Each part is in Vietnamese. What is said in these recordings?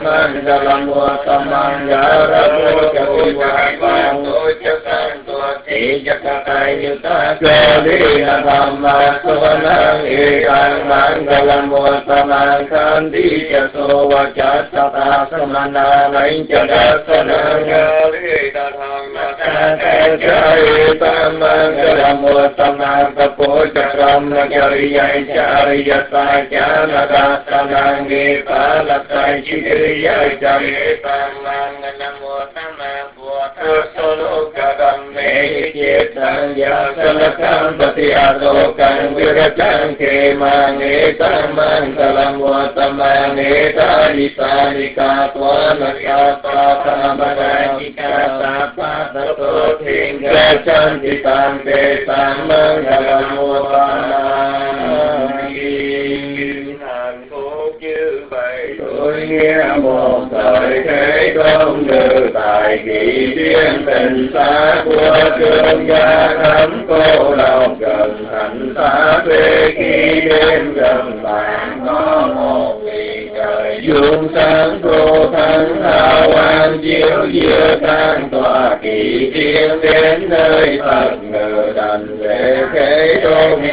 mang galam mô tamang yaramu chakivang tu chakang tu ti chakatai yuta kali nadhamma suvanang ekang mang galam mô tamang kanti chaso vachasata samana lain chadasanang kali nadhamma kakachai tamang galam mô tamang kapo chakram nagariyai chariyasai chanadasanang epalatai chikiriyai charitamang namo tamang buddha solokadam me chitang yasalakam patiadokang virachang kemang etamang kalamwa tamang etalisarika tvanakata samadajika sapatato tingachantitam te tamang kalamwa tamang tôi nghe một thời thế công từ tại kỳ duyên tình xa của thương gia thấm cô độc gần thành xa thuê khi đêm gần bàn có một vì trời dương sáng cô thắng hào quang chiếu giữa tan tòa kỳ tiên đến nơi Phật ngự đành về thế tôn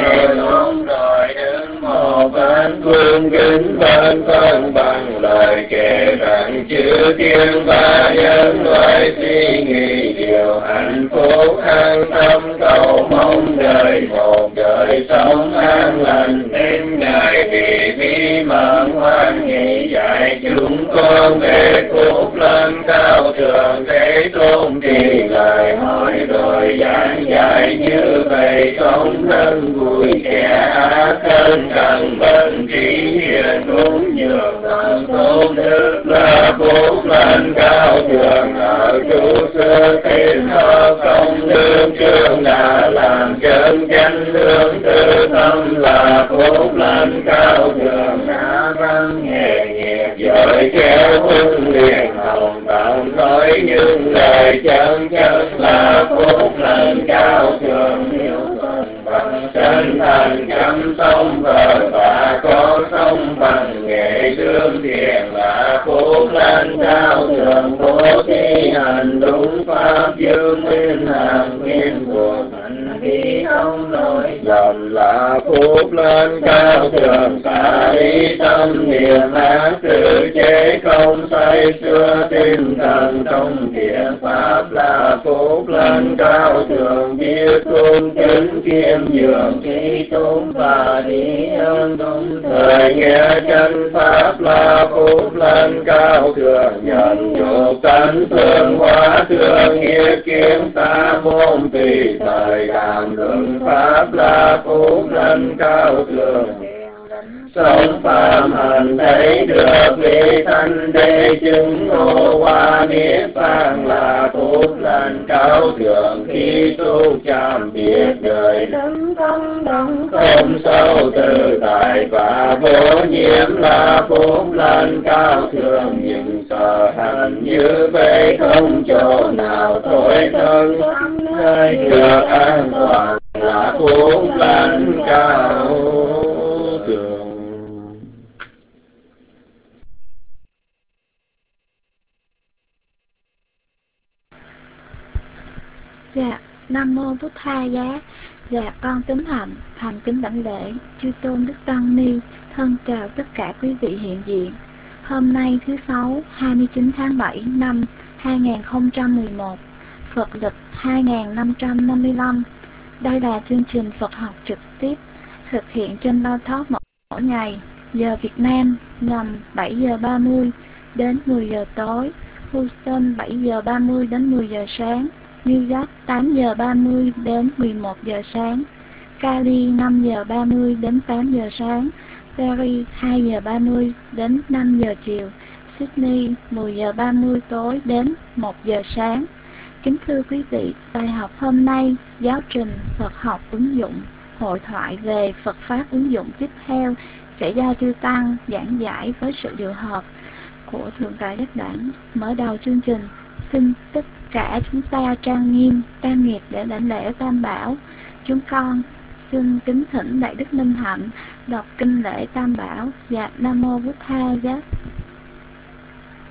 rồi đứng một bên vương kính bên thân bằng lời kể rằng chữ thiên ba nhân loại suy nghĩ điều hạnh phúc an tâm cầu mong đời một đời sống an lành nên ngài vì bí mật hoan hỷ dạy chúng con về phúc lên cao thượng thế tôn thì lời hỏi rồi giảng dạy như vậy sống thân vui kẻ ác thân cần bên trí hiền đúng nhường thân tôn đức là phúc lên cao thượng ở chủ sơ thiên hợp công đương trường đã làm chân chánh lương tư tâm là phúc lên cao thượng đã văn nghề nghiệp giỏi khéo huân liền hồng tận nói những lời chân chất là phúc lên cao thượng hiếu thuận bằng chân thành chăm sông vợ và con sông bằng nghệ lương thiền là phúc lên cao thượng bố thí hành đúng pháp dương nguyên hàng nguyên cuộc hành vi không lỗi lầm là phúc lên cao thượng xả lý tâm niệm ác tự chế không say xưa tinh thần trong thiện pháp là phúc lên cao thượng biết tôn kính kiêm nhường trí tôn và đi ơn đúng thời nghe chân pháp là phúc lên cao thượng nhận nhục tánh thương hóa thương nghĩa kiến xa môn tùy thời đàm luận pháp là phúc lên cao thượng sống phàm hành thấy được vị thanh đế chứng ngộ hoa niết bàn là phúc lên cao thượng khi tu chạm biết đời đấng tâm đấng không sâu tự tại và vô nhiễm là phúc lên cao thượng nhưng sở hành như vậy không chỗ nào thôi thân nơi được an toàn là phúc lên cao thượng. Dạ, Nam Mô Bút Tha Giá. Dạ, con Tính Hạnh, thành kính đảnh lễ chư tôn đức tăng ni, thân chào tất cả quý vị hiện diện. Hôm nay thứ Sáu, 29 tháng 7 năm 2011, Phật lịch 2555. Đây là chương trình Phật học trực tiếp thực hiện trên Lao Talk mỗi ngày, giờ Việt Nam nhằm 7 giờ 30 đến 10 giờ tối, Houston 7 giờ 30 đến 10 giờ sáng, New York 8 giờ 30 đến 11 giờ sáng, Cali 5 giờ 30 đến 8 giờ sáng, Paris 2 giờ 30 đến 5 giờ chiều, Sydney 10 giờ 30 tối đến 1 giờ sáng. Kính thưa quý vị, bài học hôm nay giáo trình Phật học ứng dụng, hội thoại về Phật Pháp ứng dụng tiếp theo sẽ do chư Tăng giảng giải với sự điều hợp của Thượng tọa Giác Đẳng. Mở đầu chương trình, xin tất cả chúng ta trang nghiêm, tam nghiệp để đảnh lễ Tam Bảo. Chúng con xin kính thỉnh Đại Đức Minh Hạnh đọc kinh lễ Tam Bảo và Nam Mô Bút Tha Giá.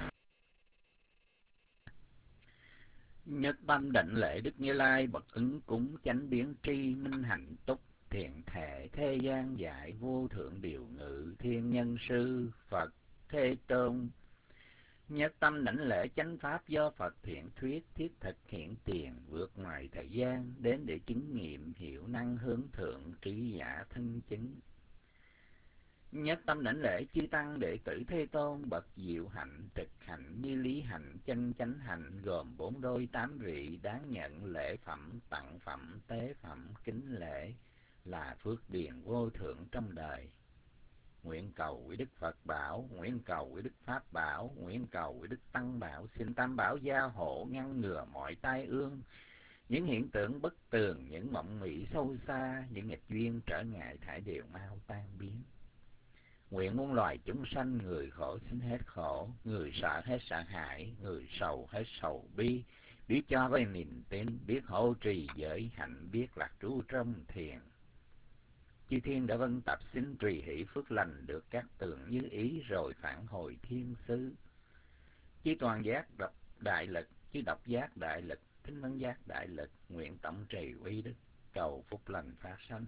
Nhất tâm định lễ Đức Như Lai bậc ứng cúng chánh biến tri minh hạnh túc thiện thể thế gian giải vô thượng điều ngự thiên nhân sư Phật Thế Tôn. Nhất tâm đảnh lễ chánh pháp do Phật thiện thuyết thiết thực hiện tiền vượt ngoài thời gian đến để chứng nghiệm hiểu năng hướng thượng trí giả thân chứng. Nhất tâm đảnh lễ chư tăng đệ tử Thế Tôn bậc diệu hạnh trực hạnh như lý hạnh chân chánh hạnh gồm 4 đôi 8 vị đáng nhận lễ phẩm tặng phẩm tế phẩm kính lễ là phước điền vô thượng trong đời. Nguyện cầu quý Đức Phật bảo, nguyện cầu quý Đức Pháp bảo, nguyện cầu quý Đức Tăng bảo, xin Tam bảo gia hộ ngăn ngừa mọi tai ương, những hiện tượng bất tường, những mộng mị sâu xa, những nghịch duyên trở ngại thải đều mau tan biến. Nguyện muôn loài chúng sanh, người khổ xin hết khổ, người sợ hết sợ hãi, người sầu hết sầu bi, biết cho với niềm tin, biết hộ trì giới hạnh, biết lạc trú trong thiền. Chư thiên đã vân tập xin trì hỷ phước lành được các tường như ý rồi phản hồi thiên xứ. Chư toàn giác độc đại lực, chư độc giác đại lực, thính vấn giác đại lực, nguyện tổng trì uy đức, cầu phúc lành phát sanh.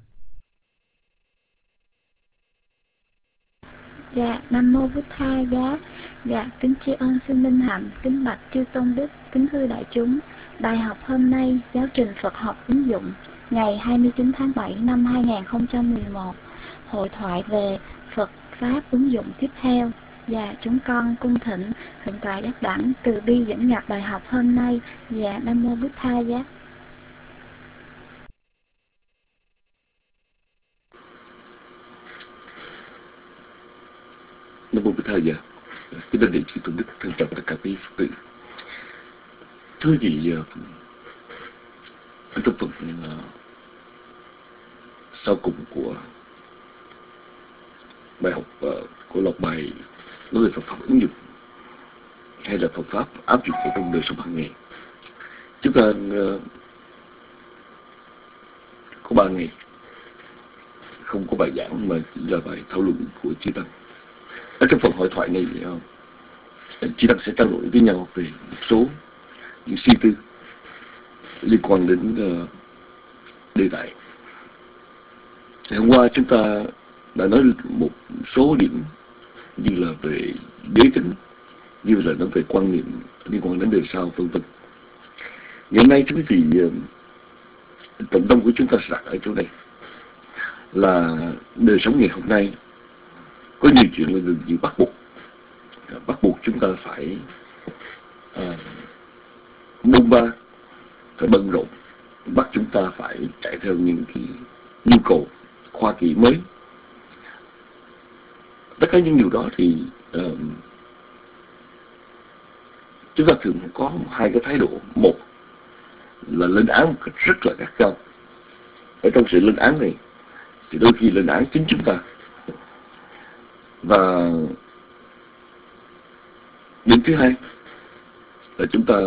Dạ, Nam Mô Bụt Tha Giá. Dạ, kính tri ân sư Minh Hạnh, kính bạch chư tôn đức, kính thưa đại chúng. Bài học hôm nay, giáo trình Phật học ứng dụng, ngày 29 tháng 7 năm 2011, hội thoại về Phật Pháp ứng dụng tiếp theo. Và chúng con cung thỉnh Thượng tọa Giác Đẳng từ bi dẫn nhập bài học hôm nay. Và Nam Mô Bụt Tha Giá. Nam Mô Bụt Tha Giá. Kính thưa đại chư tôn đức, thân trọng tất cả quý Phật tử. Thưa gì trong phần sau cùng của bài học của loạt bài nói về Phật pháp ứng dụng hay là Phật pháp áp dụng vào trong đời sống hàng ngày, chúng ta có 3 ngày không có bài giảng mà chỉ là bài thảo luận của chư tăng. Ở trong phần hội thoại này chư tăng sẽ trao đổi với nhau về một số những suy tư liên quan đến đề tài. Hôm qua chúng ta đã nói một số điểm như là về đế tính, như là nói về quan niệm liên quan đến đời sau, vân vân. Ngày nay thưa quý vị, trọng tâm của chúng ta sẽ đặt ở chỗ này là đời sống ngày hôm nay có nhiều chuyện là gần như bắt buộc chúng ta phải bôn ba, phải bận rộn, bắt chúng ta phải chạy theo những cái nhu cầu khoa kỹ mới. Tất cả những điều đó thì chúng ta thường có hai cái thái độ. Một là lên án một cách rất là gắt gao. Ở trong sự lên án này thì đôi khi lên án chính chúng ta. Và điểm thứ hai là chúng ta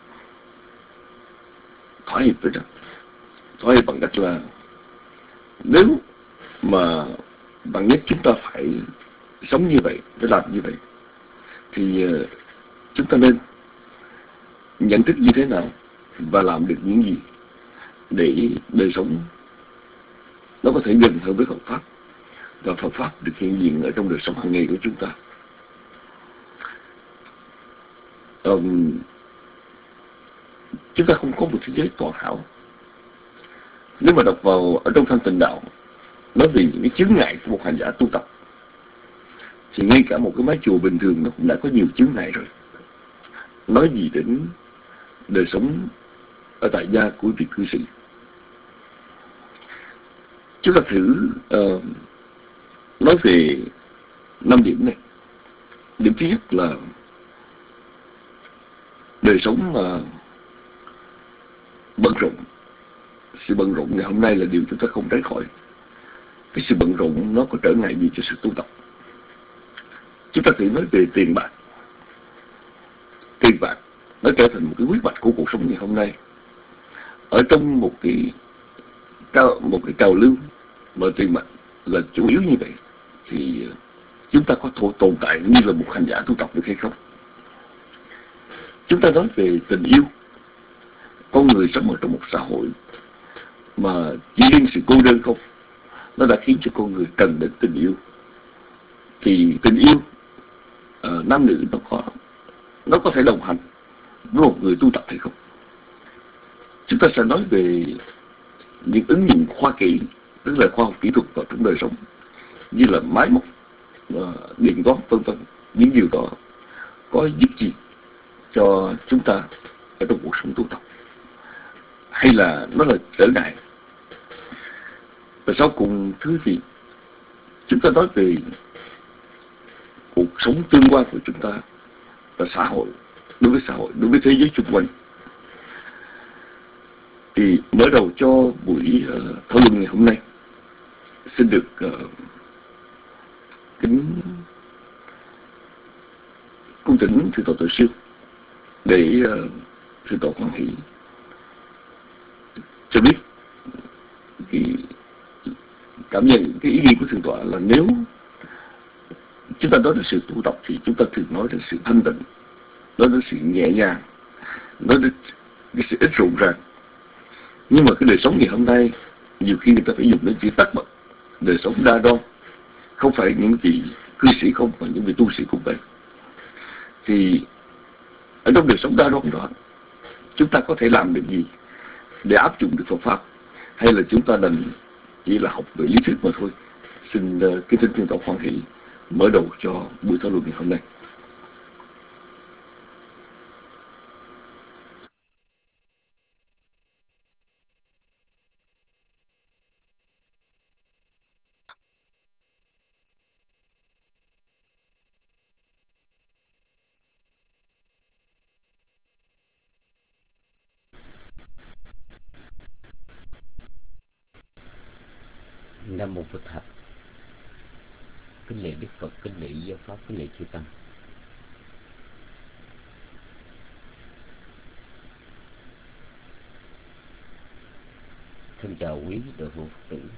thỏa hiệp với đó. Thỏa hiệp bằng cách là nếu mà bằng nhất chúng ta phải sống như vậy, phải làm như vậy, thì chúng ta nên nhận thức như thế nào và làm được những gì để đời sống nó có thể gần hơn với Phật pháp và Phật pháp được hiện diện ở trong đời sống hàng ngày của chúng ta. Chúng ta không có một thế giới toàn hảo. Nếu mà đọc vào ở trong Thanh Tịnh Đạo nói về những cái chướng ngại của một hành giả tu tập, thì ngay cả một cái mái chùa bình thường nó cũng đã có nhiều chướng ngại rồi. Nói gì đến đời sống ở tại gia của vị cư sĩ. Chúng ta thử nói về 5 điểm này. Điểm thứ nhất là đời sống mà bận rộn. Sự bận rộn ngày hôm nay là điều chúng ta không tránh khỏi. Cái sự bận rộn nó có trở ngại gì cho sự tu tập? Chúng ta thử nói về tiền bạc. Tiền bạc nó trở thành một cái huyết mạch của cuộc sống ngày hôm nay. Ở trong một cái trào lưu mà tiền bạc là chủ yếu như vậy, thì chúng ta có tồn tại như là một hành giả tu tập được hay không? Chúng ta nói về tình yêu. con người sống ở trong một xã hội mà chỉ riêng sự cô đơn không, nó đã khiến cho con người cần đến tình yêu. Thì tình yêu nam nữ nó có thể đồng hành với một người tu tập hay không? Chúng ta sẽ nói về những ứng dụng khoa kỹ, tức là khoa học kỹ thuật vào trong đời sống, như là máy móc, điện toán, vân vân. Những điều đó có giúp gì cho chúng ta ở trong cuộc sống tu tập, hay là nó là trở ngại? Và sau cùng, thưa quý vị, chúng ta nói về cuộc sống tương quan của chúng ta và xã hội, đối với xã hội, đối với thế giới xung quanh. Thì mở đầu cho buổi thảo luận ngày hôm nay, xin được kính cung thỉnh Thượng tọa Tuệ Siêu để Thượng tọa hoan hỷ cho biết cái cảm nhận, cái ý nghĩ của Thượng tọa là nếu chúng ta nói đến sự tu tập thì chúng ta thường nói đến sự thanh tịnh, nói đến sự nhẹ nhàng, nói đến cái sự ít rộn ràng. Nhưng mà cái đời sống ngày hôm nay nhiều khi người ta phải dùng đến chữ tất bật, đời sống đa đoan, không phải những vị cư sĩ không, mà những vị tu sĩ cũng vậy. Thì ở trong đời sống đa đoan đó, chúng ta có thể làm được gì để áp dụng được Phật pháp, hay là chúng ta đành chỉ là học về lý thuyết mà thôi? Xin kính thỉnh Thượng tọa hoan hỷ mở đầu cho buổi thảo luận ngày hôm nay. Nam mô Phật Thầy. Kính lễ Đức Phật, kính lễ Giáo Pháp, kính lễ chư Tăng. Thân chào quý đội hữu Phật tử.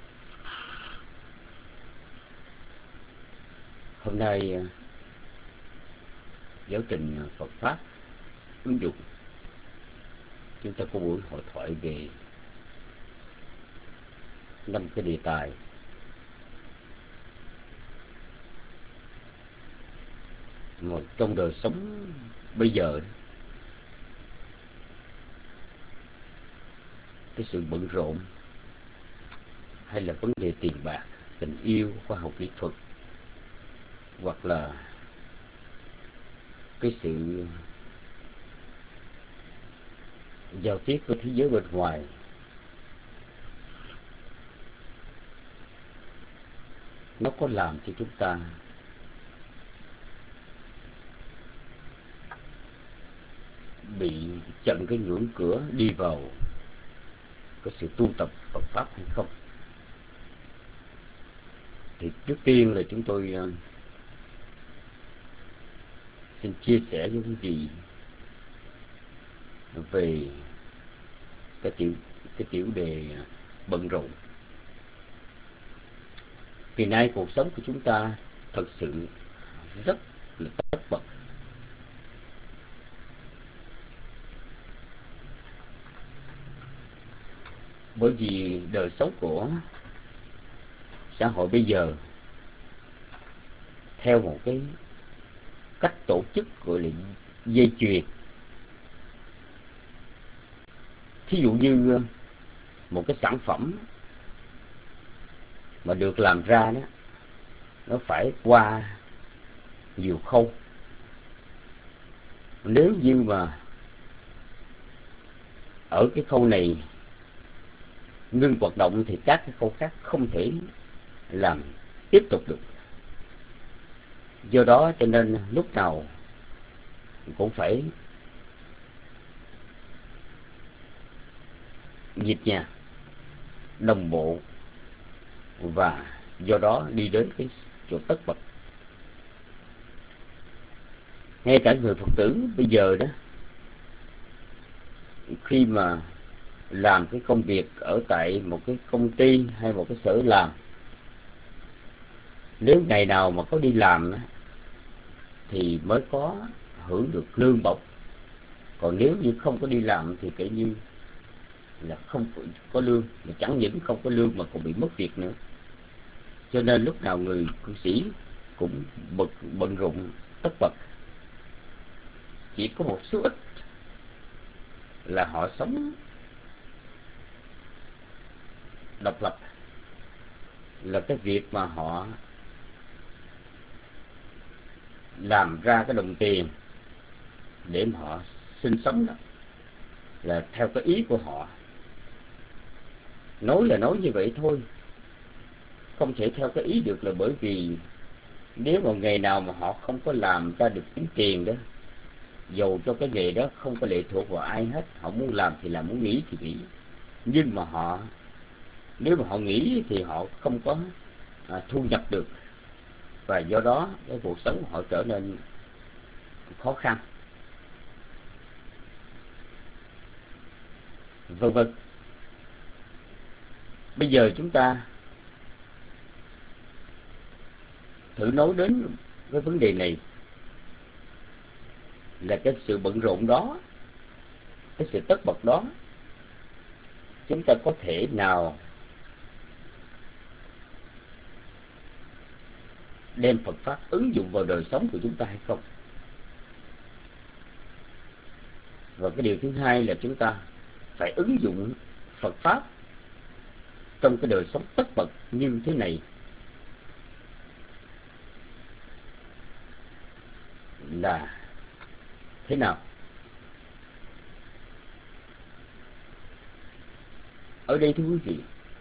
Hôm nay giáo trình Phật Pháp ứng dụng, chúng ta có buổi hội thoại về 5 cái đề tài mà trong đời sống bây giờ, cái sự bận rộn, hay là vấn đề tiền bạc, tình yêu, khoa học kỹ thuật, hoặc là cái sự giao tiếp với thế giới bên ngoài, nó có làm cho chúng ta bị chặn cái ngưỡng cửa đi vào cái sự tu tập Phật Pháp hay không? Thì trước tiên là chúng tôi xin chia sẻ với quý vị về cái tiểu đề bận rộn. Kỳ nay cuộc sống của chúng ta thật sự rất là tất bật. Bởi vì đời sống của xã hội bây giờ theo một cái cách tổ chức gọi là dây chuyền. Thí dụ như một cái sản phẩm mà được làm ra đó, nó phải qua nhiều khâu. Nếu như mà ở cái khâu này ngưng hoạt động thì các cái khâu khác không thể làm tiếp tục được. Do đó cho nên lúc nào cũng phải nhịp nhàng, đồng bộ, và do đó đi đến cái chỗ tất bật. Ngay cả người Phật tử bây giờ đó, khi mà làm cái công việc ở tại một cái công ty hay một cái sở làm, nếu ngày nào mà có đi làm thì mới có hưởng được lương bổng. Còn nếu như không có đi làm thì kể như là không có lương, mà chẳng những không có lương mà còn bị mất việc nữa. Cho nên lúc nào người cư sĩ cũng bận rộn tất bật. Chỉ có một số ít là họ sống độc lập, là cái việc mà họ làm ra cái đồng tiền để mà họ sinh sống đó là theo cái ý của họ. Nói là nói như vậy thôi, không thể theo cái ý được, là bởi vì nếu mà ngày nào mà họ không có làm ra được kiếm tiền đó, dầu cho cái nghề đó không có lệ thuộc vào ai hết, họ muốn làm thì làm, muốn nghỉ thì nghỉ. Nhưng mà họ, nếu mà họ nghỉ thì họ không có thu nhập được, và do đó cái cuộc sống của họ trở nên khó khăn, vân vân. Bây giờ chúng ta thử nói đến cái vấn đề này, là cái sự bận rộn đó, cái sự tất bật đó, chúng ta có thể nào đem Phật Pháp ứng dụng vào đời sống của chúng ta hay không? Và cái điều thứ hai là chúng ta phải ứng dụng Phật Pháp trong cái đời sống tất bật như thế này là thế nào? Ở đây thưa quý vị,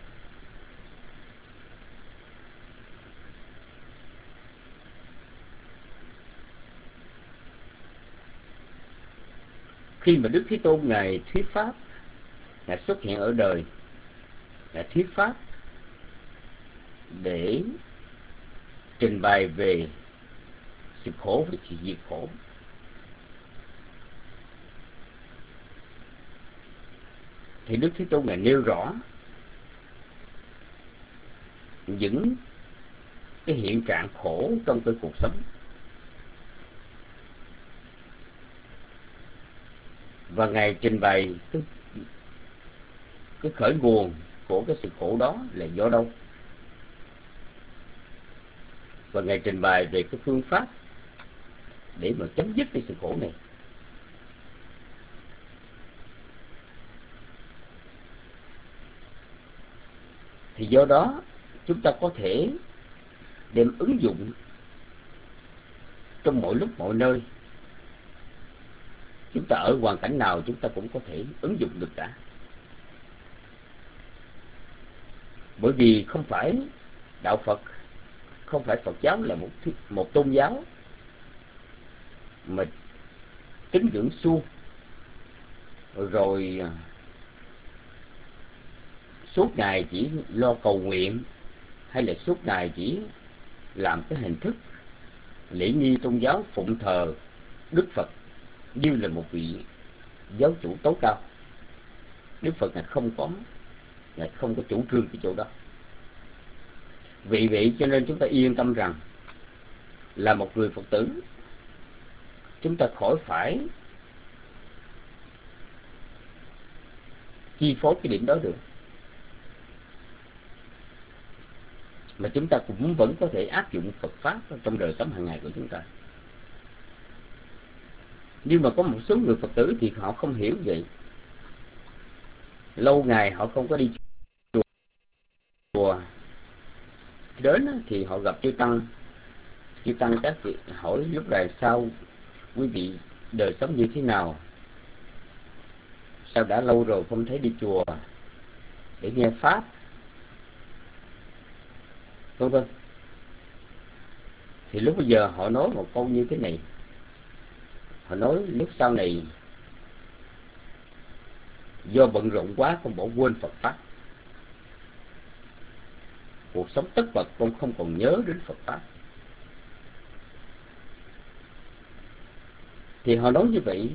khi mà Đức Thế Tôn Ngài thuyết Pháp, Ngài xuất hiện ở đời, Ngài thuyết Pháp để trình bày về sự khổ và sự diệt khổ. Thì Đức Thế Tôn Ngài nêu rõ những cái hiện trạng khổ trong cái cuộc sống, và Ngài trình bày cái khởi nguồn của cái sự khổ đó là do đâu, và Ngài trình bày về cái phương pháp để mà chấm dứt cái sự khổ này. Thì do đó chúng ta có thể đem ứng dụng trong mọi lúc mọi nơi. Chúng ta ở hoàn cảnh nào chúng ta cũng có thể ứng dụng được cả. Bởi vì không phải đạo Phật, không phải Phật giáo là một tôn giáo mà tín ngưỡng suông rồi suốt ngày chỉ lo cầu nguyện, hay là suốt ngày chỉ làm cái hình thức lễ nghi tôn giáo phụng thờ Đức Phật như là một vị giáo chủ tối cao. Đức Phật Ngài không có chủ trương cái chỗ đó. Vì vậy cho nên chúng ta yên tâm rằng là một người Phật tử, chúng ta khỏi phải chi phối cái điểm đó được, mà chúng ta cũng vẫn có thể áp dụng Phật Pháp trong đời sống hàng ngày của chúng ta. Nhưng mà có một số người Phật tử thì họ không hiểu vậy. Lâu ngày họ không có đi chùa, đến thì họ gặp chư tăng các vị hỏi lúc này sao quý vị đời sống như thế nào, sao đã lâu rồi không thấy đi chùa để nghe Pháp, vân vân. Thì lúc bây giờ họ nói một câu như thế này, họ nói lúc sau này do bận rộn quá con bỏ quên Phật Pháp, cuộc sống tất bật con không còn nhớ đến Phật Pháp. Thì họ nói như vậy,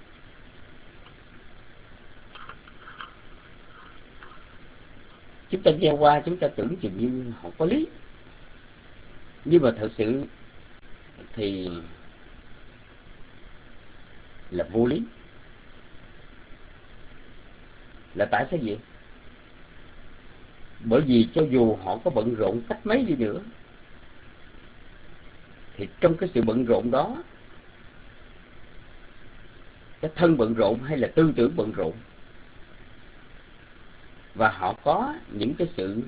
chúng ta nghe qua chúng ta tưởng chừng như họ có lý, nhưng mà thật sự thì là vô lý. Là tại sao vậy? Bởi vì cho dù họ có bận rộn cách mấy đi nữa, thì trong cái sự bận rộn đó, cái thân bận rộn hay là tư tưởng bận rộn, và họ có những cái sự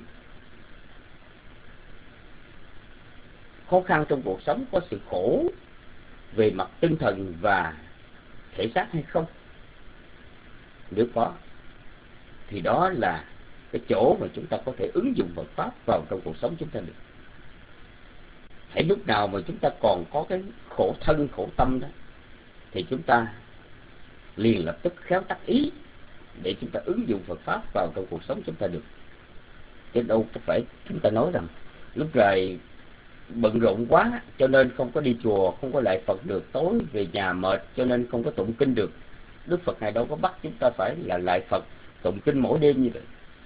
khó khăn trong cuộc sống, có sự khổ về mặt tinh thần và thể xác hay không, nếu có, thì đó là cái chỗ mà chúng ta có thể ứng dụng Phật Pháp vào trong cuộc sống chúng ta được. Hãy lúc nào mà chúng ta còn có cái khổ thân, khổ tâm đó, thì chúng ta liền lập tức khéo tắc ý để chúng ta ứng dụng Phật Pháp vào trong cuộc sống chúng ta được. Chứ đâu có phải chúng ta nói rằng lúc này bận rộn quá cho nên không có đi chùa, không có lại Phật được, tối về nhà mệt cho nên không có tụng kinh được. Đức Phật Ngài đâu có bắt chúng ta phải là lại Phật tụng kinh mỗi đêm như vậy.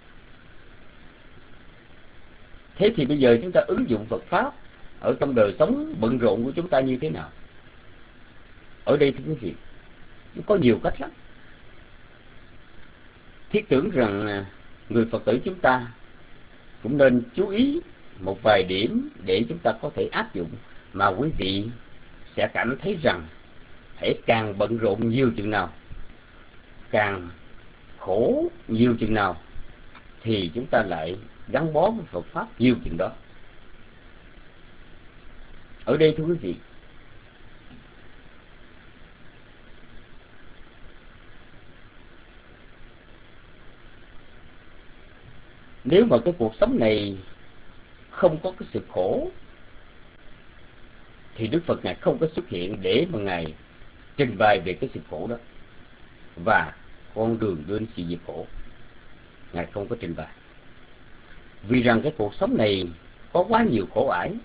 Thế thì bây giờ chúng ta ứng dụng Phật Pháp ở trong đời sống bận rộn của chúng ta như thế nào? Ở đây thưa quý vị, có nhiều cách lắm. Thiết tưởng rằng người Phật tử chúng ta cũng nên chú ý một vài điểm để chúng ta có thể áp dụng, mà quý vị sẽ cảm thấy rằng hễ càng bận rộn nhiều chừng nào, càng khổ nhiều chừng nào, thì chúng ta lại gắn bó với Phật Pháp nhiều chừng đó. Ở đây thưa quý vị, nếu mà cái cuộc sống này không có cái sự khổ, thì Đức Phật Ngài không có xuất hiện để mà Ngài trình bày về cái sự khổ đó và con đường đến sự diệt khổ. Ngài không có trình bày, vì rằng cái cuộc sống này có quá nhiều khổ ải,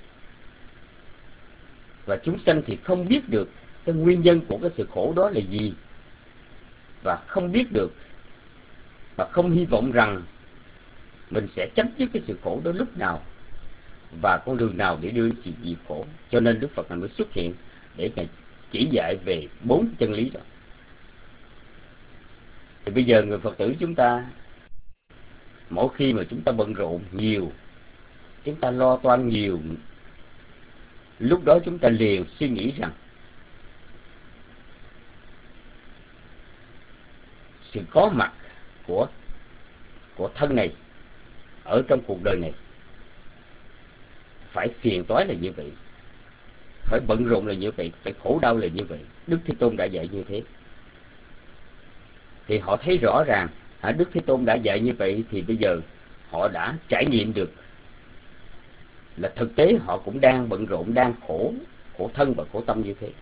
và chúng sanh thì không biết được cái nguyên nhân của cái sự khổ đó là gì, và không biết được và không hy vọng rằng mình sẽ chấm dứt cái sự khổ đó lúc nào và con đường nào để đưa sự diệt khổ. Cho nên Đức Phật Ngài mới xuất hiện để Ngài chỉ dạy về 4 chân lý đó. Thì bây giờ người Phật tử chúng ta, mỗi khi mà chúng ta bận rộn nhiều, chúng ta lo toan nhiều, lúc đó chúng ta liền suy nghĩ rằng sự có mặt của thân này ở trong cuộc đời này phải phiền toái là như vậy, phải bận rộn là như vậy, phải khổ đau là như vậy. Đức Thế Tôn đã dạy như thế. Thì họ thấy rõ ràng Đức Thế Tôn đã dạy như vậy, thì bây giờ họ đã trải nghiệm được là thực tế họ cũng đang bận rộn, đang khổ thân và khổ tâm như thế.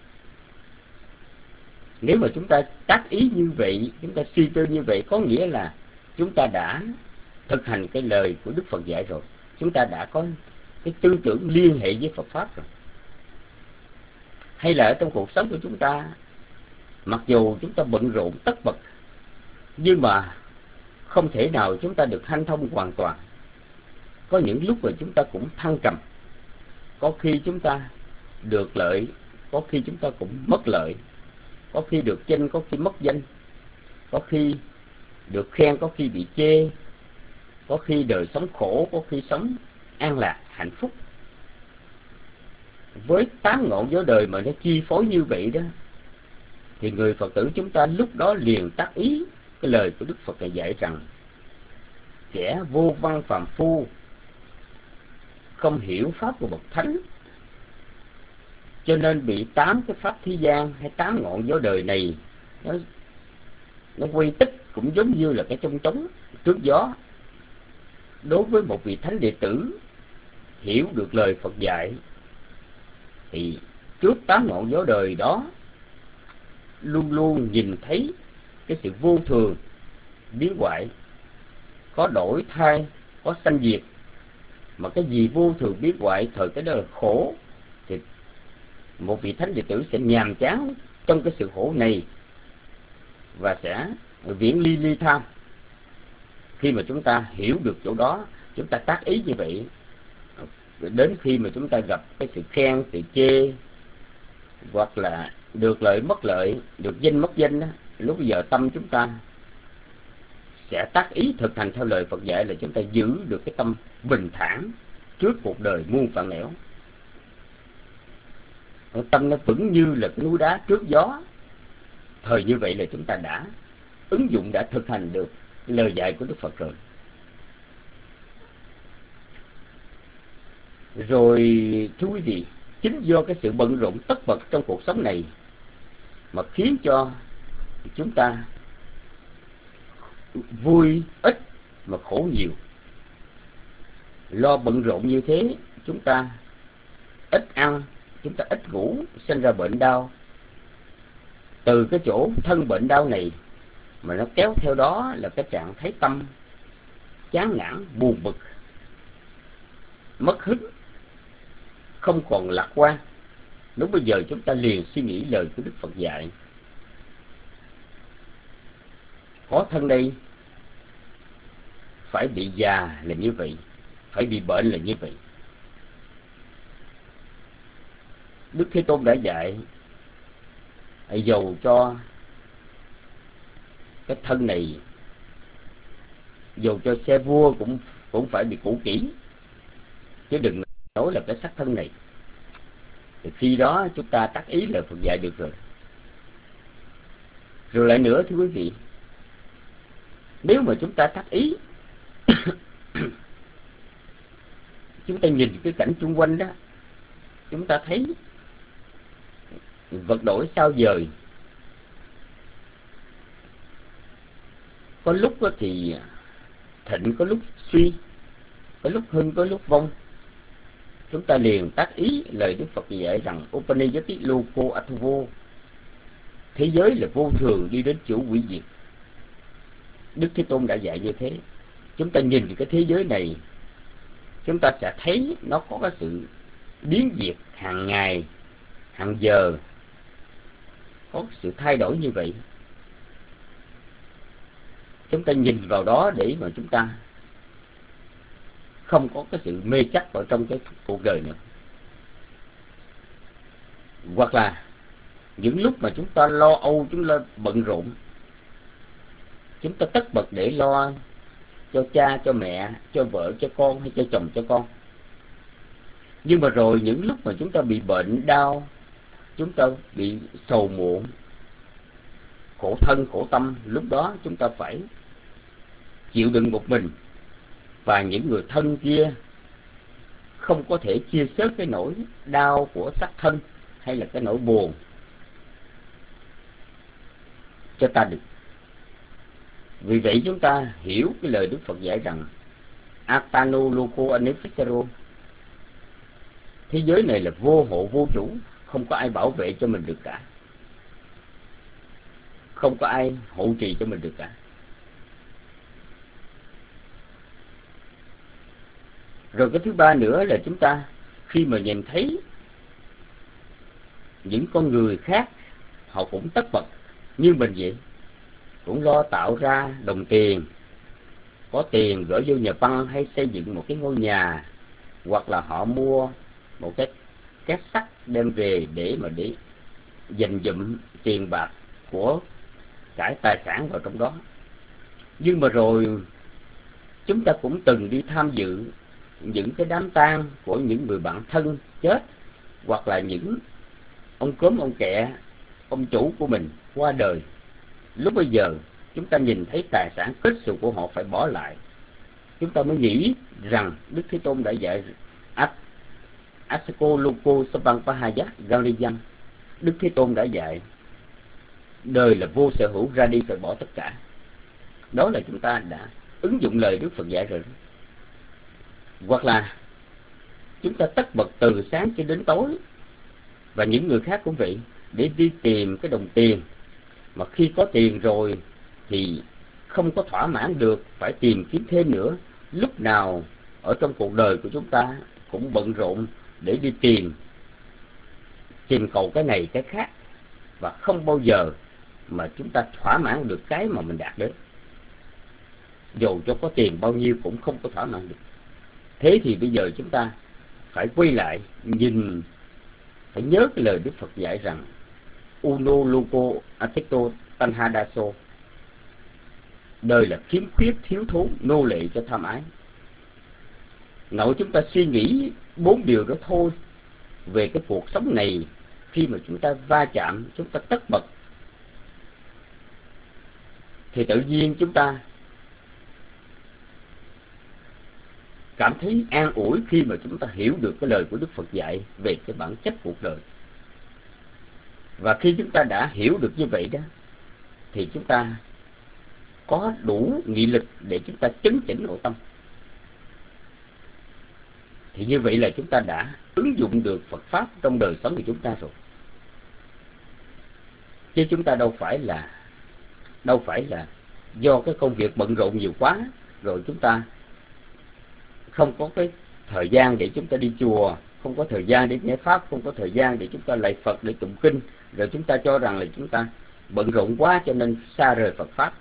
Nếu mà chúng ta tác ý như vậy, chúng ta suy tư như vậy, có nghĩa là chúng ta đã thực hành cái lời của Đức Phật dạy rồi. Chúng ta đã có cái tư tưởng liên hệ với Phật Pháp rồi. Hay là ở trong cuộc sống của chúng ta, mặc dù chúng ta bận rộn tất bật, nhưng mà không thể nào chúng ta được hanh thông hoàn toàn. Có những lúc mà chúng ta cũng thăng trầm, có khi chúng ta được lợi, có khi chúng ta cũng mất lợi, có khi được danh, có khi mất danh, có khi được khen, có khi bị chê, có khi đời sống khổ, có khi sống an lạc, hạnh phúc. Với 8 ngọn gió đời mà nó chi phối như vậy đó, thì người Phật tử chúng ta lúc đó liền tác ý cái lời của Đức Phật dạy rằng kẻ vô văn phàm phu không hiểu pháp của bậc thánh, cho nên bị 8 cái pháp thế gian hay 8 ngọn gió đời này nó quay tích, cũng giống như là cái chong trống trước gió. Đối với một vị thánh đệ tử hiểu được lời Phật dạy, thì trước 8 ngọn gió đời đó luôn luôn nhìn thấy cái sự vô thường, biến hoại, có đổi thay, có sanh diệt. Mà cái gì vô thường biến hoại, thời cái đó là khổ, thì một vị thánh đệ tử sẽ nhàm chán trong cái sự khổ này và sẽ viễn ly tham. Khi mà chúng ta hiểu được chỗ đó, chúng ta tác ý như vậy, đến khi mà chúng ta gặp cái sự khen, sự chê, hoặc là được lợi mất lợi, được danh mất danh đó, lúc bây giờ tâm chúng ta sẽ tác ý thực hành theo lời Phật dạy là chúng ta giữ được cái tâm bình thản trước cuộc đời muôn vạn nẻo. Cái tâm nó vững như là cái núi đá trước gió. Thời như vậy là chúng ta đã ứng dụng, đã thực hành được lời dạy của Đức Phật rồi. Rồi thưa quý vị, chính do cái sự bận rộn tất bật trong cuộc sống này mà khiến cho chúng ta vui ít mà khổ nhiều. Lo bận rộn như thế, chúng ta ít ăn, chúng ta ít ngủ, sinh ra bệnh đau. Từ cái chỗ thân bệnh đau này mà nó kéo theo đó là cái trạng thái tâm chán nản, buồn bực, mất hứng, không còn lạc quan. Lúc bây giờ chúng ta liền suy nghĩ lời của Đức Phật dạy. Có thân đây phải bị già là như vậy, phải bị bệnh là như vậy. Đức Thế Tôn đã dạy dầu cho cái thân này, dầu cho xe vua cũng phải bị cũ kỹ, chứ đừng nói là cái xác thân này. Thì khi đó chúng ta tác ý là Phật dạy được rồi. Rồi lại nữa thưa quý vị, nếu mà chúng ta tác ý chúng ta nhìn cái cảnh xung quanh đó, chúng ta thấy vật đổi sao dời. Có lúc thì thịnh, có lúc suy, có lúc hưng, có lúc vong. Chúng ta liền tác ý lời Đức Phật dạy rằng Upanijati loko atavo, thế giới là vô thường đi đến chỗ hủy diệt. Đức Thế Tôn đã dạy như thế. Chúng ta nhìn cái thế giới này, chúng ta sẽ thấy nó có cái sự biến diệt hàng ngày, hàng giờ, có sự thay đổi như vậy. Chúng ta nhìn vào đó để mà chúng ta không có cái sự mê chấp ở trong cái cuộc đời nữa. Hoặc là những lúc mà chúng ta lo âu, chúng ta bận rộn, chúng ta tất bật để lo cho cha, cho mẹ, cho vợ, cho con hay cho chồng, cho con. Nhưng mà rồi những lúc mà chúng ta bị bệnh đau, chúng ta bị sầu muộn, khổ thân, khổ tâm, lúc đó chúng ta phải chịu đựng một mình. Và những người thân kia không có thể chia sớt cái nỗi đau của xác thân hay là cái nỗi buồn cho ta được. Vì vậy chúng ta hiểu cái lời Đức Phật dạy rằng Atano loko anefisero, thế giới này là vô hộ vô chủ, không có ai bảo vệ cho mình được cả, không có ai hộ trì cho mình được cả. Rồi cái thứ ba nữa là chúng ta khi mà nhìn thấy những con người khác họ cũng tất bật như mình vậy, cũng lo tạo ra đồng tiền, có tiền gửi vô nhà băng hay xây dựng một cái ngôi nhà, hoặc là họ mua một cái két sắt đem về để dành dụm tiền bạc của cải tài sản vào trong đó. Nhưng mà rồi chúng ta cũng từng đi tham dự những cái đám tang của những người bạn thân chết, hoặc là những ông cốm, ông kẹ, ông chủ của mình qua đời. Lúc bây giờ chúng ta nhìn thấy tài sản kết xù của họ phải bỏ lại, chúng ta mới nghĩ rằng Đức Thế Tôn đã dạy Asako loko sabampahaya galiyam. Đức Thế Tôn đã dạy đời là vô sở hữu, ra đi phải bỏ tất cả. Đó là chúng ta đã ứng dụng lời Đức Phật dạy rồi. Hoặc là chúng ta tất bật từ sáng cho đến tối, và những người khác cũng vậy, để đi tìm cái đồng tiền. Mà khi có tiền rồi thì không có thỏa mãn được, phải tìm kiếm thêm nữa. Lúc nào ở trong cuộc đời của chúng ta cũng bận rộn để đi tìm cầu cái này cái khác, và không bao giờ mà chúng ta thỏa mãn được cái mà mình đạt đến. Dù cho có tiền bao nhiêu cũng không có thỏa mãn được. Thế thì bây giờ chúng ta phải quay lại nhìn, phải nhớ cái lời Đức Phật dạy rằng Uno loko atikto tanhadaso, đời là khiếm khuyết, thiếu thốn, nô lệ cho tham ái. Nội chúng ta suy nghĩ 4 điều đó thôi về cái cuộc sống này. Khi mà chúng ta va chạm, chúng ta tất bật, thì tự nhiên chúng ta cảm thấy an ủi khi mà chúng ta hiểu được cái lời của Đức Phật dạy về cái bản chất cuộc đời. Và khi chúng ta đã hiểu được như vậy đó, thì chúng ta có đủ nghị lực để chúng ta chấn chỉnh nội tâm. Thì như vậy là chúng ta đã ứng dụng được Phật Pháp trong đời sống của chúng ta rồi. Chứ chúng ta đâu phải là do cái công việc bận rộn nhiều quá, rồi chúng ta không có cái thời gian để chúng ta đi chùa, không có thời gian để nghe Pháp, không có thời gian để chúng ta lạy Phật, để tụng kinh, rồi chúng ta cho rằng là chúng ta bận rộn quá cho nên xa rời Phật Pháp.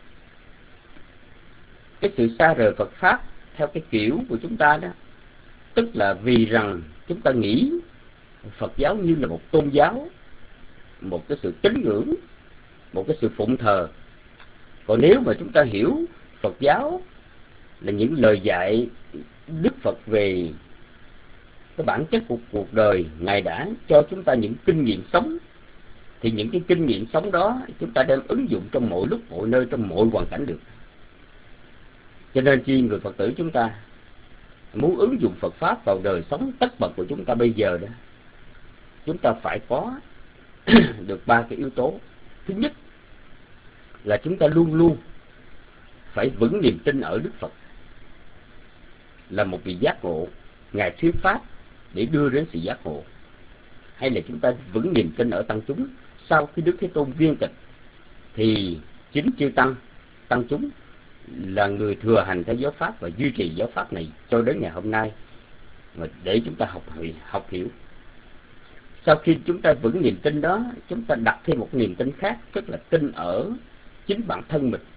Cái sự xa rời Phật Pháp theo cái kiểu của chúng ta đó, tức là vì rằng chúng ta nghĩ Phật giáo như là một tôn giáo, một cái sự tín ngưỡng, một cái sự phụng thờ. Còn nếu mà chúng ta hiểu Phật giáo là những lời dạy Đức Phật về cái bản chất của cuộc đời, Ngài đã cho chúng ta những kinh nghiệm sống, thì những cái kinh nghiệm sống đó chúng ta đem ứng dụng trong mọi lúc, mọi nơi, trong mọi hoàn cảnh được. Cho nên chi người Phật tử chúng ta muốn ứng dụng Phật Pháp vào đời sống tất bật của chúng ta bây giờ đó, chúng ta phải có được 3 cái yếu tố. Thứ nhất là chúng ta luôn luôn phải vững niềm tin ở Đức Phật là một vị giác ngộ, Ngài thuyết Pháp để đưa đến sự giác ngộ. Hay là chúng ta vững niềm tin ở tăng chúng. Sau khi Đức Thế Tôn viên tịch thì chính chư tăng chúng là người thừa hành theo giáo Pháp và duy trì giáo Pháp này cho đến ngày hôm nay, và để chúng ta học hiểu. Sau khi chúng ta vững niềm tin đó, chúng ta đặt thêm một niềm tin khác, tức là tin ở chính bản thân mình.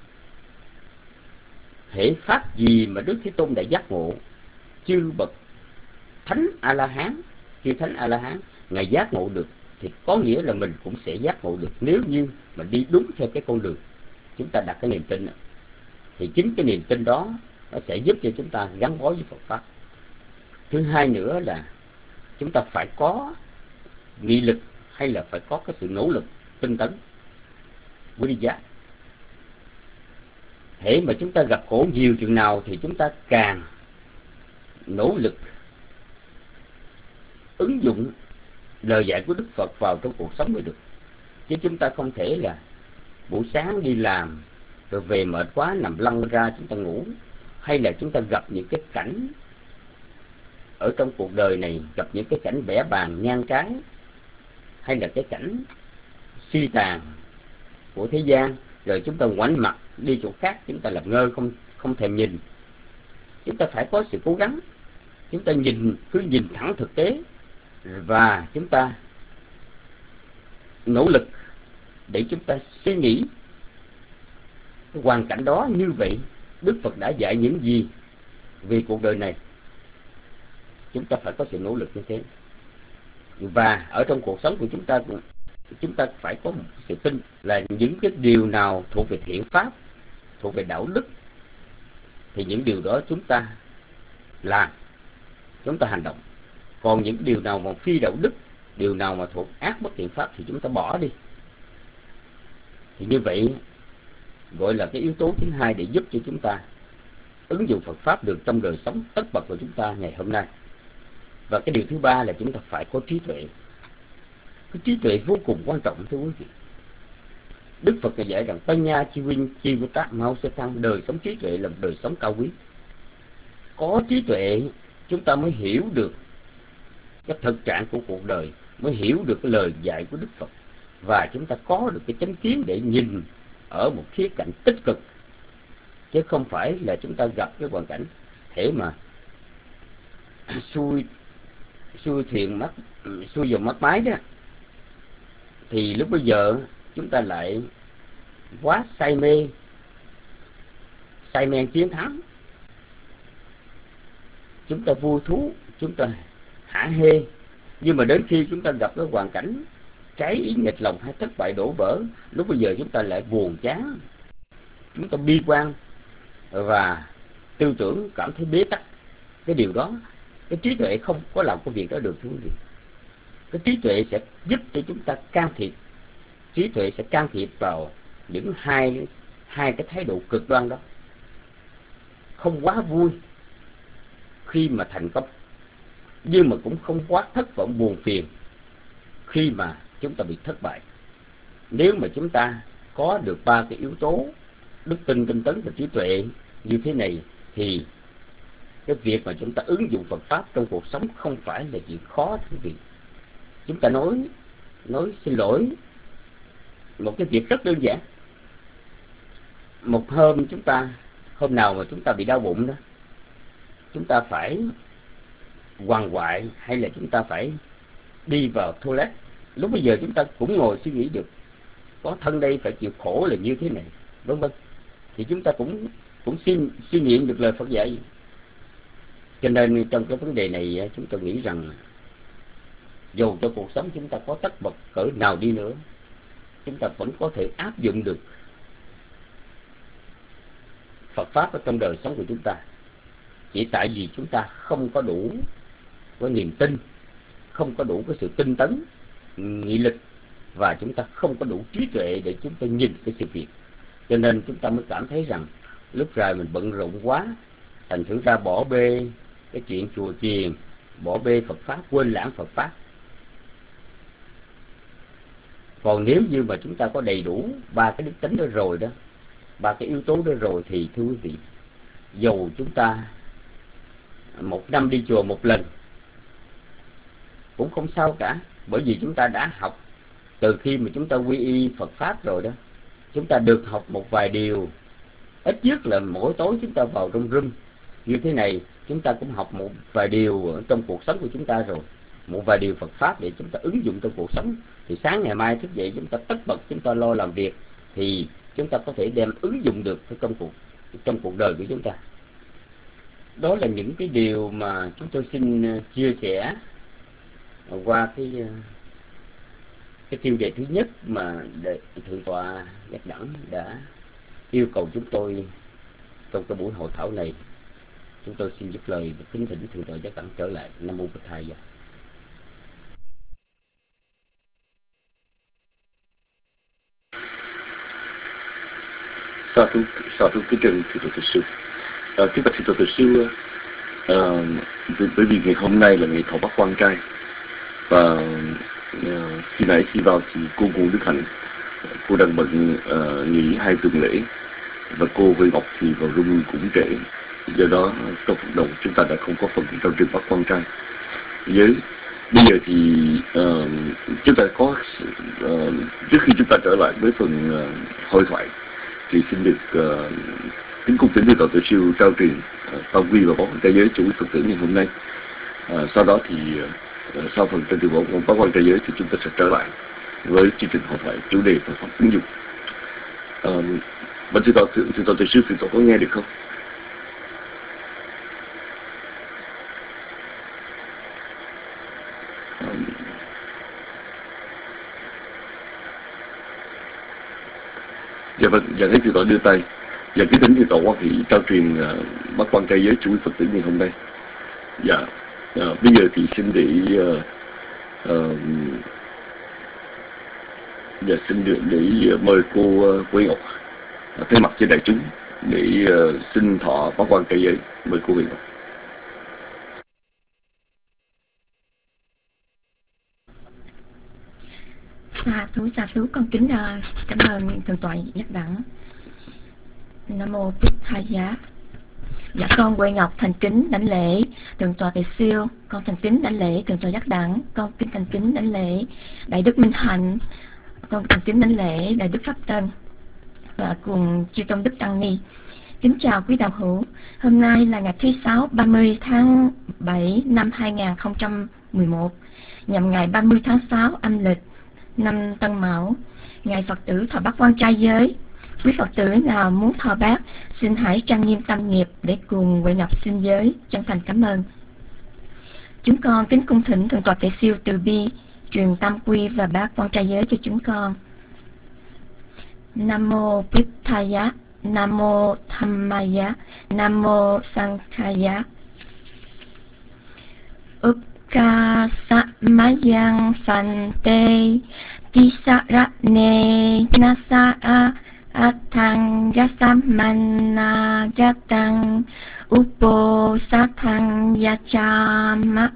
Hễ Pháp gì mà Đức Thế Tôn đã giác ngộ, chư bậc Thánh A-la-hán, chư Thánh A-la-hán Ngài giác ngộ được, thì có nghĩa là mình cũng sẽ giác ngộ được, nếu như mà đi đúng theo cái con đường chúng ta đặt cái niềm tin. Thì chính cái niềm tin đó nó sẽ giúp cho chúng ta gắn bó với Phật Pháp. Thứ hai nữa là chúng ta phải có nghị lực, hay là phải có cái sự nỗ lực tinh tấn, quý giác. Hễ mà chúng ta gặp khổ nhiều chừng nào thì chúng ta càng nỗ lực ứng dụng lời dạy của Đức Phật vào trong cuộc sống mới được. Chứ chúng ta không thể là buổi sáng đi làm rồi về mệt quá nằm lăn ra chúng ta ngủ, hay là chúng ta gặp những cái cảnh ở trong cuộc đời này, gặp những cái cảnh bẻ bàng ngang trái, hay là cái cảnh suy tàn của thế gian, rồi chúng ta ngoảnh mặt đi chỗ khác, chúng ta làm ngơ không thèm nhìn. Chúng ta phải có sự cố gắng, chúng ta cứ nhìn thẳng thực tế, và chúng ta nỗ lực để chúng ta suy nghĩ cái hoàn cảnh đó như vậy, Đức Phật đã dạy những gì về cuộc đời này. Chúng ta phải có sự nỗ lực như thế. Và ở trong cuộc sống của chúng ta phải có một sự tin là những cái điều nào thuộc về thiện pháp, thuộc về đạo đức, thì những điều đó chúng ta làm, chúng ta hành động. Còn những điều nào mà phi đạo đức, điều nào mà thuộc ác bất thiện pháp thì chúng ta bỏ đi. Thì như vậy gọi là cái yếu tố thứ hai để giúp cho chúng ta ứng dụng Phật Pháp được trong đời sống tất bật của chúng ta ngày hôm nay. Và cái điều thứ ba là chúng ta phải có trí tuệ. Cái trí tuệ vô cùng quan trọng, thưa quý vị. Đức Phật đã dạy rằng Panya Chiwin Chivutat Mao Se Thăng, đời sống trí tuệ là một đời sống cao quý. Có trí tuệ chúng ta mới hiểu được cái thực trạng của cuộc đời, mới hiểu được cái lời dạy của Đức Phật, và chúng ta có được cái chánh kiến để nhìn ở một khía cạnh tích cực, chứ không phải là chúng ta gặp cái hoàn cảnh thể mà xuôi dòng mắt mái đó, thì lúc bây giờ chúng ta lại quá say men chiến thắng, chúng ta vui thú, chúng ta hả hê. Nhưng mà đến khi chúng ta gặp cái hoàn cảnh trái ý nghịch lòng hay thất bại đổ vỡ, lúc bây giờ chúng ta lại buồn chán, chúng ta bi quan, và tư tưởng cảm thấy bế tắc, cái điều đó, cái trí tuệ không có làm công việc đó được, thưa quý vị. Cái trí tuệ sẽ giúp cho chúng ta can thiệp, trí tuệ sẽ can thiệp vào những hai cái thái độ cực đoan đó. Không quá vui khi mà thành công, nhưng mà cũng không quá thất vọng buồn phiền khi mà chúng ta bị thất bại. Nếu mà chúng ta có được ba cái yếu tố đức tin, tinh tấn và trí tuệ như thế này, thì cái việc mà chúng ta ứng dụng Phật Pháp trong cuộc sống không phải là chuyện khó, quý vị. Chúng ta nói xin lỗi, một cái việc rất đơn giản. Một hôm nào mà chúng ta bị đau bụng đó, chúng ta phải quằn quại hay là chúng ta phải đi vào toilet, lúc bây giờ chúng ta cũng ngồi suy nghĩ được, có thân đây phải chịu khổ là như thế này, vân vân, thì chúng ta cũng suy nghiệm được lời Phật dạy. Cho nên trong cái vấn đề này chúng tôi nghĩ rằng dù cho cuộc sống chúng ta có tất bật cỡ nào đi nữa, chúng ta vẫn có thể áp dụng được Phật Pháp ở trong đời sống của chúng ta. Chỉ tại vì chúng ta không có đủ cái niềm tin, không có đủ cái sự tinh tấn, nghị lực, và chúng ta không có đủ trí tuệ để chúng ta nhìn cái sự việc. Cho nên chúng ta mới cảm thấy rằng lúc rồi mình bận rộn quá, thành thử ra bỏ bê cái chuyện chùa chiền, bỏ bê Phật Pháp, quên lãng Phật Pháp. Còn nếu như mà chúng ta có đầy đủ ba cái đức tính đó rồi đó, ba cái yếu tố đó rồi, thì thưa quý vị, dù chúng ta một năm đi chùa một lần cũng không sao cả, bởi vì chúng ta đã học. Từ khi mà chúng ta quy y Phật Pháp rồi đó, chúng ta được học một vài điều. Ít nhất là mỗi tối chúng ta vào trong room như thế này, chúng ta cũng học một vài điều trong cuộc sống của chúng ta rồi, một vài điều Phật Pháp để chúng ta ứng dụng trong cuộc sống. Thì sáng ngày mai thức dậy chúng ta tất bật, chúng ta lo làm việc, thì chúng ta có thể đem ứng dụng được trong cuộc đời của chúng ta. Đó là những cái điều mà chúng tôi xin chia sẻ qua cái tiêu đề thứ nhất mà Thượng tọa Giác Đẳng đã yêu cầu chúng tôi trong cái buổi hội thảo này. Chúng tôi xin dứt lời và kính thỉnh Thượng tọa Giác Đẳng trở lại. Nam mô Bổn Thầy. Sa thú kính trình Thượng tọa Từ Sư. Kính bạch Thượng tọa Từ Sư, bởi vì ngày hôm nay là ngày thọ Bát Quan Trai, và khi nãy khi vào thì cô Ngô Đức Hạnh, cô đang bận nghỉ 2 tuần lễ, và cô với Ngọc thì vào room cũng trễ, do đó trong phần đầu chúng ta đã không có phần trao truyền Bát Quan Trai. Bây giờ thì chúng ta có trước khi chúng ta trở lại với phần hội thoại thì xin được kính cung kính Thượng tọa Từ Sư trao truyền Tam Quy và Bát Quan Trai giới chủ Phật tử ngày hôm nay. Sau đó thì sau phần trao truyền Bát Quan Trai giới thì chúng ta sẽ trở lại với chương trình hội thoại chủ đề Phật Pháp ứng dụng. Thượng tọa Từ Sư, Thượng tọa có nghe được không? Dạ vâng, dạ thấy Thượng tọa đưa tay. Dạ kính thỉnh Thượng tọa Quan Thị trao truyền Bát Quan Trai giới chủ Phật tử ngày hôm nay. Dạ, bây giờ thì xin để xin được để mời cô Quế Ngọc thay mặt cho đại chúng để xin thọ Bát Quan Trai giới. Mời cô Quế Ngọc. Sa thú con kính cảm ơn Thượng tọa Giác Đẳng. Nam mô Bích Thầy Giá. Dạ con Quế Ngọc thành kính đảnh lễ Thượng tọa Từ Siêu, con thành kính đảnh lễ Thượng tọa Giác Đẳng, con thành kính đảnh lễ Đại Đức Minh Hạnh, con thành kính đảnh lễ Đại Đức Pháp Tân và cùng chư tôn đức tăng ni. Kính chào quý đạo hữu. Hôm nay là ngày thứ Sáu 30 tháng 7 năm 2011, nhằm ngày 30 tháng 6 âm lịch năm Tân Mão, ngày Phật tử thọ Bát Quan Trai giới. Quý Phật tử nào muốn thọ bát, xin hãy trang nghiêm tâm nghiệp để cùng Quế Ngọc xin giới. Chân thành cảm ơn. Chúng con kính cung thỉnh Thượng tọa Từ Siêu từ bi truyền Tam Quy và Bát Quan Trai giới cho chúng con. Nam mô Bích Thầy Giá. Nam mô Dhammaya, Nam mô Sanghaya. Uppkasamayang phante tisarane nasa atthang yasamana yatang upo sathang yachama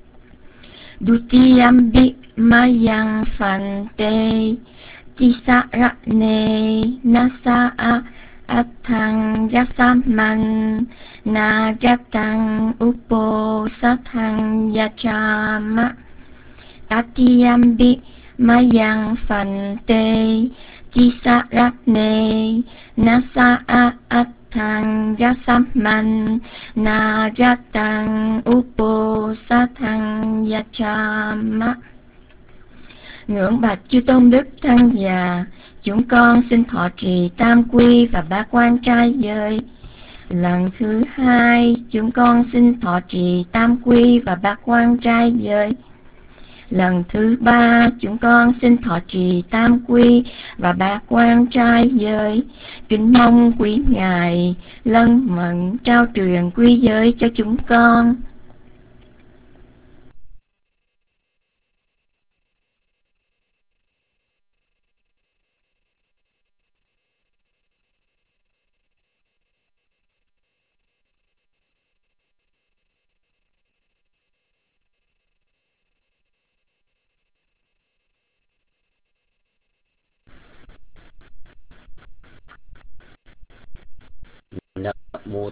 dutiyambi mayang phante tisarane nasa atthang yasaman na yatang upo sathang yachama tatiyambi mayang phante tisarane nasa atthang yasaman na yatang upo sathang yachama. Ngưỡng bạch chư tôn đức tăng già, chúng con xin thọ trì tam quy và bát quan trai giới. Lần thứ hai, chúng con xin thọ trì tam quy và bát quan trai giới. Lần thứ ba, chúng con xin thọ trì tam quy và bát quan trai giới. Kính mong quý ngài lân mẫn trao truyền quy giới cho chúng con. Namo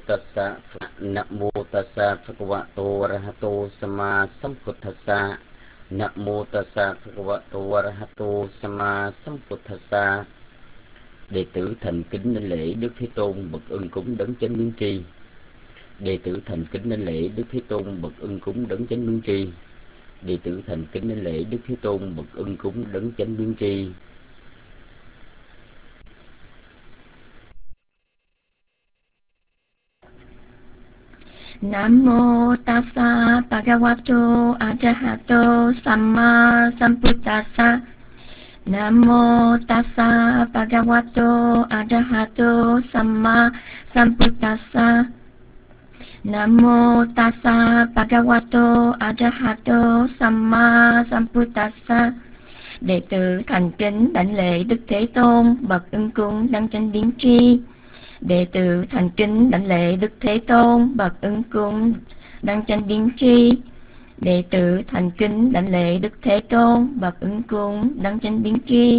tassa bhagavato arahato sama sambuddhassa. Namo tassa bhagavato arahato sama sambuddhassa. Đệ tử thành kính đảnh lễ Đức Thế Tôn bậc ưng cúng đấng chánh biến tri. Đệ tử thành kính đảnh lễ Đức Thế Tôn bậc ưng cúng đấng chánh biến tri. Đệ tử thành kính đảnh lễ Đức Thế Tôn bậc ưng cúng đấng chánh biến tri. Nam mô tassa bhagavato arahato samma sambuddhassa. Nam mô tassa bhagavato arahato samma sambuddhassa. Nam mô tassa bhagavato arahato samma sambuddhassa. Đệ tử thành kính đảnh lễ Đức Thế Tôn bậc ưng cúng đấng chánh biến tri. Đệ tử thành kính đảnh lễ Đức Thế Tôn bậc ưng cúng đấng chánh biến tri. Đệ tử thành kính đảnh lễ Đức Thế Tôn bậc ưng cúng đấng chánh biến tri.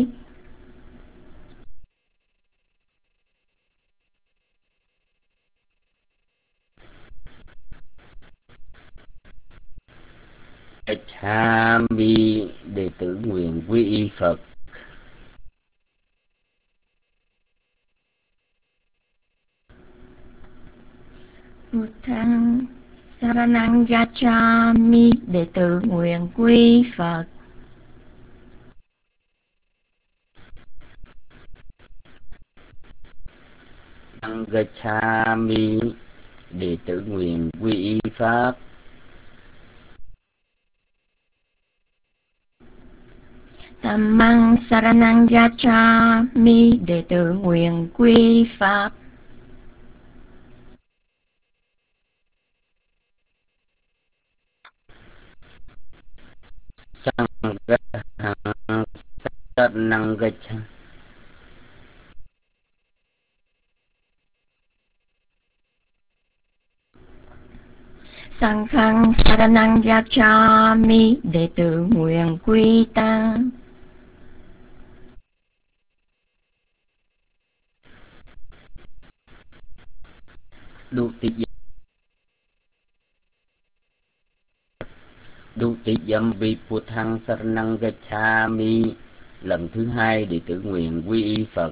Gacchami, đệ tử nguyện quy y Phật. Buddhang saranang gacchami, đệ tử nguyện quy Phật. Gacchami, đệ tử nguyện quy y Pháp. Dhammang saranang gacchami, đệ tử nguyện quy Pháp. Sanghang saranang gacchami. Sanghang saranang gacchami, đệ tử nguyện quy tăng. Dutiyam Buddhang saranang gacchami. Lần thứ hai, đệ tử nguyện quy y Phật.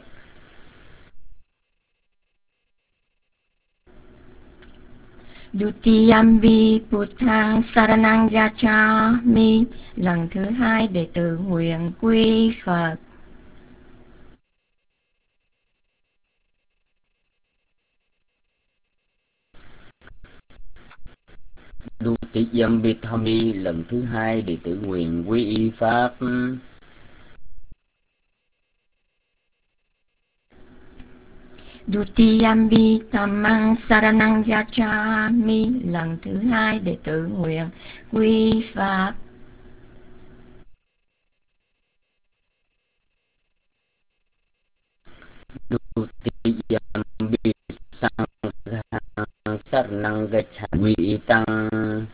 Dutiyampi Buddhang saranang gacchami. Lần thứ hai, đệ tử nguyện quy Phật. Dutiyampi Dhammi. Lần thứ hai, đệ tử nguyện quy y Pháp. Dutiyambi Dhammang Saranang Gacchami. Lần thứ hai đệ tử nguyện quy Pháp. Dutiyambi Sanghang Saranang Gacchami Tăng.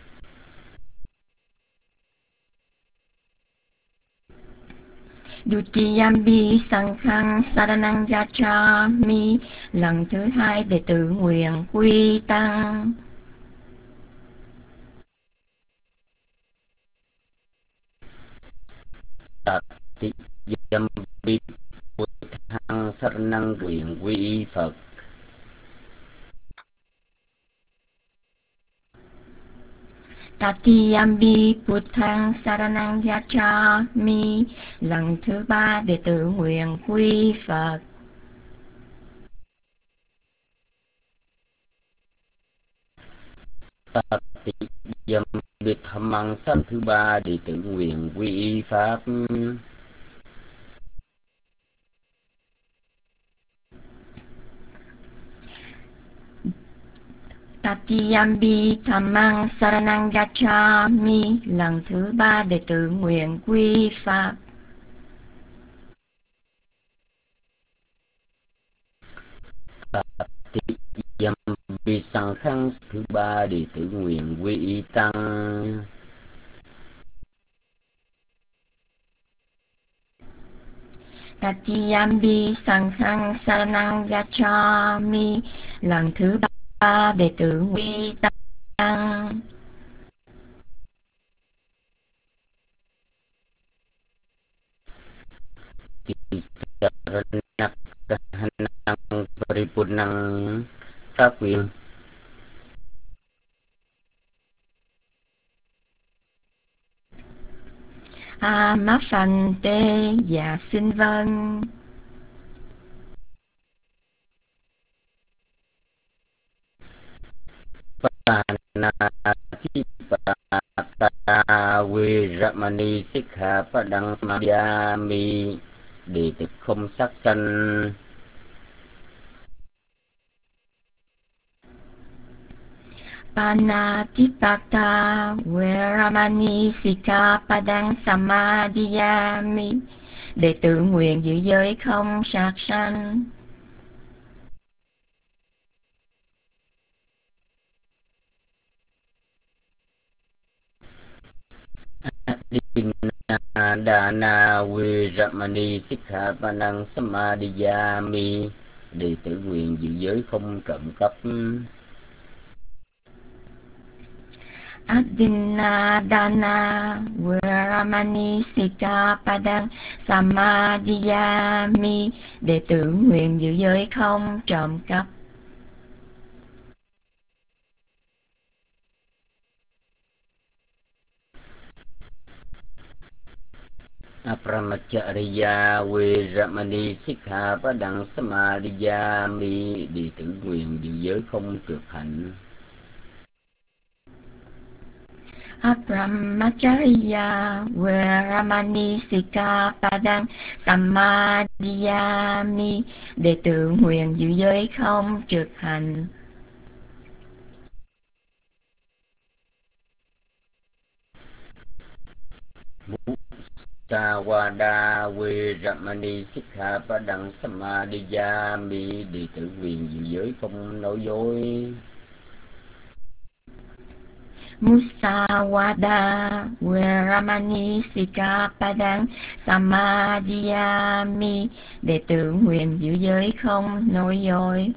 Dutiyambi Sanghang Saranang Gacchami. Lần thứ hai đệ tử nguyện quy Tăng. Tatiyambi Buddhang Saranang nguyện quy Phật. Tatiyambi Buddhang Saranang Gacchami. Lần thứ ba đệ tử nguyện quy Phật. Tatiyambi Dhammang Saranang thứ ba đệ tử nguyện quy Pháp. Tatiyambi Dhammang Saranang Gacchami. Lần thứ ba đệ tử nguyện quy Pháp. Tatiyambi Sanghang thứ ba đệ tử nguyện quy Tăng. Tatiyambi Sanghang Saranang Gacchami. Lần thứ ba đệ tử quy Tăng. Tisaranakahanang Paripurnang Pháp quyền. Amaphante. Dạ xin vâng. Panatipata Viramani Sikkhapadang Samadhiyami. Đệ tử không sát sanh. Panatipata Viramani Sikkhapadang Samadhiyami. Đệ tử nguyện giữ giới không sát sanh. Adinadana Viramani Sikkhapadang Samadhiyami. Đệ tử nguyện giữ giới không trộm cắp. Adinadana Viramani Sikkhapadang Samadhiyami. Đệ tử nguyện giữ giới không trộm cắp. Apramacariya Viramani Sikkhapadang Samadhiyami. Đệ tử nguyện giữ giới không trượt hạnh. Apramacariya Viramani Sikkhapadang Samadhiyami. Đệ tử nguyện giữ giới không trượt hạnh. Sawada Viramani Sikkhapadang Samadhiyami. Đệ tử nguyện giữ giới không nói dối. Musawada Viramani Sikkhapadang Samadhiyami. Đệ tử nguyện giữ giới không nói dối.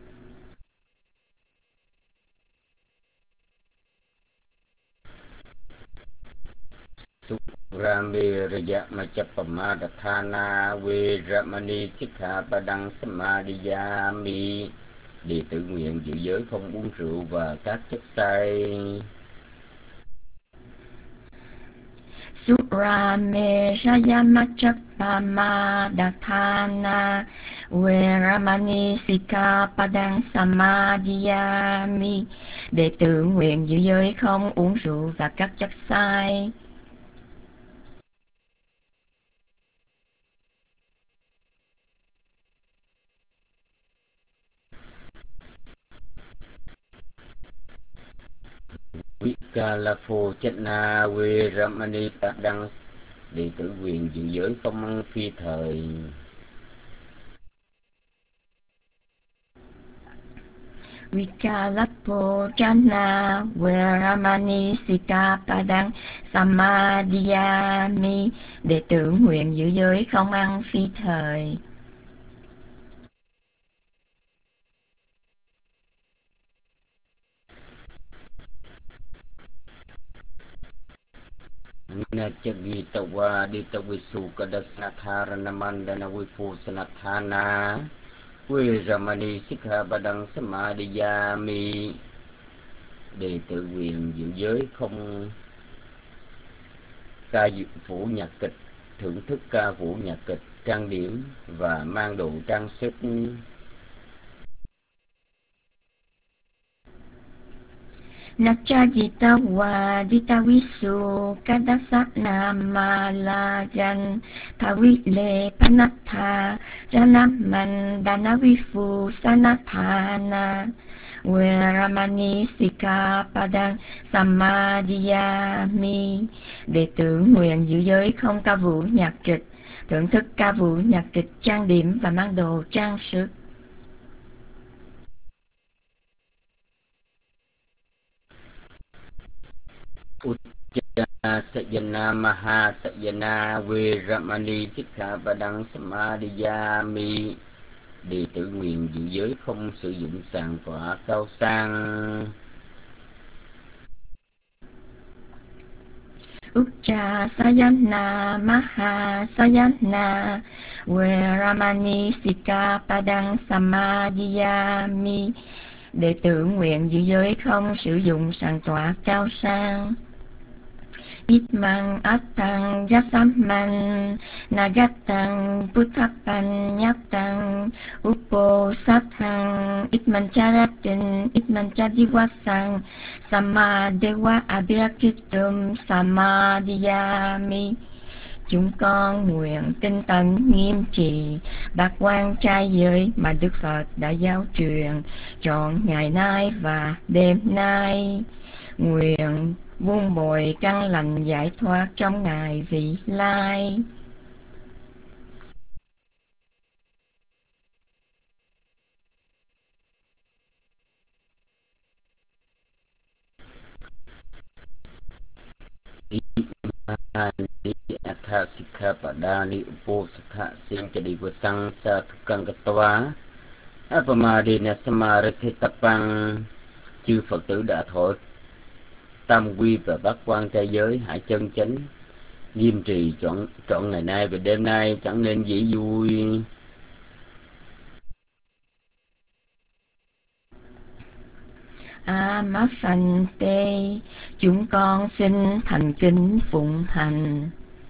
Suramiriya Machapamadatthana Viramani Sikkhapadang Samadhiyami. Đệ tử nguyện giữ giới không uống rượu và các chất say. Surameshaya Machapamadatthana Viramani Sikkhapadang Samadhiyami. Đệ tử nguyện giữ giới không uống rượu và các chất say. Kalapho Chetna Viramani Padang, đệ tử quyền giữ giới không ăn phi thời. Vikalappo Chana Viramani Sikapadang Samadhiyami, đệ tử nguyện giữ giới không ăn phi thời. Nachagitawa Ditavisu Kadasnatharanamandana Viphusanathana Viramani Sikhapadang Samadhiyami, đệ tử quyền giữ giới không ca vũ nhạc kịch, thưởng thức ca vũ nhạc kịch, trang điểm và mang đồ trang sức. Nachajitawa Ditavisu Kadasatnamalajan Thawile Panatha Janamandana Vipusanathana Viramani Sikapadang Samadhiyami, đệ tử nguyện giữ giới không ca vũ nhạc kịch, thưởng thức ca vũ nhạc kịch, trang điểm và mang đồ trang sức. Sajana Maha Sajana Viramani Sikhapadang Samadhiyami, đệ tử nguyện giữ giới không sử dụng sàn tọa cao sang. Ucha Sayana Maha Sayana Viramani Sikapadang Samadhiyami, đệ tử nguyện giữ giới không sử dụng sàn tọa cao sang. Itmang Attang Yasamman Nagatang Puttapan Nyatang Uposatang Itman Charatin Itman Chadiwasang Samadewa Abhirakitum Samadhiyami, chúng con nguyện tinh tấn nghiêm trì bát quan trai giới mà Đức Phật đã giáo truyền trọn ngày nay và đêm nay, nguyện vun bồi căn lành giải thoát trong ngày vị lai. Atha Sikhapadani Uposatha Sincadi Vasang Sa Thukangatva Apamadina Samaratitapang, chư Phật tử đã thọ tam quy và bát quan trai giới, hãy chân chánh nghiêm trì trọn ngày nay và đêm nay, chẳng nên dĩ vui. Amapante, chúng con xin thành kính phụng hành.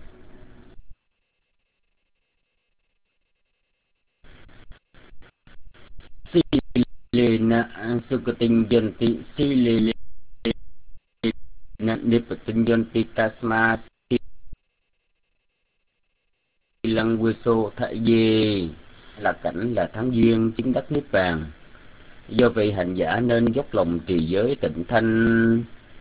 Silena Sukatin Yanti Silena Nipatin Yanti Tasma Silang Viso Thại Dê, là cảnh là thắng duyên chứng đắc niết bàn. Do vậy hành giả nên dốc lòng trì giới tịnh thanh.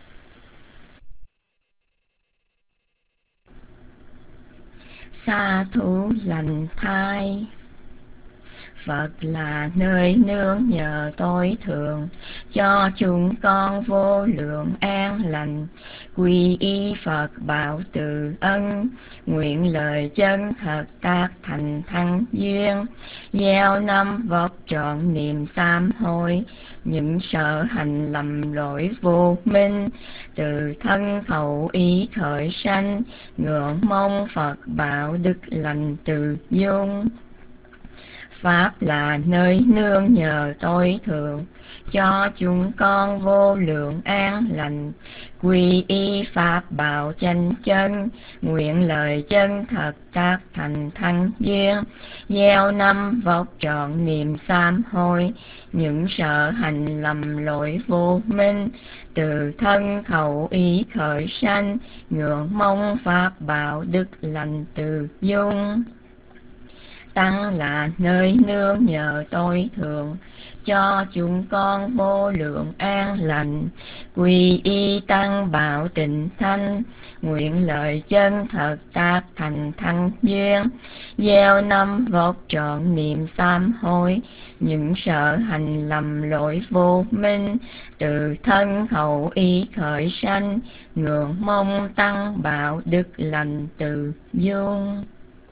Sa thủ lành thai, Phật là nơi nương nhờ tối thượng, cho chúng con vô lượng an lành. Quy y Phật bảo từ ân, nguyện lời chân thật tác thành thăng duyên. Gieo năm vóc trọn niềm sám hối, những sợ hành lầm lỗi vô minh. Từ thân khẩu ý khởi sanh, ngưỡng mong Phật bảo đức lành từ dung. Pháp là nơi nương nhờ tối thượng, cho chúng con vô lượng an lành. Quy y Pháp bảo chánh chân, nguyện lời chân thật tác thành thăng duyên. Gieo năm vóc trọn niềm sám hối, những sợ hành lầm lỗi vô minh. Từ thân khẩu ý khởi sanh, ngưỡng mong Pháp bảo đức lành từ dung. tăng là nơi nương nhờ tối thượng, cho chúng con vô lượng an lành. Quy y tăng bảo tịnh thanh, nguyện lời chân thật tác thành thanh duyên. Gieo năm vóc trọn niệm sám hối, những sợ hành lầm lỗi vô minh, từ thân khẩu ý khởi sanh, ngưỡng mong tăng bảo đức lành từ dung.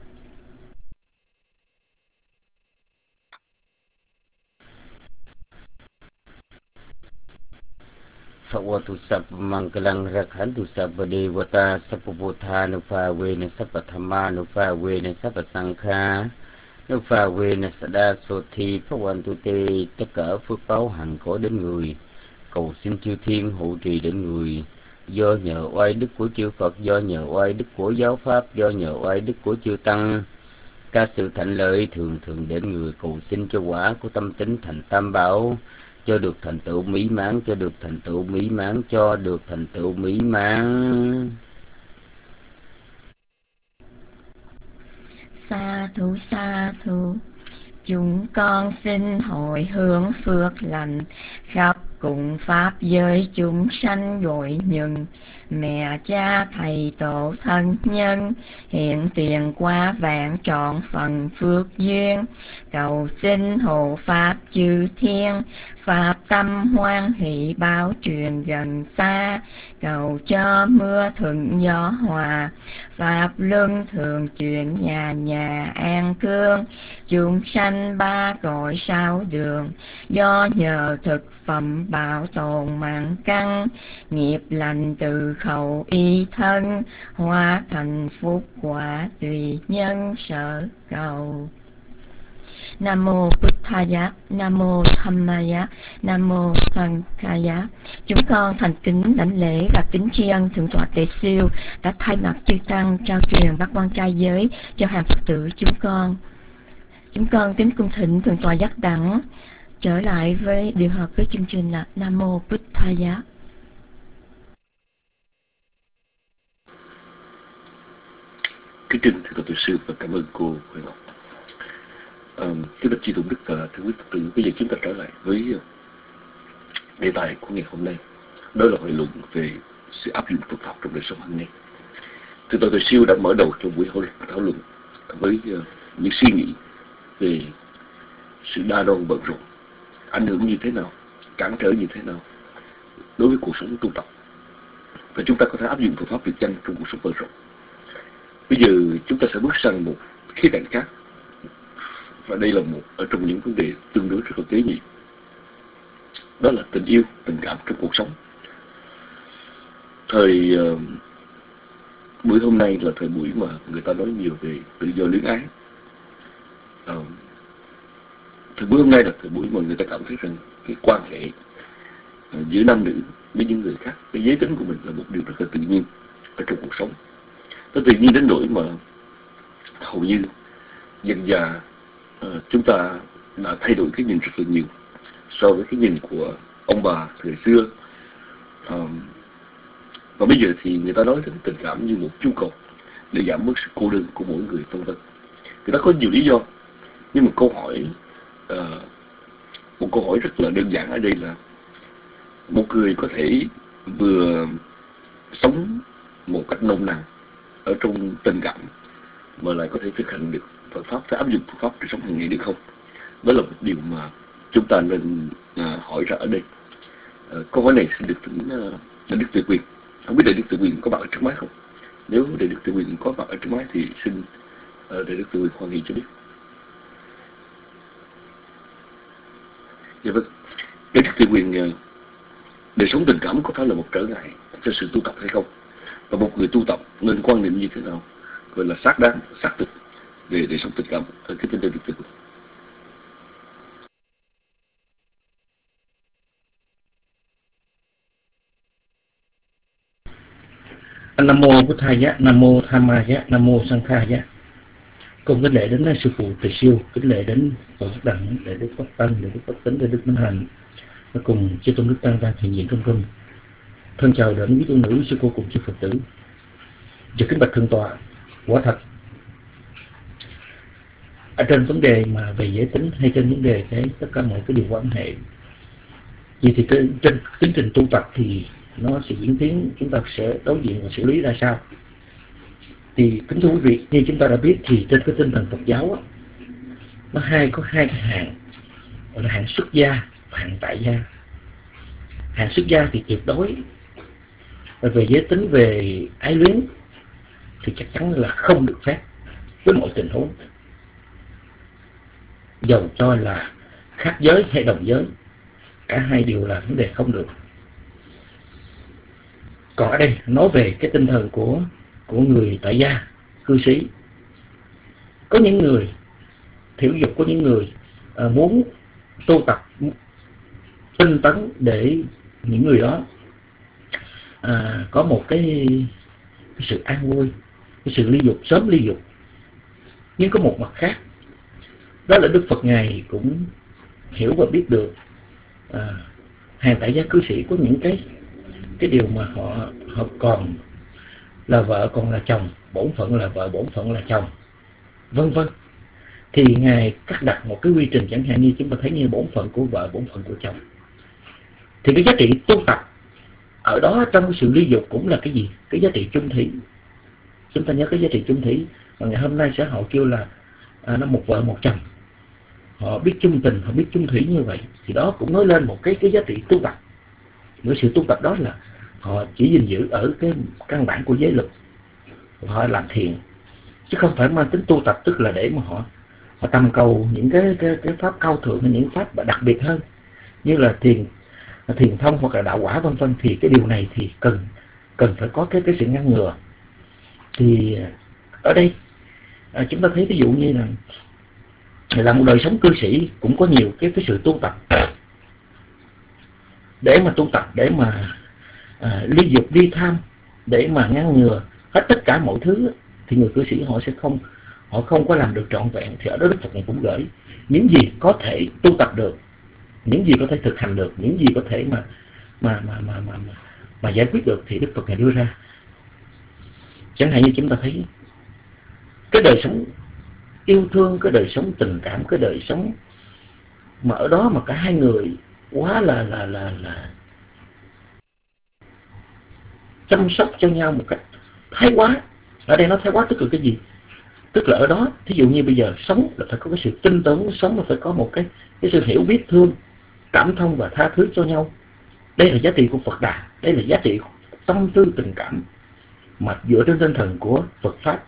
Phawatu sap mangkalang rakhantu sabade wata sapuputha nufa we na sapathama nufa we na sapasangkha nufa we na sada sothi phawantu te. Tất cả phước báo hằng có đến người, cầu xin chư thiên hộ trì đến người. Do nhờ oai đức của chư Phật, do nhờ oai đức của giáo pháp, do nhờ oai đức của chư tăng, các sự thạnh lợi thường thường đến người. Cầu xin cho quả của tâm tính thành tam bảo, cho được thành tựu mỹ mãn, cho được thành tựu mỹ mãn, cho được thành tựu mỹ mãn. Sa thú sa thú, chúng con xin hồi hướng phước lành khắp cùng pháp giới chúng sanh gọi nhân. Mẹ cha thầy tổ thân nhân, hiện tiền qua vạn trọn phần phước duyên. Cầu xin hộ pháp chư thiên, pháp tâm hoan hỷ báo truyền gần xa. Cầu cho mưa thuận gió hòa, pháp luân thường chuyển nhà nhà an cương. Chúng sanh ba cõi sáu đường, do nhờ thực phẩm bảo tồn mạng căn. Nghiệp lành từ khẩu ý thân, hóa thành phúc quả tùy nhân sở cầu. Nam mô Buddhaya, Nam mô Dhammaya, Nam mô Sanghaya. Chúng con thành kính đảnh lễ và kính tri ân Thượng tọa Tề Siêu đã thay mặt chư tăng trao truyền bát quan trai giới cho hàng Phật tử chúng con. Chúng con kính cung thỉnh Thượng tọa Giác Đẳng trở lại với điều hợp với chương trình là Nam mô Buddhaya. Kính trình Thượng tọa Tề Siêu và cảm ơn cô Huệ Ngọc. Kính bạch Chư Tôn Đức và thưa quý Phật tử, bây giờ chúng ta trở lại với đề tài của ngày hôm nay. Đó là hội luận về sự áp dụng Phật học trong đời sống hàng ngày. Thượng tọa Tề Siêu đã mở đầu cho buổi thảo luận với những suy nghĩ về sự đa đoan bận rộn, ảnh hưởng như thế nào, cản trở như thế nào đối với cuộc sống tu tập, và chúng ta có thể áp dụng phương pháp Việt Chăng trong cuộc sống bận rộn. Bây giờ chúng ta sẽ bước sang một khía cạnh khác, và đây là một ở trong những vấn đề tương đối rất là tế nhị. Đó là tình yêu, tình cảm trong cuộc sống. Buổi hôm nay là thời buổi mà người ta nói nhiều về tự do luyến ái. Thời buổi hôm nay là thời buổi mà người ta cảm thấy rằng cái quan hệ giữa nam nữ với những người khác, cái giới tính của mình là một điều rất là tự nhiên ở trong cuộc sống. Nó tự nhiên đến nỗi mà hầu như dần dà chúng ta đã thay đổi cái nhìn rất là nhiều so với cái nhìn của ông bà thời xưa. Và bây giờ thì người ta nói đến tình cảm như một nhu cầu để giảm bớt sự cô đơn của mỗi người, vân vân. Người ta có nhiều lý do, nhưng mà một câu hỏi rất là đơn giản ở đây là một người có thể vừa sống một cách nồng nàn ở trong tình cảm mà lại có thể thực hành được Phật pháp, phải áp dụng Phật pháp để sống hàng ngày được không? Đó là một điều mà chúng ta nên hỏi ra ở đây. Câu hỏi này xin được thỉnh Đại Đức Tuệ Quyền. Không biết Đại Đức Tuệ Quyền có mặt ở trước máy không? Nếu Đại Đức Tuệ Quyền có mặt ở trước máy thì xin Đại Đức Tuệ Quyền hoan hỷ cho biết. Dạ vâng. Đại Đức Tuệ Quyền, đời sống tình cảm có phải là một trở ngại cho sự tu tập hay không? Và một người tu tập nên quan niệm như thế nào gọi là xác đáng, xác thực về đời sống tình cảm? Cái tên Đại Đức Tuệ Quyền. Nam mô Buddhaya, Nam mô Dhammaya, Nam mô Sanghaya. Con kính lễ đến sư phụ Tề Siêu, kính lễ đến Phật Đẳng, lễ Đức Phật Tăng, lễ Đức Phật Tính, lễ Đức Minh Hạnh, và cùng chư tôn đức tăng đang hiện diện trong rung. Thân chào đến quý tu nữ, sư cô cùng chư Phật tử. Và kính bạch thượng tọa, quả thật ở trên vấn đề mà về giới tính hay trên vấn đề tất cả mọi cái điều quan hệ. Vậy thì trên tiến trình tu tập thì nó sẽ diễn tiến, chúng ta sẽ đối diện và xử lý ra sao? Thì kính thưa quý vị, như chúng ta đã biết thì trên cái tinh thần Phật giáo á, nó có hai cái hạng, gọi là hạng xuất gia và hạng tại gia. Hạng xuất gia thì tuyệt đối về giới tính, về ái luyến thì chắc chắn là không được phép với mọi tình huống, dầu cho là khác giới hay đồng giới, cả hai đều là vấn đề không được. Còn ở đây nói về cái tinh thần của người tại gia, cư sĩ. Có những người thiểu dục, có những người muốn tu tập tinh tấn để những người đó có một cái sự an vui, cái sự ly dục, sớm ly dục. Nhưng có một mặt khác, đó là Đức Phật Ngài cũng hiểu và biết được hàng tại gia cư sĩ có những cái điều mà họ còn là vợ, còn là chồng, bổn phận là vợ, bổn phận là chồng, vân vân. Thì Ngài cắt đặt một cái quy trình, chẳng hạn như chúng ta thấy như bổn phận của vợ, bổn phận của chồng. Thì cái giá trị tu tập ở đó trong cái sự ly dục cũng là cái gì? Cái giá trị chung thủy. Chúng ta nhớ cái giá trị chung thủy mà ngày hôm nay xã hội kêu là nó một vợ một chồng. Họ biết chung tình, họ biết chung thủy như vậy, thì đó cũng nói lên một cái giá trị tu tập. Cái sự tu tập đó là họ chỉ gìn giữ ở cái căn bản của giới luật, họ làm thiền, chứ không phải mang tính tu tập tức là để mà họ tầm cầu những cái pháp cao thượng hay những pháp đặc biệt hơn như là thiền thông hoặc là đạo quả vân vân. Thì cái điều này thì cần phải có cái sự ngăn ngừa. Thì ở đây chúng ta thấy ví dụ như là một đời sống cư sĩ cũng có nhiều cái sự tu tập để mà tu tập, để mà ly dục ly tham, để mà ngăn ngừa hết tất cả mọi thứ. Thì người cư sĩ họ không có làm được trọn vẹn. Thì ở đó Đức Phật này cũng gửi những gì có thể tu tập được, những gì có thể thực hành được, những gì có thể mà giải quyết được thì Đức Phật này đưa ra. Chẳng hạn như chúng ta thấy cái đời sống yêu thương, cái đời sống tình cảm, cái đời sống mà ở đó mà cả hai người quá là chăm sóc cho nhau một cách thái quá. Ở đây nói thái quá tức là cái gì? Tức là ở đó, thí dụ như bây giờ sống là phải có cái sự tinh tấn, sống là phải có một cái sự hiểu biết thương, cảm thông và tha thứ cho nhau. Đây là giá trị của Phật Đà, đây là giá trị tâm tư tình cảm mà dựa trên tinh thần của Phật Pháp.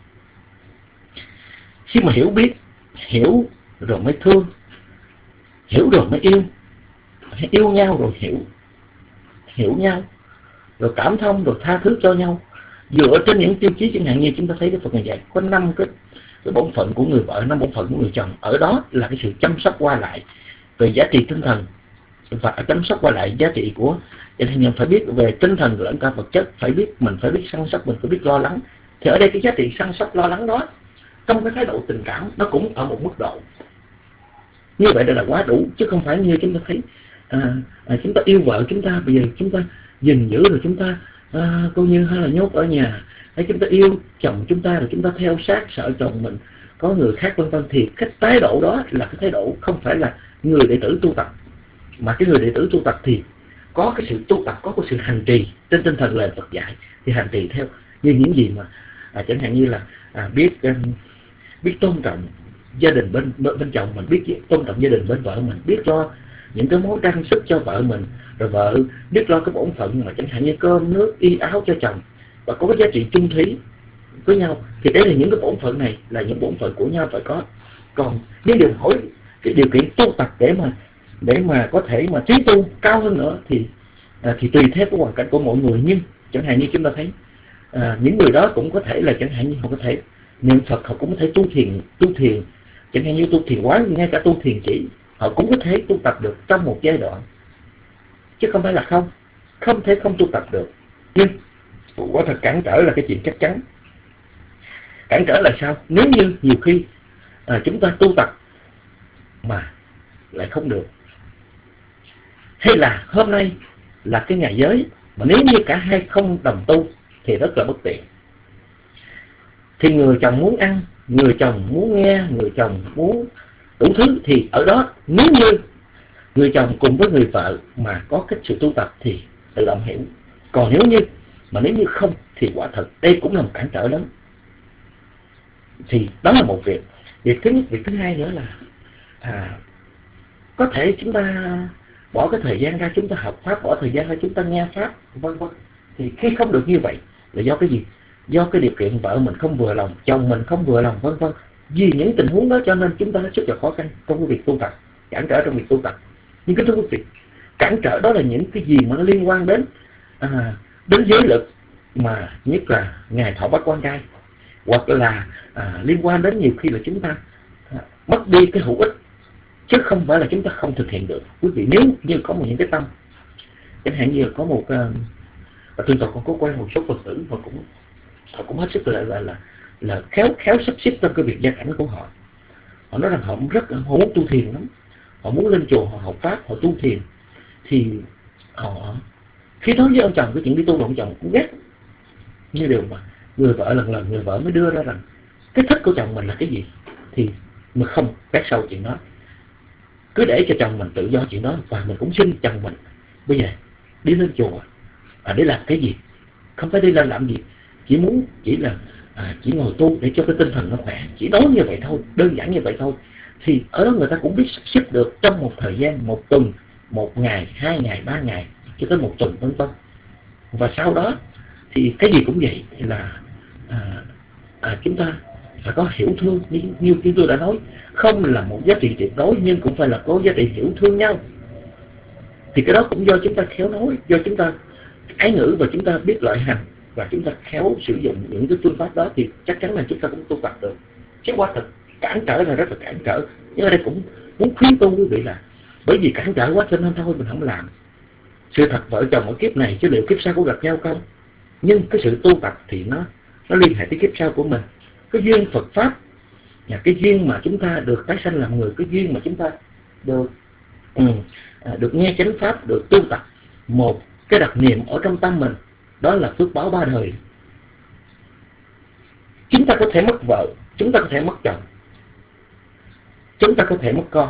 Khi mà hiểu rồi mới thương, hiểu rồi mới yêu, yêu nhau rồi hiểu nhau, rồi cảm thông, rồi tha thứ cho nhau, dựa trên những tiêu chí chẳng hạn như chúng ta thấy cái Phật này dạy có 5 cái bổn phận của người vợ, 5 bổn phận của người chồng. Ở đó là cái sự chăm sóc qua lại về giá trị tinh thần và chăm sóc qua lại giá trị của thì mình phải biết về tinh thần lẫn cả vật chất, mình phải biết săn sóc, mình phải biết lo lắng. Thì ở đây cái giá trị săn sóc lo lắng đó trong cái thái độ tình cảm nó cũng ở một mức độ như vậy là quá đủ, chứ không phải như chúng ta thấy chúng ta yêu vợ chúng ta, bây giờ chúng ta gìn giữ rồi chúng ta coi như hay là nhốt ở nhà, hay chúng ta yêu chồng chúng ta rồi chúng ta theo sát sợ chồng mình có người khác vân vân. Thì cái thái độ đó là cái thái độ không phải là người đệ tử tu tập, mà cái người đệ tử tu tập thì có cái sự tu tập, có cái sự hành trì trên tinh thần lời Phật dạy, thì hành trì theo như những gì mà chẳng hạn như là biết tôn trọng gia đình bên chồng mình, biết tôn trọng gia đình bên vợ mình, biết lo những cái món trang sức cho vợ mình, rồi vợ biết lo cái bổn phận mà chẳng hạn như cơm nước y áo cho chồng, và có cái giá trị chung thủy với nhau. Thì đấy là những cái bổn phận này là những bổn phận của nhau phải có. Còn nếu điều hỏi cái điều kiện tu tập để mà có thể mà trí tu cao hơn nữa thì tùy theo cái hoàn cảnh của mọi người. Nhưng chẳng hạn như chúng ta thấy những người đó cũng có thể là chẳng hạn như họ có thể niệm Phật, họ cũng có thể tu thiền, chẳng hạn như tu thiền quán, ngay cả tu thiền chỉ họ cũng có thể tu tập được trong một giai đoạn, chứ không phải là không thể không tu tập được. Nhưng quả thật cản trở là cái chuyện chắc chắn. Cản trở là sao? Nếu như nhiều khi chúng ta tu tập mà lại không được, hay là hôm nay là cái ngày giới mà nếu như cả hai không đồng tu thì rất là bất tiện. thì người chồng muốn ăn, người chồng muốn nghe, người chồng muốn đủ thứ, thì ở đó nếu như người chồng cùng với người vợ mà có cái sự tu tập thì tự động hiểu. Còn nếu như không thì quả thật đây cũng là một cản trở lớn. Thì đó là một việc. Việc thứ nhất. Việc thứ hai nữa là có thể chúng ta bỏ cái thời gian ra chúng ta học pháp, bỏ thời gian ra chúng ta nghe pháp, vân vân. Thì khi không được như vậy là do cái gì? Do cái điều kiện vợ mình không vừa lòng, chồng mình không vừa lòng, vân vân. Vì những tình huống đó cho nên chúng ta rất là khó khăn trong cái việc tu tập, cản trở trong việc tu tập. Nhưng cái thưa quý vị, cản trở đó là những cái gì mà nó liên quan đến giới lực, mà nhất là ngày thọ bát quan trai, hoặc là liên quan đến nhiều khi là chúng ta mất đi cái hữu ích, chứ không phải là chúng ta không thực hiện được. Quý vị nếu như có những cái tâm, chẳng hạn như là có một tôi còn có quen một số Phật tử mà họ cũng hết sức là khéo sắp xếp trong cái việc gia cảnh của họ. Họ nói rằng họ muốn tu thiền lắm, họ muốn lên chùa, họ học pháp, họ tu thiền, thì họ khi nói với ông chồng cái chuyện đi tu, ông chồng cũng ghét. Như điều mà người vợ lần người vợ mới đưa ra rằng cái thích của chồng mình là cái gì, thì mình không vét sâu chuyện đó, cứ để cho chồng mình tự do chuyện đó. Và mình cũng xin chồng mình bây giờ đi lên chùa để làm cái gì, không phải đi lên làm gì, chỉ ngồi tu để cho cái tinh thần nó khỏe, chỉ nói như vậy thôi, đơn giản như vậy thôi. Thì ở đó người ta cũng biết sắp xếp được trong một thời gian, một tuần, một ngày, 2 ngày, 3 ngày, cho tới một tuần, vân vân. Và sau đó thì cái gì cũng vậy, là chúng ta phải có hiểu thương, như tôi đã nói, không là một giá trị tuyệt đối nhưng cũng phải là có giá trị hiểu thương nhau. Thì cái đó cũng do chúng ta khéo nói, do chúng ta ái ngữ và chúng ta biết lợi hành, và chúng ta khéo sử dụng những cái phương pháp đó, thì chắc chắn là chúng ta cũng tu tập được. Chứ quả thực cản trở là rất là cản trở. Nhưng ở đây cũng muốn khuyến tu quý vị là bởi vì cản trở quá cho nên thôi mình không làm. Sự thật vợ chồng ở kiếp này chứ liệu kiếp sau có gặp nhau không? Nhưng cái sự tu tập thì nó liên hệ tới kiếp sau của mình. Cái duyên Phật pháp, cái duyên mà chúng ta được tái sanh làm người, cái duyên mà chúng ta được nghe chánh pháp, được tu tập, một cái đặc niệm ở trong tâm mình, đó là phước báo 3 đời. Chúng ta có thể mất vợ, chúng ta có thể mất chồng, chúng ta có thể mất con,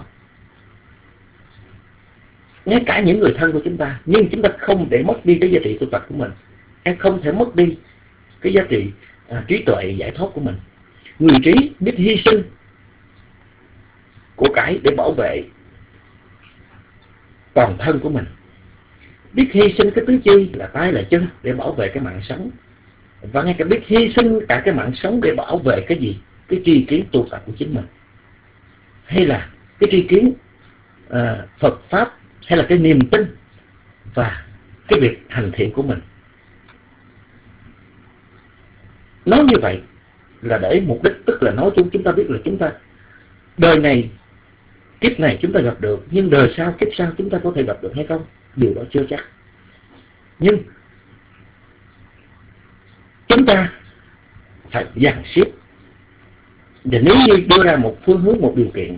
ngay cả những người thân của chúng ta, nhưng chúng ta không để mất đi cái giá trị tu tập của mình, hay không thể mất đi cái giá trị trí tuệ giải thoát của mình. Người trí biết hy sinh của cải để bảo vệ toàn thân của mình, biết hy sinh cái tứ chi là tay là chân để bảo vệ cái mạng sống, và ngay cả biết hy sinh cả cái mạng sống để bảo vệ cái gì? Cái tri kiến tu tập của chính mình, hay là cái tri kiến Phật pháp, hay là cái niềm tin và cái việc hành thiện của mình. Nói như vậy là để mục đích, tức là nói chúng ta biết là chúng ta đời này, kiếp này chúng ta gặp được, nhưng đời sau, kiếp sau chúng ta có thể gặp được hay không, điều đó chưa chắc. Nhưng chúng ta phải dàn xếp, và nếu như đưa ra một phương hướng, một điều kiện,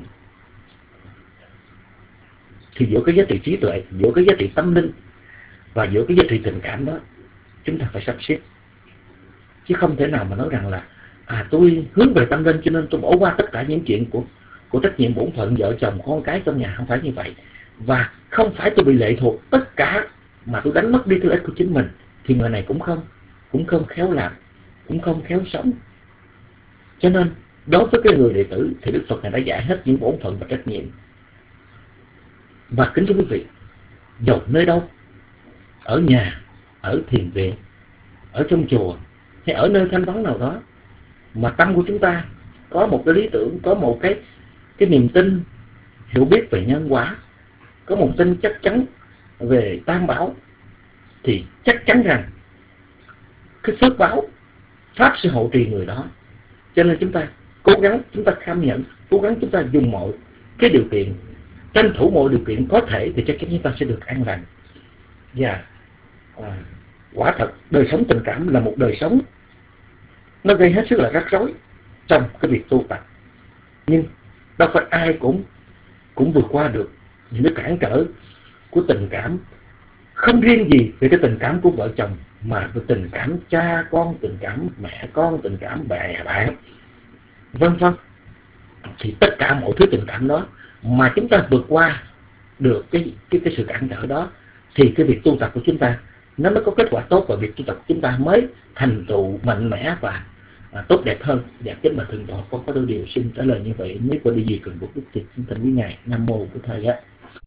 thì giữa cái giá trị trí tuệ, giữa cái giá trị tâm linh và giữa cái giá trị tình cảm đó, chúng ta phải sắp xếp. Chứ không thể nào mà nói rằng là tôi hướng về tâm linh cho nên tôi bỏ qua tất cả những chuyện của trách nhiệm bổn phận vợ chồng con cái trong nhà. Không phải như vậy. Và không phải tôi bị lệ thuộc tất cả mà tôi đánh mất đi cái ích của chính mình, thì người này cũng không khéo làm, cũng không khéo sống. Cho nên đối với cái người đệ tử thì Đức Phật này đã dạy hết những bổn phận và trách nhiệm. Và kính thưa quý vị, dầu nơi đâu, ở nhà, ở thiền viện, ở trong chùa, hay ở nơi thanh vắng nào đó, mà tâm của chúng ta có một cái lý tưởng, có một cái niềm tin, hiểu biết về nhân quả, có một tin chắc chắn về tam bảo, thì chắc chắn rằng cái phước báo pháp sẽ hộ trì người đó. Cho nên chúng ta cố gắng, chúng ta kham nhận, cố gắng chúng ta dùng mọi cái điều kiện, tranh thủ mọi điều kiện có thể, thì chắc chắn chúng ta sẽ được an lành. Và quả thật đời sống tình cảm là một đời sống nó gây hết sức là rắc rối trong cái việc tu tập. Nhưng đâu phải ai cũng vượt qua được những cái cản trở của tình cảm không riêng gì về cái tình cảm của vợ chồng, mà về tình cảm cha con, tình cảm mẹ con, tình cảm bè bạn, vân vân. Thì tất cả mọi thứ tình cảm đó mà chúng ta vượt qua được cái sự cản trở đó, thì cái việc tu tập của chúng ta nó mới có kết quả tốt, và việc tu tập của chúng ta mới thành tựu mạnh mẽ và tốt đẹp hơn. Dạ kính bạch thượng tọa, con có đôi điều xin trả lời như vậy. Nếu có điều gì cần bổ túc thì xin thành với ngài. Nam mô Bổn Thầy á.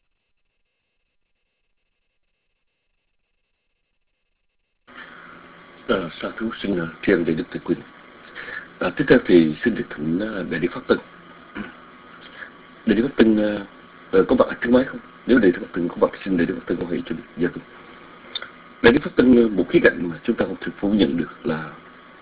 Sa thú xin thiền để Đức Thầy Quỳnh. Tiếp theo thì xin được thỉnh Đại Đức Pháp Tân. Đại Đức Pháp Tân có bạn tiếng máy không? Nếu Đại Đức Pháp Tân có bạn xin Đại Đức Pháp Tân có hãy cho được. Dạ vâng. Đại Đức Pháp Tân, một khía cạnh mà chúng ta không thể phủ nhận được là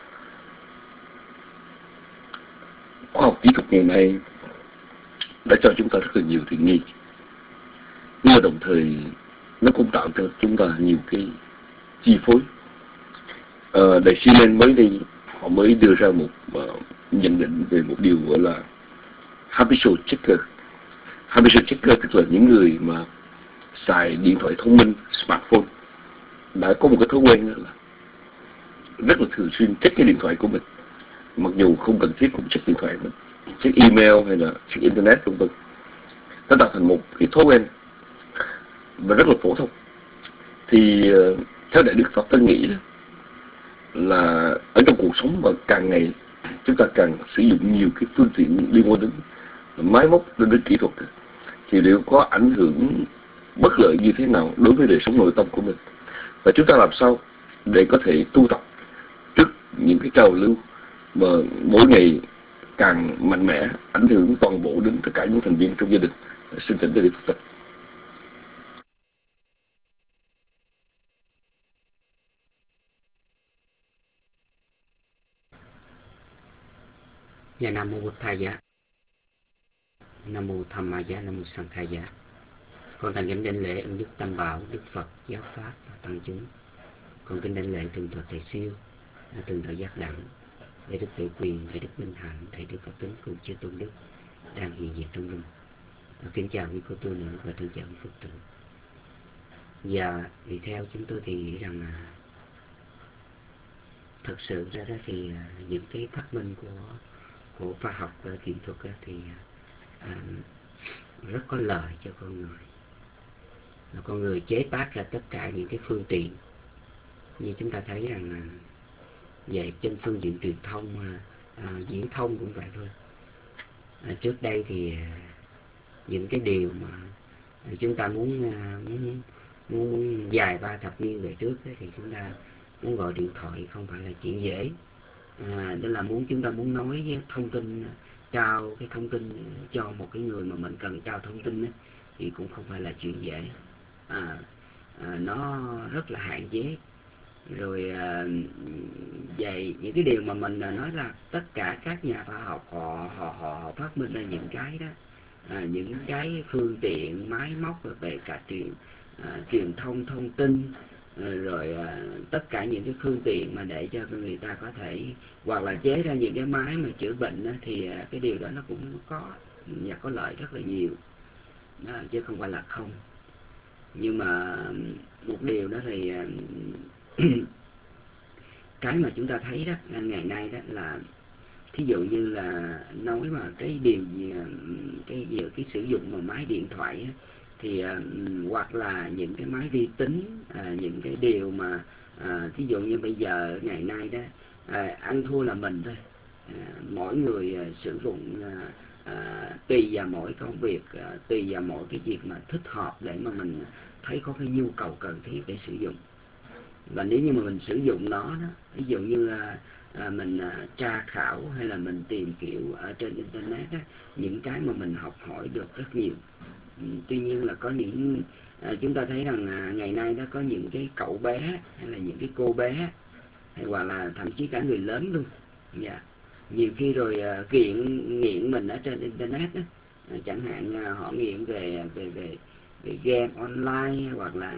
khoa học kỹ thuật ngày nay đã cho chúng ta rất là nhiều tiện nghi, nhưng mà đồng thời nó cũng tạo cho chúng ta nhiều cái chi phối. Đại Siemens mới đây họ mới đưa ra một nhận định về một điều gọi là habitual checker. Habitual checker tức là những người mà xài điện thoại thông minh, smartphone, đã có một cái thói quen là rất là thường xuyên check cái điện thoại của mình, mặc dù không cần thiết cũng check điện thoại mình, check email hay là check internet vân vân. Nó tạo thành một cái thói quen và rất là phổ thông. Thì theo Đại Đức Pháp Tân nghĩ đó, là ở trong cuộc sống mà càng ngày chúng ta càng sử dụng nhiều cái phương tiện liên quan đến máy móc, đến kỹ thuật, thì đều có ảnh hưởng bất lợi như thế nào đối với đời sống nội tâm của mình, và chúng ta làm sao để có thể tu tập trước những cái trào lưu mà mỗi ngày càng mạnh mẽ, ảnh hưởng toàn bộ đến tất cả những thành viên trong gia đình. Xin thỉnh Đại Đức Pháp Tân. Dạ Nam mô Bụt Thầy Giá, Nam mô Tham Ma Giá, Nam mô Sang Khai Giá. Con thành kính đảnh lễ ân đức Tam Bảo, Đức Phật, Giáo Pháp và Tăng chúng. Con kính đảnh lễ Thượng tọa Thầy Siêu, Thượng tọa Giác Đẳng, Đại Đức Tự Quyền, Đại Đức Minh Hạnh, Đại Đức Pháp Tính cùng chư tôn đức đang hiện diện trong room. Kính chào quý cô tu nữ và thân chào quý Phật tử. Và thì theo chúng tôi thì nghĩ rằng là thật sự ra đó thì những cái phát minh của khoa học và kỹ thuật thì rất có lợi cho con người. Con người chế tác ra tất cả những cái phương tiện như chúng ta thấy rằng là về trên phương diện truyền thông, viễn thông cũng vậy thôi. Trước đây thì những cái điều mà chúng ta muốn vài ba thập niên về trước thì chúng ta muốn gọi điện thoại không phải là chuyện dễ. Đó là chúng ta muốn nói với thông tin, trao cái thông tin cho một cái người mà mình cần trao thông tin ấy, thì cũng không phải là chuyện dễ. Nó rất là hạn chế. Rồi về những cái điều mà mình nói là tất cả các nhà khoa học họ phát minh ra những cái đó, những cái phương tiện máy móc về cả truyền thông thông tin, rồi tất cả những cái phương tiện mà để cho người ta có thể hoặc là chế ra những cái máy mà chữa bệnh đó, thì cái điều đó nó cũng có và có lợi rất là nhiều đó, chứ không phải là không. Nhưng mà một điều đó thì cái mà chúng ta thấy đó ngày nay đó là thí dụ như là nói mà cái điều gì cái sử dụng mà máy điện thoại á, thì hoặc là những cái máy vi tính, những cái điều mà thí dụ như bây giờ ngày nay đó ăn thua là mình thôi. Mỗi người sử dụng tùy vào mỗi công việc, tùy vào mỗi cái việc mà thích hợp để mà mình thấy có cái nhu cầu cần thiết để sử dụng. Và nếu như mà mình sử dụng nó đó, ví dụ như mình tra khảo hay là mình tìm hiểu ở trên internet đó, những cái mà mình học hỏi được rất nhiều. Tuy nhiên là có những chúng ta thấy rằng ngày nay đó có những cái cậu bé hay là những cái cô bé hay hoặc là thậm chí cả người lớn luôn, nhiều khi rồi nghiện mình ở trên internet đó, chẳng hạn họ nghiện về game online, hoặc là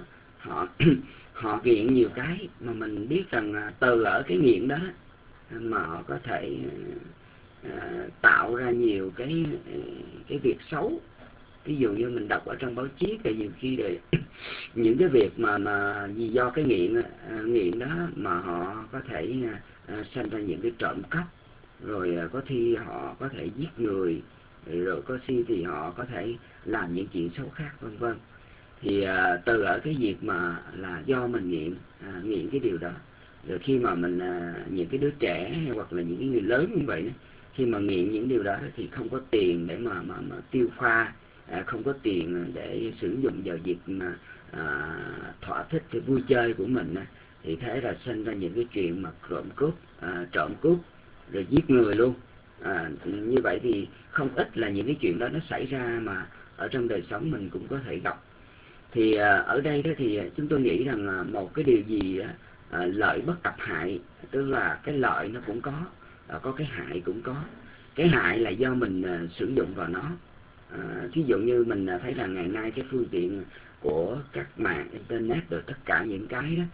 họ nghiện nhiều cái mà mình biết rằng từ ở cái nghiện đó mà họ có thể tạo ra nhiều cái việc xấu. Ví dụ như mình đọc ở trong báo chí thì nhiều khi rồi những cái việc mà vì do cái nghiện đó mà họ có thể sanh ra những cái trộm cắp, rồi có khi họ có thể giết người, rồi có khi thì họ có thể làm những chuyện xấu khác, vân vân. Thì từ ở cái việc mà là do mình nghiện cái điều đó, rồi khi mà mình những cái đứa trẻ hoặc là những cái người lớn như vậy đó, khi mà nghiện những điều đó thì không có tiền để mà tiêu pha, không có tiền để sử dụng vào việc mà thỏa thích cái vui chơi của mình, thì thế là sinh ra những cái chuyện mà trộm cướp rồi giết người luôn. Như vậy thì không ít là những cái chuyện đó nó xảy ra mà ở trong đời sống mình cũng có thể gặp. Thì ở đây đó thì chúng tôi nghĩ rằng một cái điều gì lợi bất cập hại, tức là cái lợi nó cũng có cái hại cũng có. Cái hại là do mình sử dụng vào nó. Thí dụ như mình thấy là ngày nay cái phương tiện của các mạng internet rồi tất cả những cái đó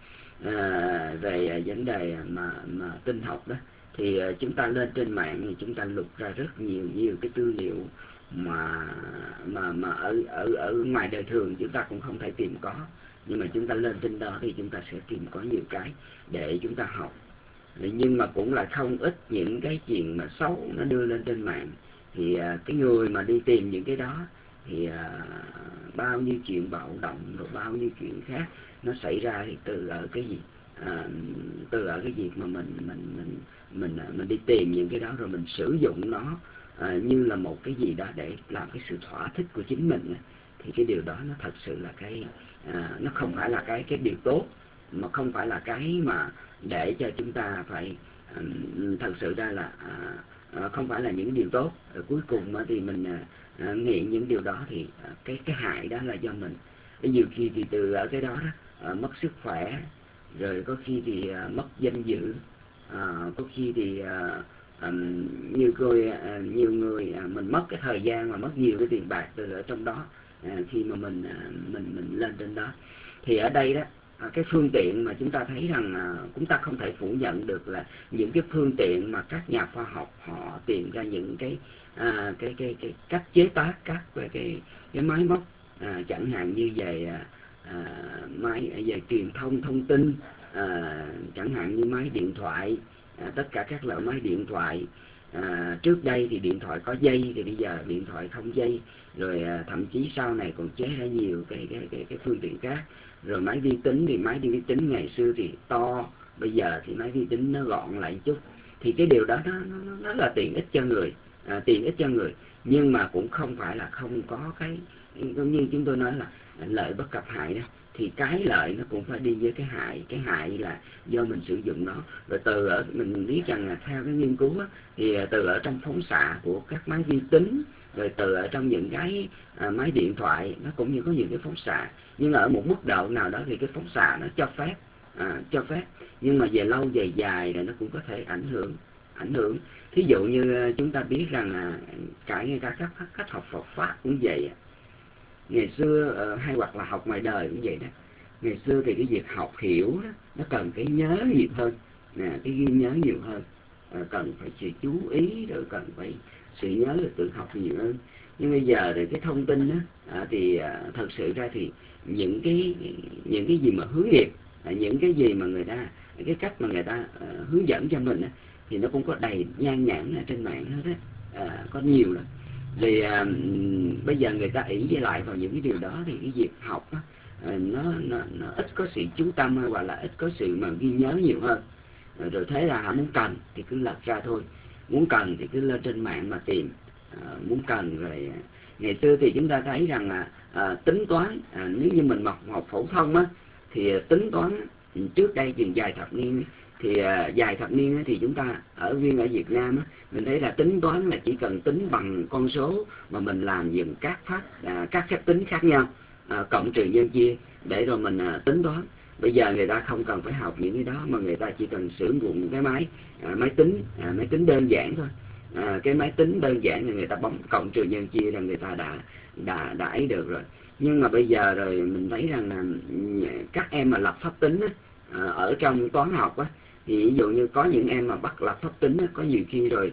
về vấn đề mà tin học đó, thì chúng ta lên trên mạng thì chúng ta lục ra rất nhiều cái tư liệu mà ở ngoài đời thường chúng ta cũng không thể tìm có, nhưng mà chúng ta lên trên đó thì chúng ta sẽ tìm có nhiều cái để chúng ta học. Nhưng mà cũng là không ít những cái chuyện mà xấu nó đưa lên trên mạng, thì cái người mà đi tìm những cái đó thì bao nhiêu chuyện bạo động rồi bao nhiêu chuyện khác nó xảy ra, thì từ ở cái gì từ ở cái việc mà mình đi tìm những cái đó rồi mình sử dụng nó như là một cái gì đó để làm cái sự thỏa thích của chính mình, thì cái điều đó nó thật sự là cái nó không phải là cái điều tốt, mà không phải là cái mà để cho chúng ta phải thật sự ra là không phải là những điều tốt. Cuối cùng thì mình nghiện những điều đó thì cái hại đó là do mình. Nhiều khi thì từ ở cái đó mất sức khỏe, rồi có khi thì mất danh dự, có khi thì nhiều người mình mất cái thời gian mà mất nhiều cái tiền bạc từ ở trong đó khi mà mình lên trên đó. Thì ở đây đó cái phương tiện mà chúng ta thấy rằng chúng ta không thể phủ nhận được là những cái phương tiện mà các nhà khoa học họ tìm ra những cái cách chế tác các cái máy móc, chẳng hạn như về về truyền thông tin, chẳng hạn như máy điện thoại, tất cả các loại máy điện thoại. Trước đây thì điện thoại có dây, thì bây giờ điện thoại không dây, rồi thậm chí sau này còn chế ra nhiều cái phương tiện khác. Rồi máy vi tính, thì máy vi tính ngày xưa thì to, bây giờ thì máy vi tính nó gọn lại chút. Thì cái điều đó nó là tiện ích cho người, nhưng mà cũng không phải là không có cái, như chúng tôi nói là lợi bất cập hại đó. Thì cái lợi nó cũng phải đi với cái hại là do mình sử dụng nó. Rồi từ ở mình biết rằng là theo cái nghiên cứu á, thì từ ở trong phóng xạ của các máy vi tính, rồi từ ở trong những cái máy điện thoại nó cũng như có những cái phóng xạ, nhưng ở một mức độ nào đó thì cái phóng xạ nó cho phép, nhưng mà về lâu về dài là nó cũng có thể ảnh hưởng. Thí dụ như chúng ta biết rằng ngay cả các cách học Phật pháp cũng vậy. Ngày xưa hay hoặc là học ngoài đời cũng vậy đó. Ngày xưa thì cái việc học hiểu đó, nó cần cái nhớ nhiều hơn, cái ghi nhớ nhiều hơn, cần phải sự chú ý, rồi cần phải sự nhớ rồi tự học nhiều hơn. Nhưng bây giờ thì cái thông tin đó, thì thật sự ra thì những cái gì mà hướng nghiệp, những cái gì mà cái cách mà người ta hướng dẫn cho mình thì nó cũng có đầy nhan nhản ở trên mạng hết á, có nhiều lắm. Thì bây giờ người ta ỷ với lại vào những cái điều đó, thì cái việc học đó, nó ít có sự chú tâm, hoặc là ít có sự mà ghi nhớ nhiều hơn. Rồi thế là họ muốn cần thì cứ lật ra thôi, muốn cần thì cứ lên trên mạng mà tìm, muốn cần. Rồi ngày xưa thì chúng ta thấy rằng tính toán, nếu như mình học phổ thông thì tính toán trước đây chừng vài thập niên, thì vài thập niên thì chúng ta ở Việt Nam mình thấy là tính toán là chỉ cần tính bằng con số mà mình làm dùng các phép tính khác nhau, cộng trừ nhân chia, để rồi mình tính toán. Bây giờ người ta không cần phải học những cái đó, mà người ta chỉ cần sử dụng cái máy tính đơn giản thôi. Cái máy tính đơn giản là người ta bấm cộng trừ nhân chia là người ta đã ấy được rồi. Nhưng mà bây giờ rồi mình thấy rằng là các em mà lập pháp tính ở trong toán học thì ví dụ như có những em mà bắt lập pháp tính có nhiều khi rồi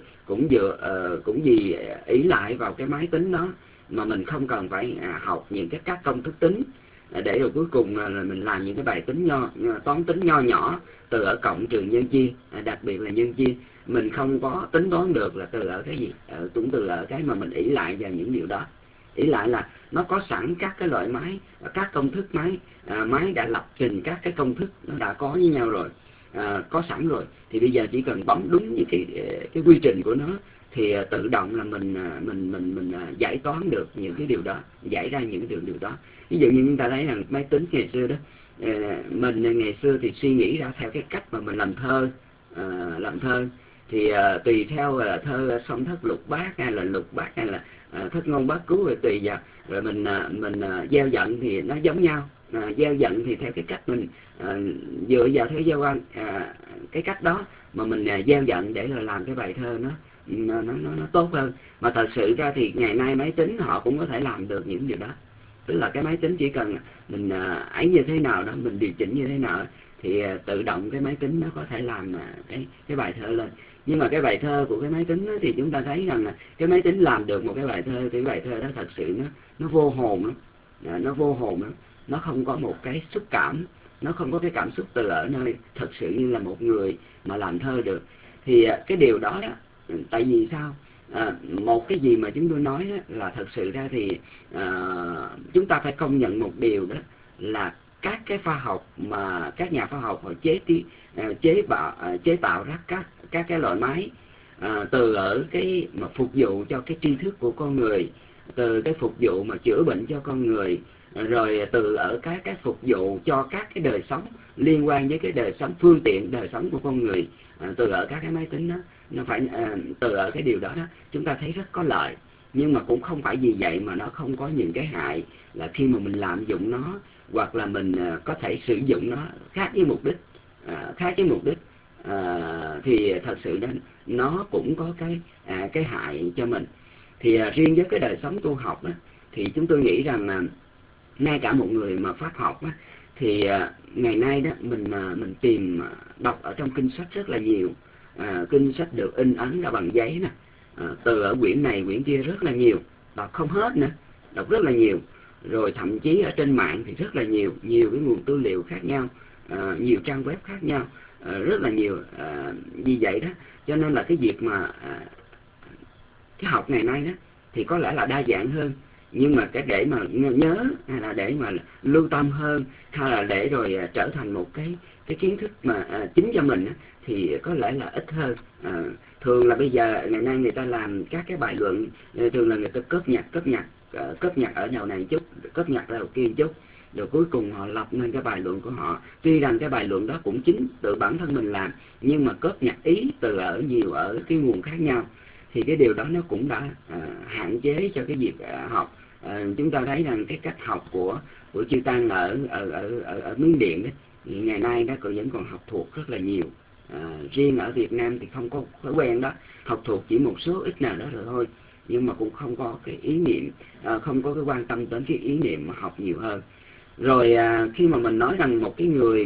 cũng vì ỷ lại vào cái máy tính đó mà mình không cần phải học những các công thức tính, để rồi cuối cùng là mình làm những cái bài toán tính nho nhỏ từ ở cộng trừ nhân chia, đặc biệt là nhân chia mình không có tính toán được là từ ở cái gì, cũng từ ở cái mà mình ỷ lại vào những điều đó. Ỷ lại là nó có sẵn các cái loại máy, các công thức máy, máy đã lập trình các cái công thức nó đã có với nhau rồi, có sẵn rồi, thì bây giờ chỉ cần bấm đúng như cái quy trình của nó thì tự động là mình giải toán được những cái điều đó, giải ra những điều đó. Ví dụ như chúng ta thấy rằng máy tính ngày xưa đó, mình ngày xưa thì suy nghĩ ra theo cái cách mà mình làm thơ thì tùy theo là thơ song thất lục bát hay là lục bát hay là thất ngôn bát cứu, rồi tùy vào rồi mình gieo giận thì nó giống nhau. Gieo giận thì theo cái cách mình dựa vào thế gieo văn, cái cách đó mà mình gieo giận để rồi làm cái bài thơ nó tốt hơn. Mà thật sự ra thì ngày nay máy tính họ cũng có thể làm được những điều đó, tức là cái máy tính chỉ cần mình ấy như thế nào đó, mình điều chỉnh như thế nào thì tự động cái máy tính nó có thể làm cái bài thơ lên. Nhưng mà cái bài thơ của cái máy tính đó, thì chúng ta thấy rằng là cái máy tính làm được một cái bài thơ thì cái bài thơ đó thật sự nó vô hồn lắm, nó vô hồn lắm, nó không có một cái xúc cảm, nó không có cái cảm xúc từ ở nơi thật sự như là một người mà làm thơ được. Thì cái điều đó đó, tại vì sao? Một cái gì mà chúng tôi nói đó, là thật sự ra thì chúng ta phải công nhận một điều đó là các cái khoa học mà các nhà khoa học họ chế tạo ra các cái loại máy từ ở cái mà phục vụ cho cái tri thức của con người, từ cái phục vụ mà chữa bệnh cho con người, rồi từ ở cái phục vụ cho các cái đời sống liên quan với cái đời sống, phương tiện đời sống của con người, từ ở các cái máy tính đó, nó phải từ ở cái điều đó đó chúng ta thấy rất có lợi. Nhưng mà cũng không phải vì vậy mà nó không có những cái hại, là khi mà mình lạm dụng nó hoặc là mình có thể sử dụng nó khác với mục đích, thì thật sự nó cũng có cái hại cho mình. Thì riêng với cái đời sống tu học đó, thì chúng tôi nghĩ rằng ngay cả một người mà pháp học đó, thì ngày nay đó mình tìm đọc ở trong kinh sách rất là nhiều, kinh sách được in ấn ra bằng giấy nè, từ ở quyển này quyển kia rất là nhiều, đọc không hết nữa, đọc rất là nhiều. Rồi thậm chí ở trên mạng thì rất là nhiều cái nguồn tư liệu khác nhau, nhiều trang web khác nhau, rất là nhiều. Vì vậy đó cho nên là cái việc mà cái học ngày nay đó thì có lẽ là đa dạng hơn, nhưng mà cái để mà nhớ hay là để mà lưu tâm hơn, hay là để rồi trở thành một cái kiến thức mà chính cho mình thì có lẽ là ít hơn. Thường là bây giờ ngày nay người ta làm các cái bài luận, thường là người ta cóp nhặt ở đầu này chút, cóp nhặt ở đầu kia chút, rồi cuối cùng họ lập nên cái bài luận của họ. Tuy rằng cái bài luận đó cũng chính tự bản thân mình làm, nhưng mà cóp nhặt ý từ ở nhiều ở cái nguồn khác nhau, thì cái điều đó nó cũng đã hạn chế cho cái việc học. Chúng ta thấy rằng cái cách học của chư tăng ở Miến Điện đó, thì ngày nay đó vẫn còn học thuộc rất là nhiều. Riêng ở Việt Nam thì không có thói quen đó, học thuộc chỉ một số ít nào đó rồi thôi, nhưng mà cũng không có cái ý niệm, không có cái quan tâm đến cái ý niệm mà học nhiều hơn. Rồi khi mà mình nói rằng một cái người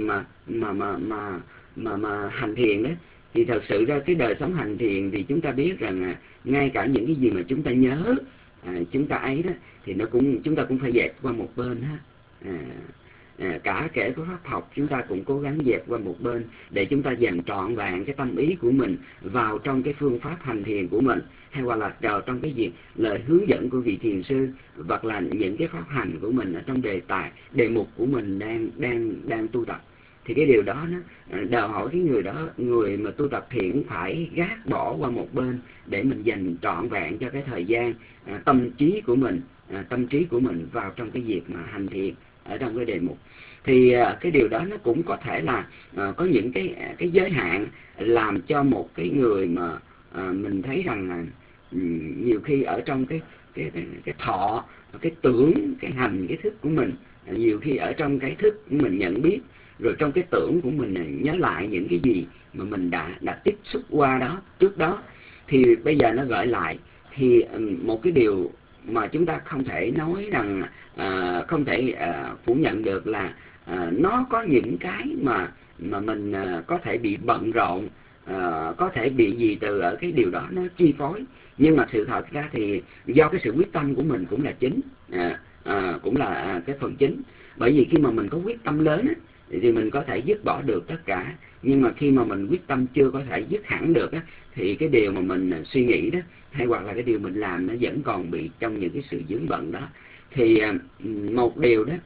mà hành thiền đó, thì thật sự ra cái đời sống hành thiền thì chúng ta biết rằng ngay cả những cái gì mà chúng ta nhớ, chúng ta ấy đó, thì chúng ta cũng phải dẹp qua một bên ha. Cả kể có pháp học chúng ta cũng cố gắng dẹp qua một bên để chúng ta dành trọn vẹn cái tâm ý của mình vào trong cái phương pháp hành thiền của mình, hay hoặc là vào trong cái việc lời hướng dẫn của vị thiền sư, hoặc là những cái pháp hành của mình ở trong đề mục của mình đang tu tập. Thì cái điều đó nó đòi hỏi cái người mà tu tập thiền phải gác bỏ qua một bên để mình dành trọn vẹn cho cái thời gian, tâm trí của mình vào trong cái việc mà hành thiền ở trong cái đề mục. Thì cái điều đó nó cũng có thể là có những cái giới hạn làm cho một cái người mà mình thấy rằng là nhiều khi ở trong cái thọ, cái tưởng, cái hành, cái thức của mình, nhiều khi ở trong cái thức của mình nhận biết, rồi trong cái tưởng của mình nhớ lại những cái gì mà mình đã tiếp xúc qua đó trước đó, thì bây giờ nó gợi lại. Thì một cái điều mà chúng ta không thể nói rằng không thể phủ nhận được là nó có những cái mà mình có thể bị bận rộn, có thể bị gì từ ở cái điều đó nó chi phối. Nhưng mà sự thật ra thì do cái sự quyết tâm của mình cũng là chính. cũng là cái phần chính. Bởi vì khi mà mình có quyết tâm lớn á, thì mình có thể dứt bỏ được tất cả. Nhưng mà khi mà mình quyết tâm chưa có thể dứt hẳn được á, thì cái điều mà mình suy nghĩ đó, hay hoặc là cái điều mình làm nó vẫn còn bị trong những cái sự vướng bận đó. Thì một điều đó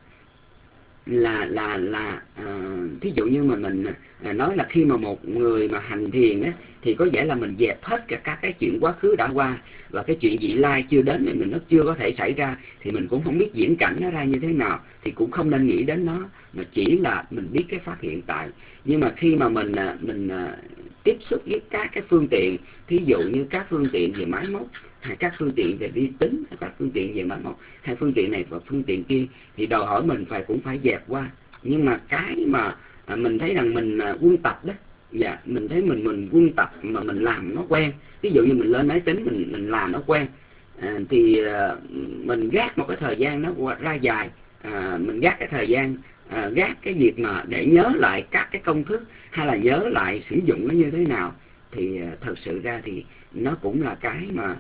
là thí dụ như mà mình nói là khi mà một người mà hành thiền á, thì có vẻ là mình dẹp hết cả các cái chuyện quá khứ đã qua, và cái chuyện vị lai chưa đến thì nó chưa có thể xảy ra, thì mình cũng không biết diễn cảnh nó ra như thế nào, thì cũng không nên nghĩ đến nó, mà chỉ là mình biết cái pháp hiện tại. Nhưng mà khi mà mình tiếp xúc với các cái phương tiện, thí dụ như các phương tiện về máy móc, hay các phương tiện về vi tính, hay các phương tiện về máy móc, hay phương tiện này và phương tiện kia, thì đòi hỏi mình cũng phải dẹp qua. Nhưng mà cái mà mình thấy rằng mình quân tập đó, mình thấy mình quân tập mà mình làm nó quen. Ví dụ như mình lên máy tính mình làm nó quen, thì mình gác một cái thời gian nó ra dài, mình gác cái thời gian, gác cái việc mà để nhớ lại các cái công thức, hay là nhớ lại sử dụng nó như thế nào, thì thật sự ra thì nó cũng là cái mà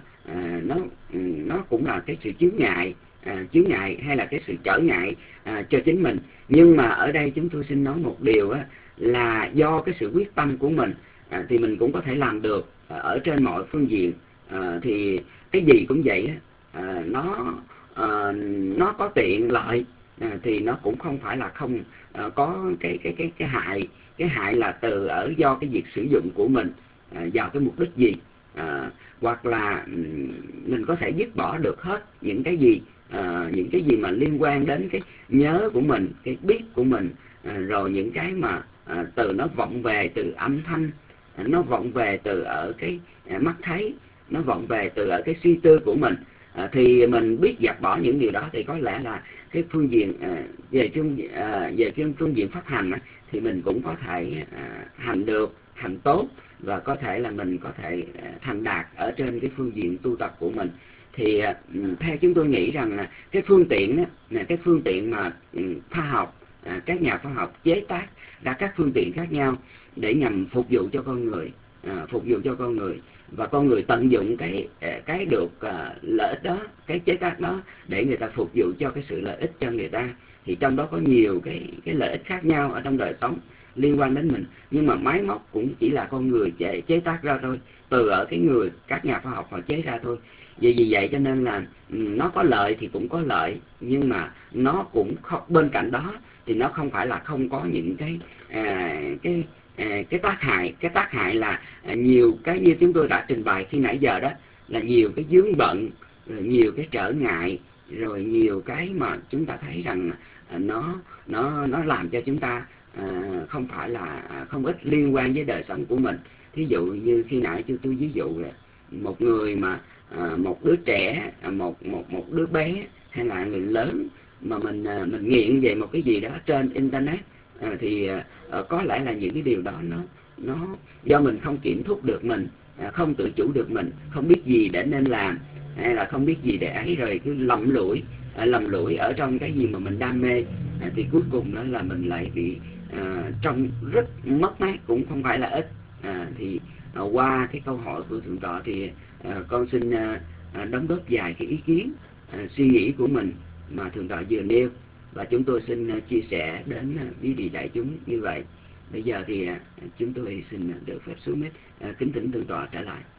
nó cũng là cái sự chướng ngại hay là cái sự trở ngại cho chính mình. Nhưng mà ở đây chúng tôi xin nói một điều á, là do cái sự quyết tâm của mình thì mình cũng có thể làm được ở trên mọi phương diện. Thì cái gì cũng vậy á, nó có tiện lợi, thì nó cũng không phải là không có cái hại. Cái hại là từ ở do cái việc sử dụng của mình vào cái mục đích gì, hoặc là mình có thể dứt bỏ được hết những cái gì mà liên quan đến cái nhớ của mình, cái biết của mình, rồi những cái mà từ nó vọng về từ âm thanh, nó vọng về từ ở cái mắt thấy, nó vọng về từ ở cái suy tư của mình. Thì mình biết dẹp bỏ những điều đó, thì có lẽ là cái phương diện về phương diện pháp hành thì mình cũng có thể hành được, hành tốt, và có thể là mình có thể thành đạt ở trên cái phương diện tu tập của mình. Thì theo chúng tôi nghĩ rằng là cái phương tiện đó, là cái phương tiện mà khoa học, các nhà khoa học chế tác ra các phương tiện khác nhau để nhằm phục vụ cho con người, và con người tận dụng cái được lợi ích đó, cái chế tác đó, để người ta phục vụ cho cái sự lợi ích cho người ta. Thì trong đó có nhiều cái lợi ích khác nhau ở trong đời sống liên quan đến mình. Nhưng mà máy móc cũng chỉ là con người chế tác ra thôi, từ ở cái người các nhà khoa học họ chế ra thôi. Vì vậy cho nên là nó có lợi thì cũng có lợi, nhưng mà nó cũng không, bên cạnh đó thì nó không phải là không có những cái tác hại. Cái tác hại là nhiều cái như chúng tôi đã trình bày khi nãy giờ đó, là nhiều cái vướng bận, rồi nhiều cái trở ngại, rồi nhiều cái mà chúng ta thấy rằng nó làm cho chúng ta không phải là không ít liên quan với đời sống của mình. Thí dụ như khi nãy tôi ví dụ là một người mà một đứa trẻ, một đứa bé hay là người lớn mà mình nghiện về một cái gì đó trên internet, thì có lẽ là những cái điều đó nó do mình không kiểm thúc được mình, không tự chủ được mình, không biết gì để nên làm, hay là không biết gì để ấy, rồi cứ lầm lũi ở trong cái gì mà mình đam mê, thì cuối cùng đó là mình lại bị trong rất mất mát, cũng không phải là ít. Thì qua cái câu hỏi của thượng tọa thì con xin đóng góp vài cái ý kiến, suy nghĩ của mình mà thượng tọa vừa nêu, và chúng tôi xin chia sẻ đến quý vị đại chúng như vậy. Bây giờ thì chúng tôi xin được phép xuống mic, kính thỉnh thượng tọa trở lại.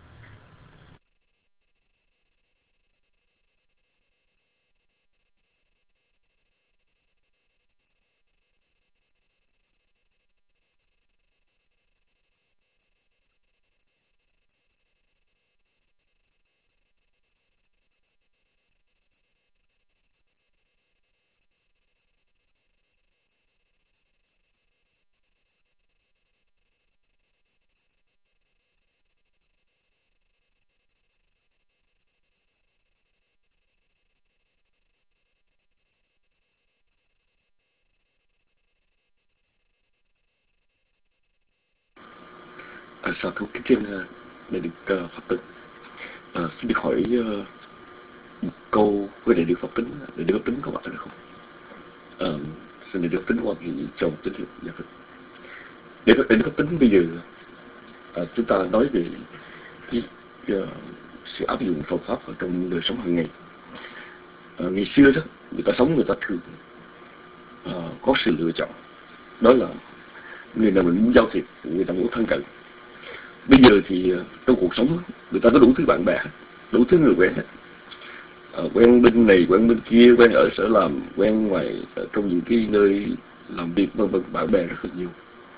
Sao thưa kính trên đại đức Pháp Tấn, xin được hỏi một câu với đại đức Pháp Tấn. Đại đức Pháp Tấn có mặt được không? Xin đại đức Pháp Tấn quan hệ cho một tín hiệu. Dạ vâng. Đại đức Pháp Tấn bây giờ chúng ta nói về cái sự áp dụng Phật pháp ở trong đời sống hàng ngày. Ngày xưa đó người ta sống, người ta thường có sự lựa chọn, đó là người nào mình muốn giao thiệp, người ta muốn thân cận. Bây giờ thì trong cuộc sống người ta có đủ thứ bạn bè, đủ thứ người quen hết. Quen bên này, quen bên kia, quen ở sở làm, quen ngoài trong những cái nơi làm việc, vân vân, bạn bè rất là nhiều.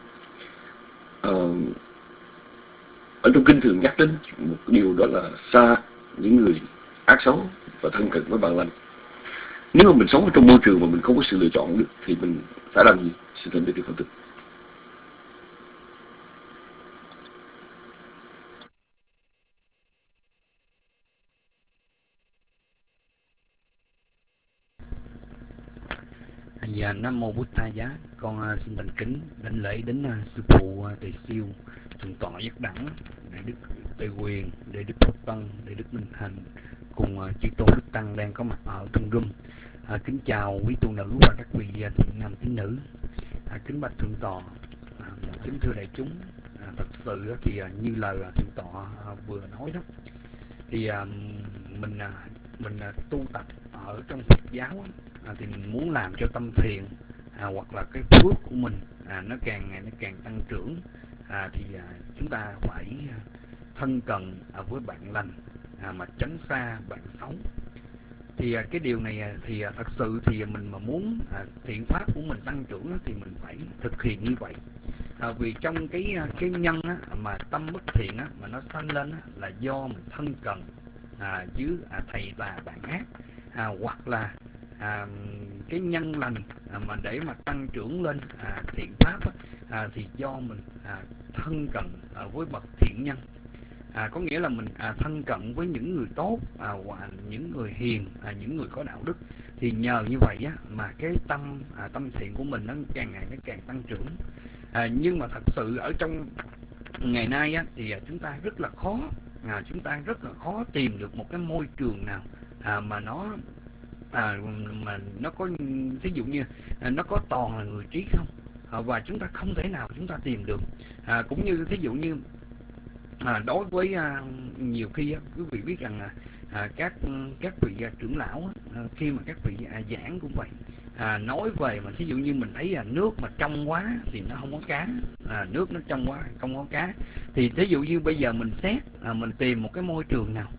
Ở trong kinh thường nhắc đến một điều, đó là xa những người ác xấu và thân cận với bạn lành. Nếu mà mình sống ở trong môi trường mà mình không có sự lựa chọn được thì mình phải làm gì? Xin thỉnh Đức Phật tử. Dạ, Nam Mô Bụt Thầy Giá. Con xin thành kính đảnh lễ đến sư phụ Tề Siêu, thượng tọa Giác Đẳng, đại đức Tề Quyền, đại đức Phật Tân, đại đức Minh Thành cùng chư tôn đức tăng đang có mặt ở trong room. Kính chào quý tu nữ và các vị thiện nam tín nữ. Kính bạch thượng tọa, kính thưa đại chúng. Thật sự thì như lời thượng tọa vừa nói đó, thì mình tu tập ở trong Phật giáo thì mình muốn làm cho tâm thiện hoặc là cái phước của mình nó càng ngày nó càng tăng trưởng, thì chúng ta phải thân cận với bạn lành mà tránh xa bạn xấu. Thì cái điều này thì thật sự thì mình mà muốn thiện pháp của mình tăng trưởng thì mình phải thực hiện như vậy. Vì trong cái nhân mà tâm bất thiện mà nó sanh lên là do mình thân cận với thầy tà bạn ác, hoặc là cái nhân lành mà để mà tăng trưởng lên thiện pháp thì do mình thân cận với bậc thiện nhân. Có nghĩa là mình thân cận với những người tốt và những người hiền, những người có đạo đức, thì nhờ như vậy mà cái tâm thiện của mình nó càng ngày nó càng tăng trưởng. Nhưng mà thật sự ở trong ngày nay thì chúng ta rất là khó tìm được một cái môi trường nào mà nó có, thí dụ như nó có toàn là người trí không, và chúng ta không thể nào chúng ta tìm được. Cũng như thí dụ như đối với nhiều khi quý vị biết rằng các vị trưởng lão khi mà các vị giảng cũng vậy, nói về mà thí dụ như mình thấy nước mà trong quá thì nó không có cá, nước nó trong quá không có cá, thì thí dụ như bây giờ mình xét mình tìm một cái môi trường nào,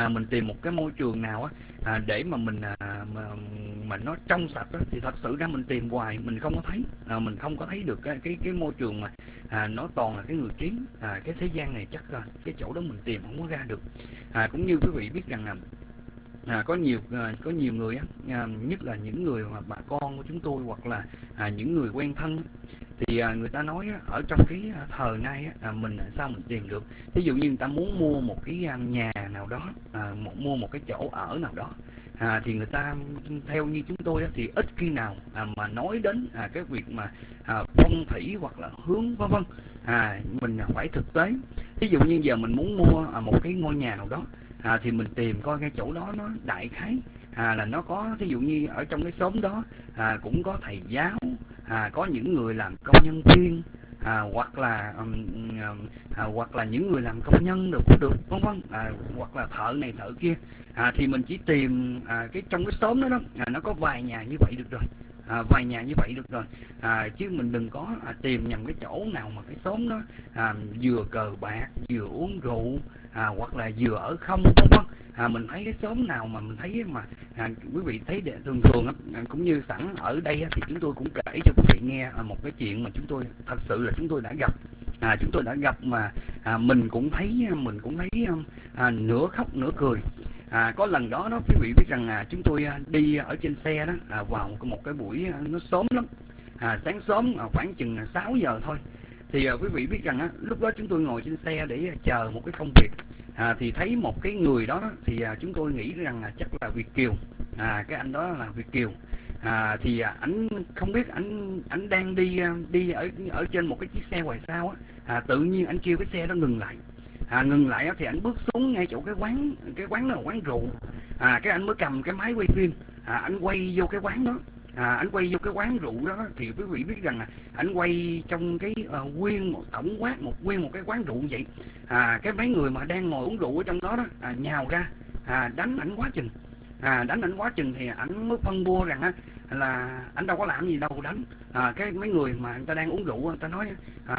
để mà mình mà nó trong sạch thì thật sự ra mình tìm hoài mình không có thấy, mình không có thấy được cái môi trường mà nó toàn là cái người trí. Cái thế gian này chắc là cái chỗ đó mình tìm không có ra được. Cũng như quý vị biết rằng là có nhiều người nhất là những người mà bà con của chúng tôi hoặc là những người quen thân, thì người ta nói ở trong cái thời nay mình sao mình tìm được. Ví dụ như người ta muốn mua một cái nhà nào đó, mua một cái chỗ ở nào đó, thì người ta theo như chúng tôi thì ít khi nào mà nói đến cái việc mà phong thủy hoặc là hướng vân vân. Mình phải thực tế. Ví dụ như giờ mình muốn mua một cái ngôi nhà nào đó, thì mình tìm coi cái chỗ đó nó đại khái là nó có, thí dụ như ở trong cái xóm đó cũng có thầy giáo, có những người làm công nhân viên, hoặc là những người làm công nhân được vân vân, hoặc là thợ này thợ kia, thì mình chỉ tìm cái trong cái xóm đó nó có vài nhà như vậy được rồi. Chứ mình đừng có tìm nhầm cái chỗ nào mà cái xóm đó vừa cờ bạc vừa uống rượu, hoặc là vừa ở không vân vân. Mình thấy cái xóm nào mà mình thấy mà quý vị thấy thường cũng như sẵn ở đây thì chúng tôi cũng kể cho quý vị nghe một cái chuyện mà chúng tôi thật sự là chúng tôi đã gặp mà mình cũng thấy nửa khóc nửa cười. Có lần đó quý vị biết rằng chúng tôi đi ở trên xe đó, vào một cái buổi nó sớm lắm, sáng sớm khoảng chừng 6 giờ thôi. Thì quý vị biết rằng lúc đó chúng tôi ngồi trên xe để chờ một cái công việc, thì thấy một cái người đó thì chúng tôi nghĩ rằng chắc là Việt kiều. Cái anh đó là Việt kiều. Thì ảnh không biết ảnh đang đi ở trên một cái chiếc xe ngoài sau tự nhiên anh kêu cái xe đó ngừng lại thì anh bước xuống ngay chỗ cái quán đó là quán rượu. Cái anh mới cầm cái máy quay phim, anh quay vô cái quán đó. Anh quay vô cái quán rượu đó thì quý vị biết rằng anh quay trong cái nguyên một tổng quát nguyên một cái quán rượu vậy. Cái mấy người mà đang ngồi uống rượu ở trong đó nhào ra đánh ảnh quá chừng. đánh ảnh quá chừng thì ảnh mới phân bua rằng là ảnh đâu có làm gì đâu đánh. Cái mấy người mà người ta đang uống rượu, người ta nói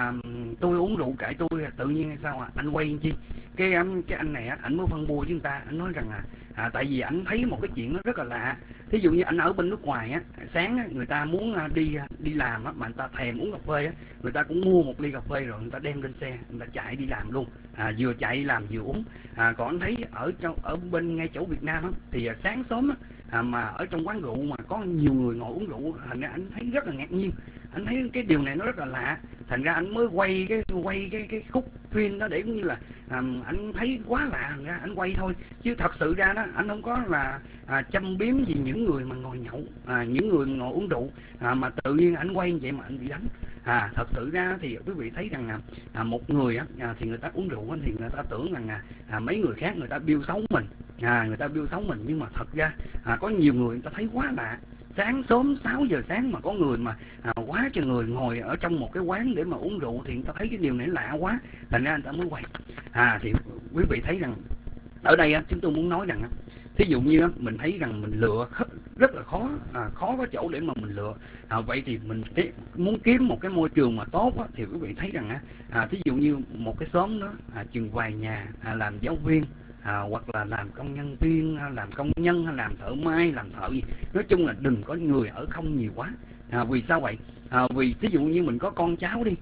tôi uống rượu kệ tôi, tự nhiên sao anh quay chi. Cái anh này ảnh mới phân bua với người ta, ảnh nói rằng tại vì ảnh thấy một cái chuyện nó rất là lạ. Thí dụ như ảnh ở bên nước ngoài sáng người ta muốn đi làm mà người ta thèm uống cà phê người ta cũng mua một ly cà phê rồi người ta đem lên xe, người ta chạy đi làm luôn, vừa chạy đi làm vừa uống. Còn anh thấy ở bên ngay chỗ Việt Nam thì sáng sớm mà ở trong quán rượu mà có nhiều người ngồi uống rượu, thành ra anh thấy rất là ngạc nhiên, anh thấy cái điều này nó rất là lạ, thành ra anh mới quay cái khúc phim đó để cũng như là anh thấy quá lạ, thành ra anh quay thôi, chứ thật sự ra đó anh không có là châm biếm gì những người mà ngồi nhậu, những người ngồi uống rượu, mà tự nhiên anh quay vậy mà anh bị đánh. Thật sự ra thì quý vị thấy rằng một người thì người ta uống rượu thì người ta tưởng rằng mấy người khác người ta biêu xấu mình, người ta biêu xấu mình, nhưng mà thật ra có nhiều người ta thấy quá lạ. Sáng sớm 6 giờ sáng mà có người mà quá trời người ngồi ở trong một cái quán để mà uống rượu thì người ta thấy cái điều này lạ quá, thành ra người ta mới quay. Thì quý vị thấy rằng ở đây chúng tôi muốn nói rằng thí dụ như mình thấy rằng mình lựa rất là khó, khó có chỗ để mà mình lựa. Vậy thì mình muốn kiếm một cái môi trường mà tốt thì quý vị thấy rằng thí dụ như một cái xóm đó chừng vài nhà làm giáo viên, hoặc là làm công nhân viên, làm công nhân, làm thợ may, làm thợ gì, nói chung là đừng có người ở không nhiều quá. Vì sao vậy? Vì thí dụ như mình có con cháu đi,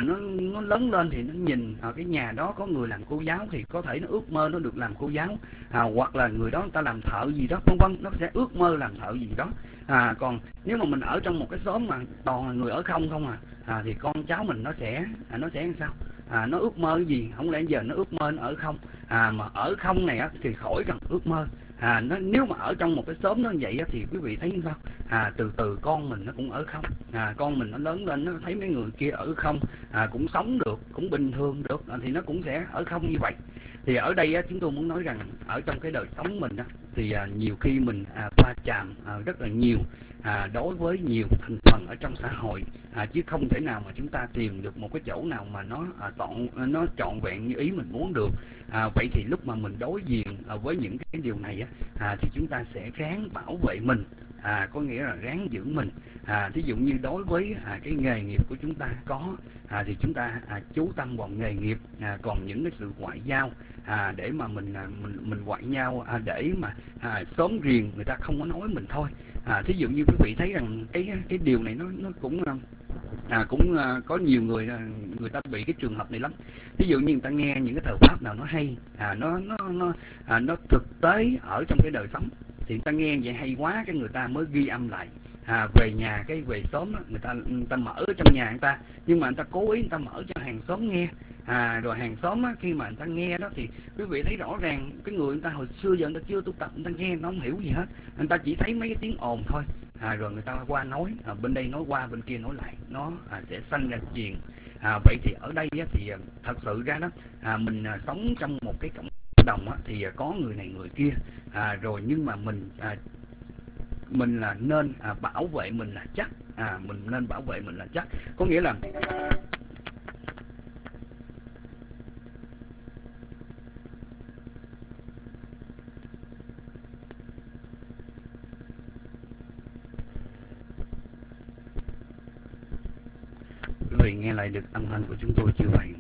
nó lớn lên thì nó nhìn cái nhà đó có người làm cô giáo thì có thể nó ước mơ nó được làm cô giáo, hoặc là người đó người ta làm thợ gì đó vân vân, nó sẽ ước mơ làm thợ gì đó. Còn nếu mà mình ở trong một cái xóm mà toàn là người ở không thì con cháu mình nó sẽ làm sao? Nó ước mơ cái gì? Không lẽ giờ nó ước mơ nó ở không? Mà ở không này thì khỏi cần ước mơ. Nếu mà ở trong một cái xóm nó vậy thì quý vị thấy sao? Từ từ con mình nó cũng ở không, con mình nó lớn lên nó thấy mấy người kia ở không, cũng sống được, cũng bình thường được, thì nó cũng sẽ ở không như vậy. Thì ở đây chúng tôi muốn nói rằng ở trong cái đời sống mình thì nhiều khi mình va chạm rất là nhiều đối với nhiều thành phần ở trong xã hội, chứ không thể nào mà chúng ta tìm được một cái chỗ nào mà nó trọn vẹn như ý mình muốn được. Vậy thì lúc mà mình đối diện với những cái điều này thì chúng ta sẽ ráng bảo vệ mình, có nghĩa là ráng giữ mình. Thí dụ như đối với cái nghề nghiệp của chúng ta có thì chúng ta chú tâm vào nghề nghiệp, còn những cái sự ngoại giao để mà mình ngoại giao để mà xóm riêng người ta không có nói mình thôi. Thí dụ như quý vị thấy rằng cái điều này nó cũng có nhiều người ta bị cái trường hợp này lắm. Ví dụ như người ta nghe những cái thờ pháp nào nó hay, nó thực tế ở trong cái đời sống thì người ta nghe vậy hay quá, cái người ta mới ghi âm lại, về nhà cái về xóm người ta mở ở trong nhà người ta, nhưng mà người ta cố ý người ta mở cho hàng xóm nghe. Rồi hàng xóm khi mà người ta nghe đó thì quý vị thấy rõ ràng cái người ta hồi xưa giờ người ta chưa tu tập, người ta nghe nó không hiểu gì hết, người ta chỉ thấy mấy cái tiếng ồn thôi. Rồi người ta qua nói, bên đây nói qua bên kia nói lại, nó sẽ sanh ra chuyện. Vậy thì ở đây thì thật sự ra đó mình sống trong một cái cộng đồng thì có người này người kia, rồi nhưng mà mình là nên bảo vệ mình là chắc, mình nên bảo vệ mình là chắc, có nghĩa là quý vị nghe lại được âm thanh của chúng tôi chưa vậy?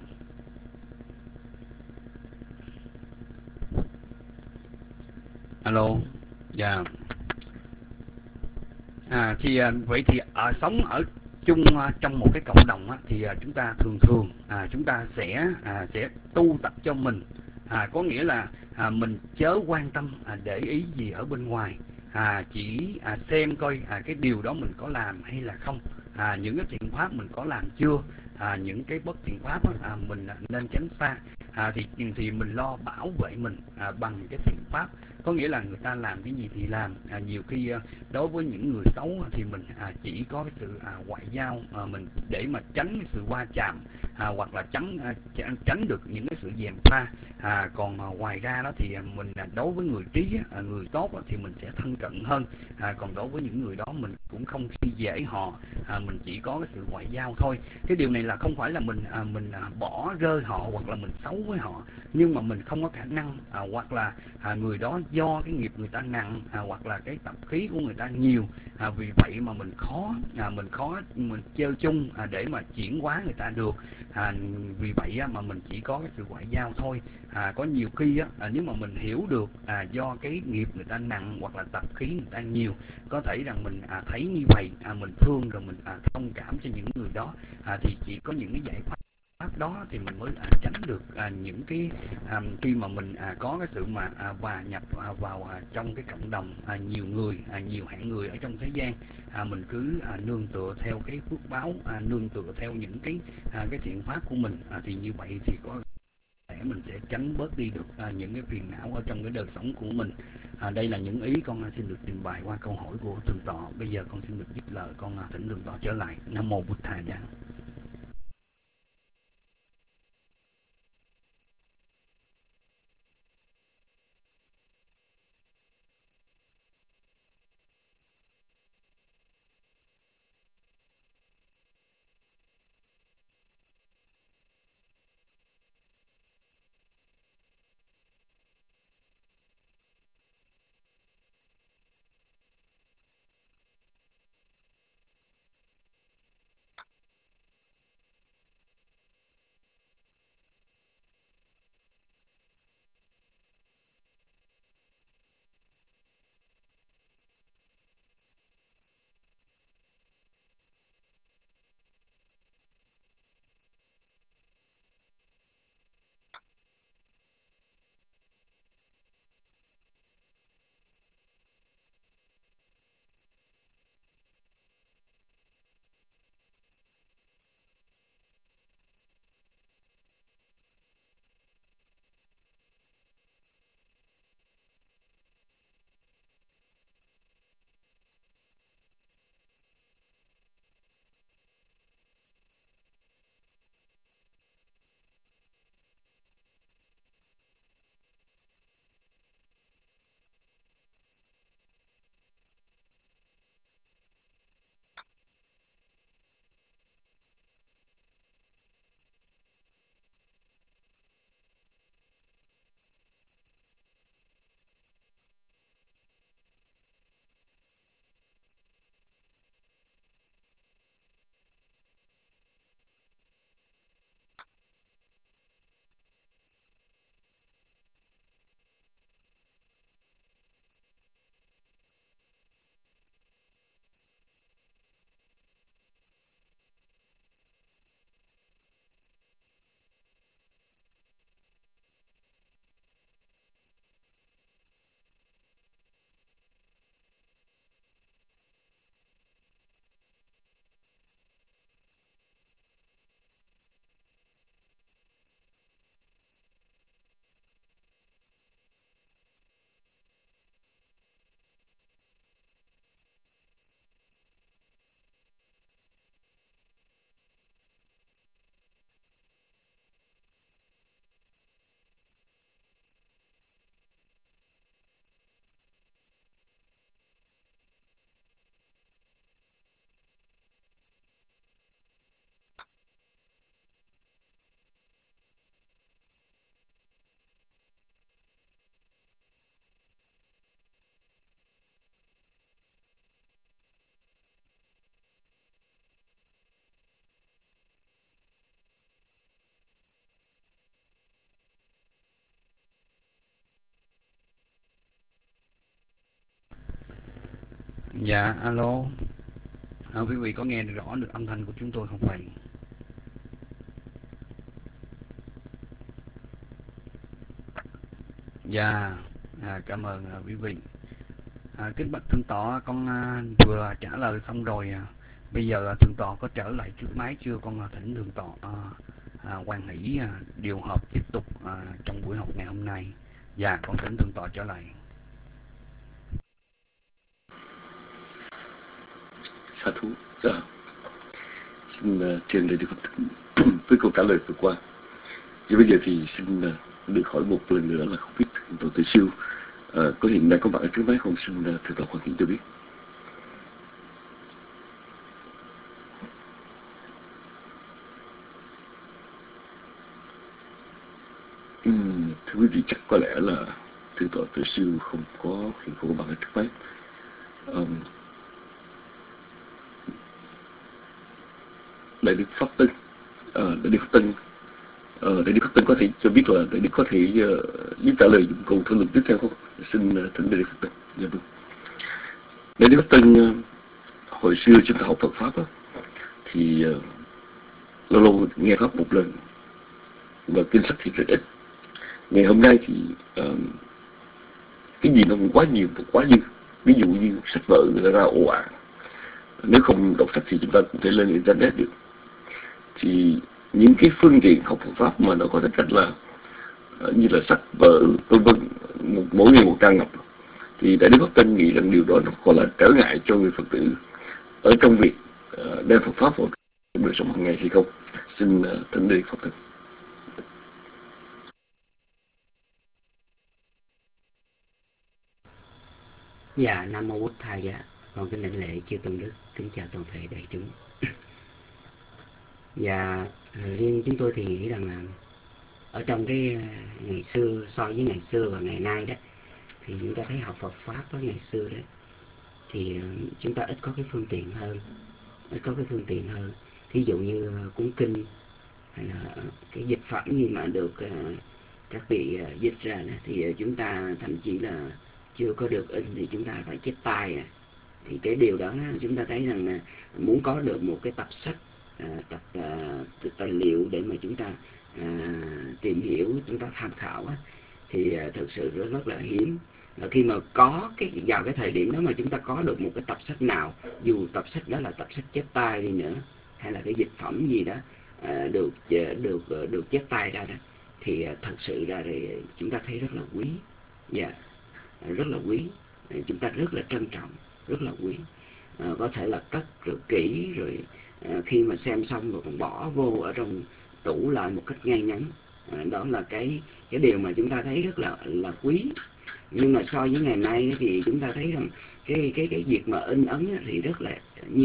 Alo, dạ. Thì vậy thì sống ở chung trong một cái cộng đồng thì chúng ta thường chúng ta sẽ tu tập cho mình, có nghĩa là mình chớ quan tâm để ý gì ở bên ngoài, chỉ xem coi cái điều đó mình có làm hay là không, những cái thiện pháp mình có làm chưa, những cái bất thiện pháp mình nên tránh xa. Thì mình lo bảo vệ mình bằng cái thiện pháp, có nghĩa là người ta làm cái gì thì làm. Nhiều khi đối với những người xấu thì mình chỉ có cái sự ngoại giao mình để mà tránh cái sự va chạm, hoặc là tránh được những cái sự gièm pha. Còn ngoài ra đó thì mình đối với người trí, người tốt thì mình sẽ thân cận hơn, còn đối với những người đó mình cũng không khi dễ họ, mình chỉ có cái sự ngoại giao thôi. Cái điều này là không phải là mình bỏ rơi họ hoặc là mình xấu với họ, nhưng mà mình không có khả năng, hoặc là người đó do cái nghiệp người ta nặng, hoặc là cái tập khí của người ta nhiều, vì vậy mà mình khó mình chơi chung để mà chuyển hóa người ta được. Vì vậy mà mình chỉ có cái sự ngoại giao thôi. Có nhiều khi nếu mà mình hiểu được do cái nghiệp người ta nặng hoặc là tập khí người ta nhiều, có thể rằng mình thấy như vậy, mình thương rồi mình thông cảm cho những người đó, thì chỉ có những cái giải pháp đó thì mình mới tránh được những cái khi mà mình có cái sự mà hòa nhập vào trong cái cộng đồng nhiều người, nhiều hạng người ở trong thế gian. Mình cứ nương tựa theo cái phước báo, nương tựa theo những cái thiện pháp của mình, thì như vậy thì có thể mình sẽ tránh bớt đi được những cái phiền não ở trong cái đời sống của mình. Đây là những ý con xin được trình bày qua câu hỏi của thượng tọa. Bây giờ con xin được dứt lời, con thỉnh thượng tọa trở lại. Nam mô Bụt Thầy. Dạ, alo. Quý vị có nghe rõ được âm thanh của chúng tôi không vậy? Dạ, cảm ơn quý vị. Kính bạch thượng tọa, con vừa trả lời xong rồi. Bây giờ thượng tọa có trở lại trước máy chưa? Con thỉnh thượng tọa hoan hỷ điều hợp tiếp tục trong buổi học ngày hôm nay. Dạ, con thỉnh thượng tọa trở lại. Sa thú. Xin truyền lời Đức Phật với câu trả lời vừa qua. Và bây giờ thì xin được hỏi một lần nữa là không biết Tổ Tử Siêu có hiện đang có mặt ở trước máy không? Xin thượng tọa Hoàng Hiển cho biết. Thưa quý vị, chắc có lẽ là thượng tọa Tuệ Siêu không có hiện hữu bằng ở trước máy. Đại đức Pháp Tân, Đại đức Pháp Tân có thể cho biết là Đại đức có thể giúp trả lời những câu thảo luận tiếp theo không? Xin thỉnh Đại đức Pháp Tân. Dạ vâng. Đại đức Pháp Tân, hồi xưa chúng ta học Phật pháp đó, thì lâu lâu nghe pháp một lần và kinh sách thì rất ít. Ngày hôm nay thì cái gì nó quá nhiều và quá dư. Ví dụ như sách vở người ta ra ồ ạt, nếu không đọc sách thì chúng ta cũng thể lên internet được. Thì những cái phương tiện học Phật pháp mà nó có tính cách là như là sách vở vân vân, mỗi ngày một trang ngập, thì Đại đức Pháp Tân nghĩ rằng điều đó nó còn là trở ngại cho người Phật tử ở trong việc đem Phật pháp vào đời sống hàng ngày hay không? Xin thỉnh Đại đức Pháp Tân. Dạ, Nam Mô Bụt Thầy. Dạ, con kính đảnh lễ chư tôn đức, kính chào toàn thể đại chúng. Và riêng chúng tôi thì nghĩ rằng là ở trong cái ngày xưa so với ngày xưa và ngày nay đó, thì chúng ta thấy học Phật pháp với ngày xưa đó thì chúng ta ít có cái phương tiện hơn, thí dụ như cuốn kinh hay là cái dịch phẩm gì mà được các vị dịch ra đó, thì chúng ta thậm chí là chưa có được in thì chúng ta phải chép tay. Thì cái điều đó chúng ta thấy rằng là muốn có được một cái tập sách, tài liệu để mà chúng ta tìm hiểu, chúng ta tham khảo thì thực sự rất là hiếm. Khi mà có vào cái thời điểm đó mà chúng ta có được một cái tập sách nào, dù tập sách đó là tập sách chép tay đi nữa, hay là cái dịch phẩm gì đó được chép tay ra đó, thì thật sự ra thì chúng ta thấy rất là quý. Dạ, rất là quý, chúng ta rất là trân trọng, rất là quý. Có thể là cất rồi kỹ rồi khi mà xem xong rồi còn bỏ vô ở trong tủ lại một cách ngay ngắn. Đó là cái điều mà chúng ta thấy rất là quý. Nhưng mà so với ngày nay thì chúng ta thấy rằng cái việc mà in ấn thì rất là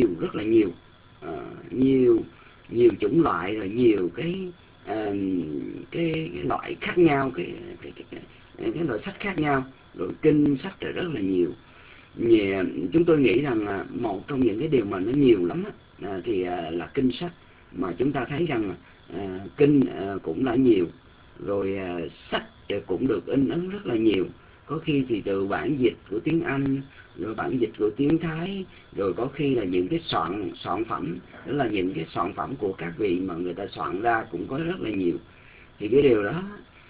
nhiều chủng loại, rồi nhiều cái loại khác nhau, cái loại sách khác nhau, rồi kinh sách rất là nhiều. Chúng tôi nghĩ rằng một trong những cái điều mà nó nhiều lắm thì là kinh sách, mà chúng ta thấy rằng kinh cũng là nhiều, rồi sách cũng được in ấn rất là nhiều. Có khi thì từ bản dịch của tiếng Anh, rồi bản dịch của tiếng Thái, rồi có khi là những cái soạn phẩm, đó là những cái soạn phẩm của các vị mà người ta soạn ra cũng có rất là nhiều. Thì cái điều đó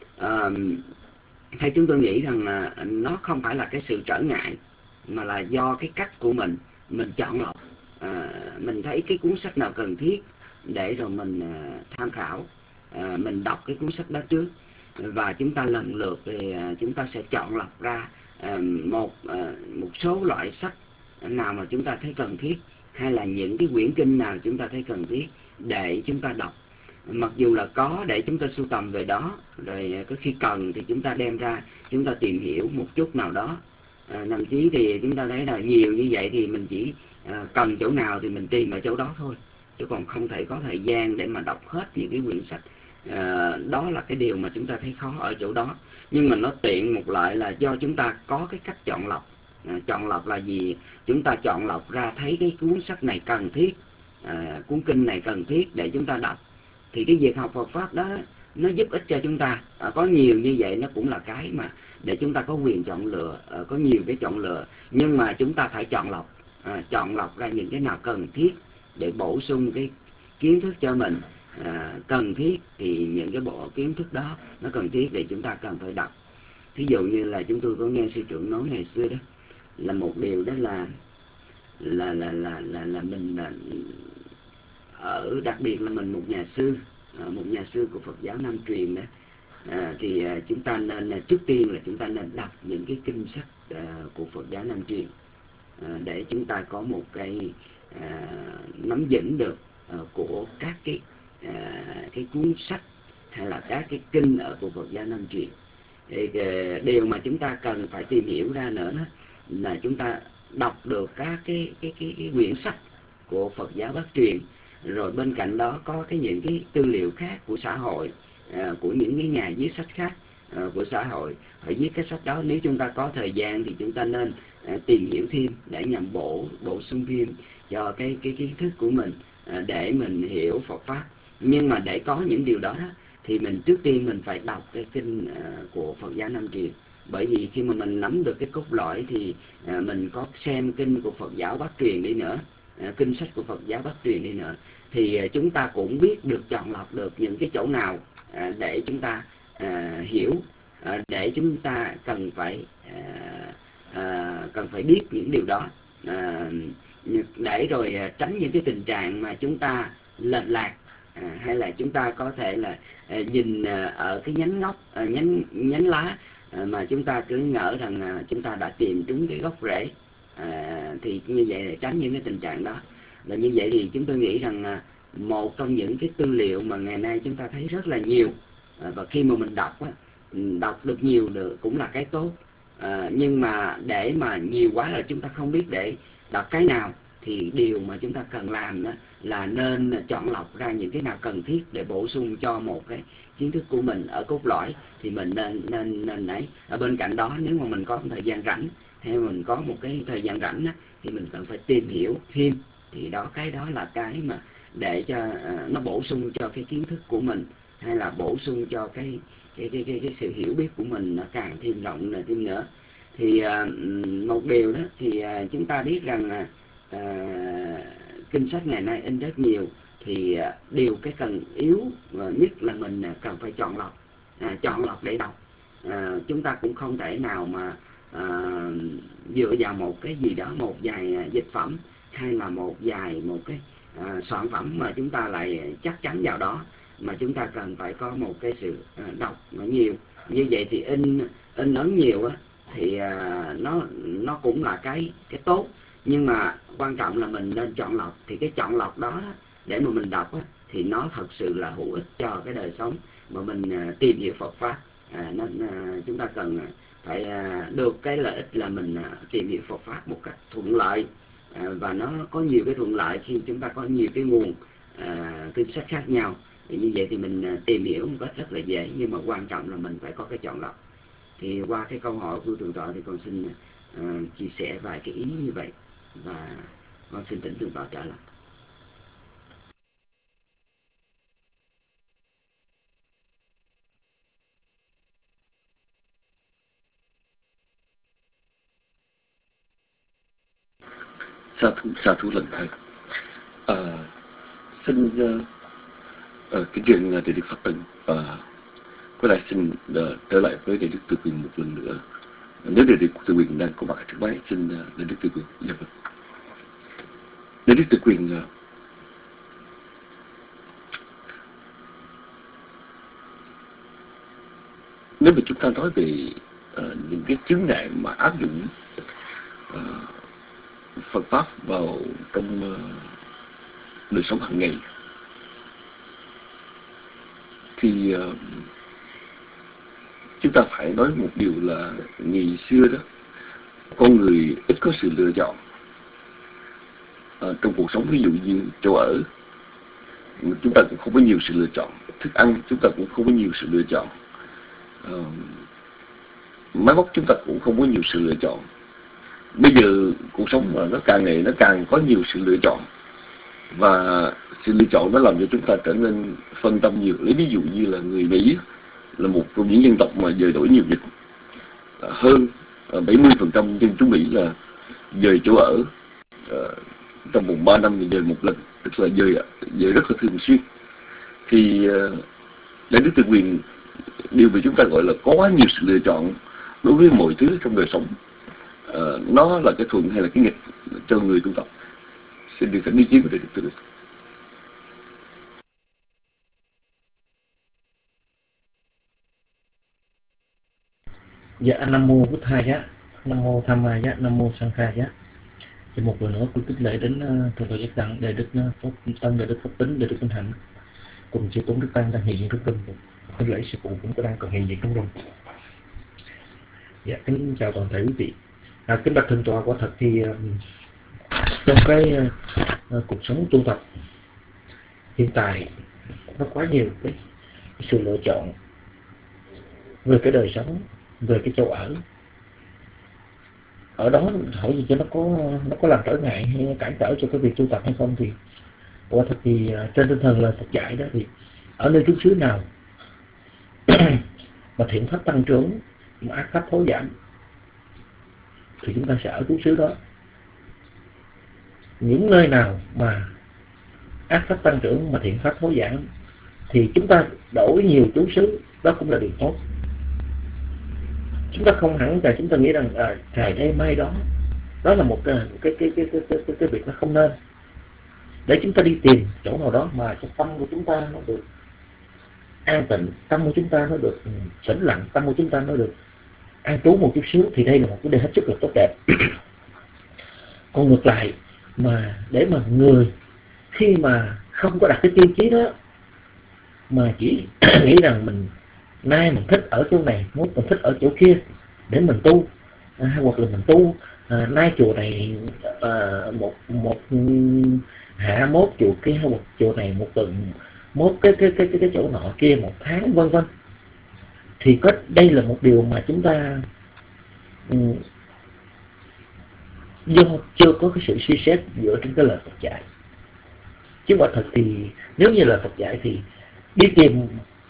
theo chúng tôi nghĩ rằng là nó không phải là cái sự trở ngại, mà là do cái cách của mình chọn lọc. Mình thấy cái cuốn sách nào cần thiết để rồi mình tham khảo, mình đọc cái cuốn sách đó trước, và chúng ta lần lượt thì chúng ta sẽ chọn lọc ra một số loại sách nào mà chúng ta thấy cần thiết, hay là những cái quyển kinh nào chúng ta thấy cần thiết để chúng ta đọc. Mặc dù là có để chúng ta sưu tầm về đó, rồi có khi cần thì chúng ta đem ra, chúng ta tìm hiểu một chút nào đó. Thậm chí thì chúng ta thấy là nhiều như vậy thì mình chỉ cần chỗ nào thì mình tìm ở chỗ đó thôi, chứ còn không thể có thời gian để mà đọc hết những cái quyển sách. Đó là cái điều mà chúng ta thấy khó ở chỗ đó. Nhưng mà nó tiện một lại là do chúng ta có cái cách chọn lọc. Chọn lọc là gì? Chúng ta chọn lọc ra thấy cái cuốn sách này cần thiết, cuốn kinh này cần thiết để chúng ta đọc. Thì cái việc học Phật pháp đó nó giúp ích cho chúng ta. Có nhiều như vậy nó cũng là cái mà để chúng ta có quyền chọn lựa, có nhiều cái chọn lựa, nhưng mà chúng ta phải chọn lọc ra những cái nào cần thiết để bổ sung cái kiến thức cho mình. Cần thiết thì những cái bộ kiến thức đó nó cần thiết để chúng ta cần phải đọc. Thí dụ như là chúng tôi có nghe sư trưởng nói ngày xưa đó, là một điều đó là mình ở đặc biệt là mình một nhà sư của Phật giáo Nam truyền đó, thì chúng ta nên trước tiên là chúng ta nên đọc những cái kinh sách của Phật giáo Nam truyền, để chúng ta có một cái nắm vững được của các cái cuốn sách hay là các cái kinh ở của Phật giáo Nam truyền. Thì điều mà chúng ta cần phải tìm hiểu ra nữa đó là chúng ta đọc được các cái quyển sách của Phật giáo Bắc truyền, rồi bên cạnh đó có những cái tư liệu khác của xã hội, của những cái nhà viết sách khác, của xã hội. Phải viết cái sách đó, nếu chúng ta có thời gian thì chúng ta nên tìm hiểu thêm để nhằm bổ sung thêm cho cái kiến thức của mình, để mình hiểu Phật pháp. Nhưng mà để có những điều đó thì mình trước tiên mình phải đọc cái kinh của Phật giáo Nam truyền. Bởi vì khi mà mình nắm được cái cốt lõi thì mình có xem kinh của Phật giáo Bắc truyền đi nữa, kinh sách của Phật giáo Bắc truyền đi nữa, thì chúng ta cũng biết được, chọn lọc được những cái chỗ nào để chúng ta hiểu, để chúng ta cần phải biết những điều đó, để rồi tránh những cái tình trạng mà chúng ta lệch lạc, hay là chúng ta có thể là nhìn ở cái nhánh lá mà chúng ta cứ ngỡ rằng chúng ta đã tìm trúng cái gốc rễ, thì như vậy để tránh những cái tình trạng đó. Và như vậy thì chúng tôi nghĩ rằng một trong những cái tư liệu mà ngày nay chúng ta thấy rất là nhiều, và khi mà mình đọc được nhiều cũng là cái tốt, nhưng mà để mà nhiều quá là chúng ta không biết để đọc cái nào, thì điều mà chúng ta cần làm đó là nên chọn lọc ra những cái nào cần thiết để bổ sung cho một cái kiến thức của mình ở cốt lõi, thì mình nên ấy. Ở bên cạnh đó, nếu mà mình có một thời gian rảnh, hay mình có một cái thời gian rảnh đó, thì mình cần phải tìm hiểu thêm, thì cái đó là cái mà để cho nó bổ sung cho cái kiến thức của mình, hay là bổ sung cho cái sự hiểu biết của mình nó càng thêm rộng thêm nữa. Thì một điều đó thì chúng ta biết rằng kinh sách ngày nay in rất nhiều, thì điều cái cần yếu nhất là mình cần phải chọn lọc để đọc. Chúng ta cũng không thể nào mà dựa vào một cái gì đó, một vài dịch phẩm hay là một cái soạn phẩm mà chúng ta lại chắc chắn vào đó, mà chúng ta cần phải có một cái sự đọc nhiều. Như vậy thì in ấn nhiều á, thì nó cũng là cái tốt, nhưng mà quan trọng là mình nên chọn lọc. Thì cái chọn lọc đó để mà mình đọc thì nó thật sự là hữu ích cho cái đời sống mà mình tìm hiểu Phật pháp. Chúng ta cần phải được cái lợi ích là mình tìm hiểu Phật pháp một cách thuận lợi, và nó có nhiều cái thuận lợi khi chúng ta có nhiều cái nguồn kinh sách khác nhau. Thì như vậy thì mình tìm hiểu một cách rất là dễ, nhưng mà quan trọng là mình phải có cái chọn lọc. Thì qua cái câu hỏi của thượng tọa thì con xin chia sẻ vài cái ý như vậy, và con xin thỉnh thượng tọa trả lời. Sa thú lần thầy. Xin kính truyền Đại Đức Pháp Ân, với lại xin trở lại với Đại Đức Từ Quyền một lần nữa. Nếu Đại Đức Từ Quyền đang có mặt ở trước máy, xin Đại Đức Từ Quyền. Dạ vâng. Đại Đức Từ Quyền, nếu mà chúng ta nói về những cái chứng ngại mà áp dụng Phật pháp vào trong đời sống hàng ngày, thì chúng ta phải nói một điều là ngày xưa đó, con người ít có sự lựa chọn trong cuộc sống. Ví dụ như chỗ ở, chúng ta cũng không có nhiều sự lựa chọn. Thức ăn chúng ta cũng không có nhiều sự lựa chọn. Máy móc chúng ta cũng không có nhiều sự lựa chọn. Bây giờ cuộc sống mà nó càng ngày nó càng có nhiều sự lựa chọn, và sự lựa chọn nó làm cho chúng ta trở nên phân tâm nhiều. Lấy ví dụ như là người Mỹ là một trong những dân tộc mà dời đổi nhiều nhất, hơn 70% dân chúng Mỹ là dời chỗ ở, trong vòng 3 năm thì dời một lần, tức là dời rất là thường xuyên. Thì Đại Đức Từ Quyền, điều mà chúng ta gọi là có quá nhiều sự lựa chọn đối với mọi thứ trong đời sống, nó là cái thuận hay là cái nghịch cho người tu tập? Xin được thỉnh ý kiến của Đại Đức Từ Quyền. Dạ, Nam Mô Bụt Thầy Giá, Nam Mô Tham Ma Giá, Nam Mô Sang Kha Giá. Thì một lần nữa tôi kính lễ đến thượng tọa Giác Đặng, Đại Đức Pháp Tân, Đại Đức Pháp Tính, Đại Đức Minh Hạnh, cùng chư tôn đức tăng đang hiện diện trong kinh. Kính lễ sư phụ cũng có đang còn hiện diện trong rừng. Dạ, kính chào toàn thể quý vị. Kính bạch thượng tọa, quả thật thì trong cái cuộc sống tu tập hiện tại nó quá nhiều cái sự lựa chọn, về cái đời sống, về cái chỗ ở đó hỏi gì cho nó có làm trở ngại hay cản trở cho cái việc tu tập hay không, thì quả thật thì trên tinh thần là Phật dạy đó, thì ở nơi trú xứ nào mà thiện pháp tăng trưởng mà ác pháp thối giảm thì chúng ta sẽ ở trú xứ đó. Những nơi nào mà ác pháp tăng trưởng mà thiện pháp thối giảm thì chúng ta đổi nhiều trú xứ, đó cũng là điều tốt. Chúng ta không hẳn là chúng ta nghĩ rằng ngày đây mai đó, đó là một cái việc nó không nên. Để chúng ta đi tìm chỗ nào đó mà cho tâm của chúng ta nó được an tịnh, tâm của chúng ta nó được tĩnh lặng, tâm của chúng ta nó được an trú một chút xíu, thì đây là một cái đề hết sức là tốt đẹp. Còn ngược lại, mà để mà người khi mà không có đặt cái tiêu chí đó mà chỉ nghĩ rằng mình nay mình thích ở chỗ này, mốt mình thích ở chỗ kia để mình tu, hoặc là mình tu nay chùa này một hạ, mốt chùa kia, một chùa này một tuần, mốt cái chỗ nọ kia một tháng, vân vân, thì đây là một điều mà chúng ta do chưa có cái sự suy xét dựa trên cái lời Phật dạy. Chứ quả thật thì nếu như lời Phật dạy thì đi tìm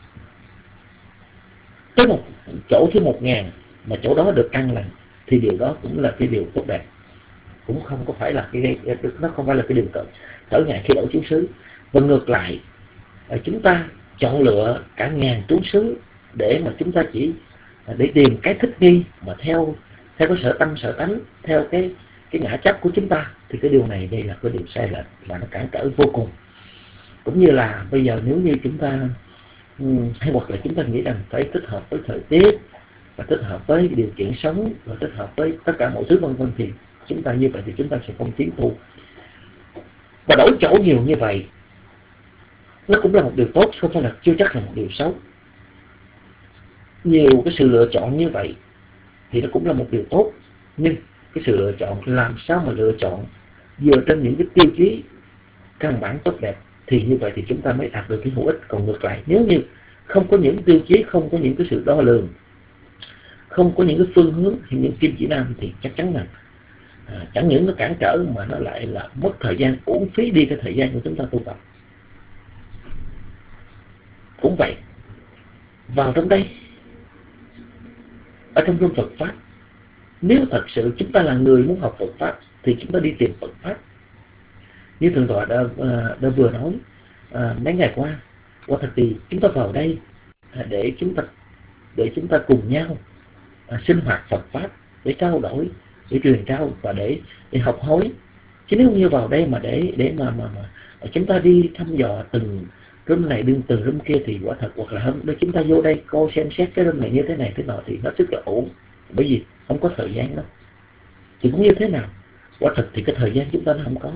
tới một chỗ thứ 1000 mà chỗ đó được an lành thì điều đó cũng là cái điều tốt đẹp, cũng không có phải là nó không phải là cái điều trở ngại khi đổi trú xứ. Và ngược lại, chúng ta chọn lựa cả ngàn trú xứ để mà chúng ta chỉ để tìm cái thích nghi mà theo cái sở tâm sở tánh, theo cái ngã chấp của chúng ta, thì cái điều này đây là cái điều sai lệch và nó cản trở vô cùng. Cũng như là bây giờ nếu như chúng ta hay hoặc là chúng ta nghĩ rằng phải thích hợp với thời tiết và thích hợp với điều kiện sống và thích hợp với tất cả mọi thứ vân vân, thì chúng ta như vậy thì chúng ta sẽ không tiến tu. Và đổi chỗ nhiều như vậy nó cũng là một điều tốt, không phải là chưa chắc là một điều xấu. Nhiều cái sự lựa chọn như vậy thì nó cũng là một điều tốt, nhưng cái sự lựa chọn làm sao mà lựa chọn dựa trên những cái tiêu chí căn bản tốt đẹp thì như vậy thì chúng ta mới đạt được cái hữu ích. Còn ngược lại, nếu như không có những tiêu chí, không có những cái sự đo lường, không có những cái phương hướng thì những kim chỉ nam thì chắc chắn là chẳng những nó cản trở mà nó lại là mất thời gian, uổng phí đi cái thời gian của chúng ta tu tập. Cũng vậy, vào trong đây, ở trong Phật Pháp, nếu thật sự chúng ta là người muốn học Phật Pháp thì chúng ta đi tìm Phật Pháp. Như Thượng Tọa đã vừa nói mấy ngày qua, quả thật thì chúng ta vào đây để chúng ta cùng nhau sinh hoạt Phật Pháp, để trao đổi, để truyền trao và để học hỏi. Chứ nếu như vào đây mà để mà chúng ta đi thăm dò từng room này đương từng room kia thì quả thật, hoặc là hôm đó chúng ta vô đây coi xem xét cái room này như thế này thế nọ thì nó rất là ổn, bởi vì không có thời gian đó. Thì cũng như thế nào, quả thật thì cái thời gian chúng ta nó không có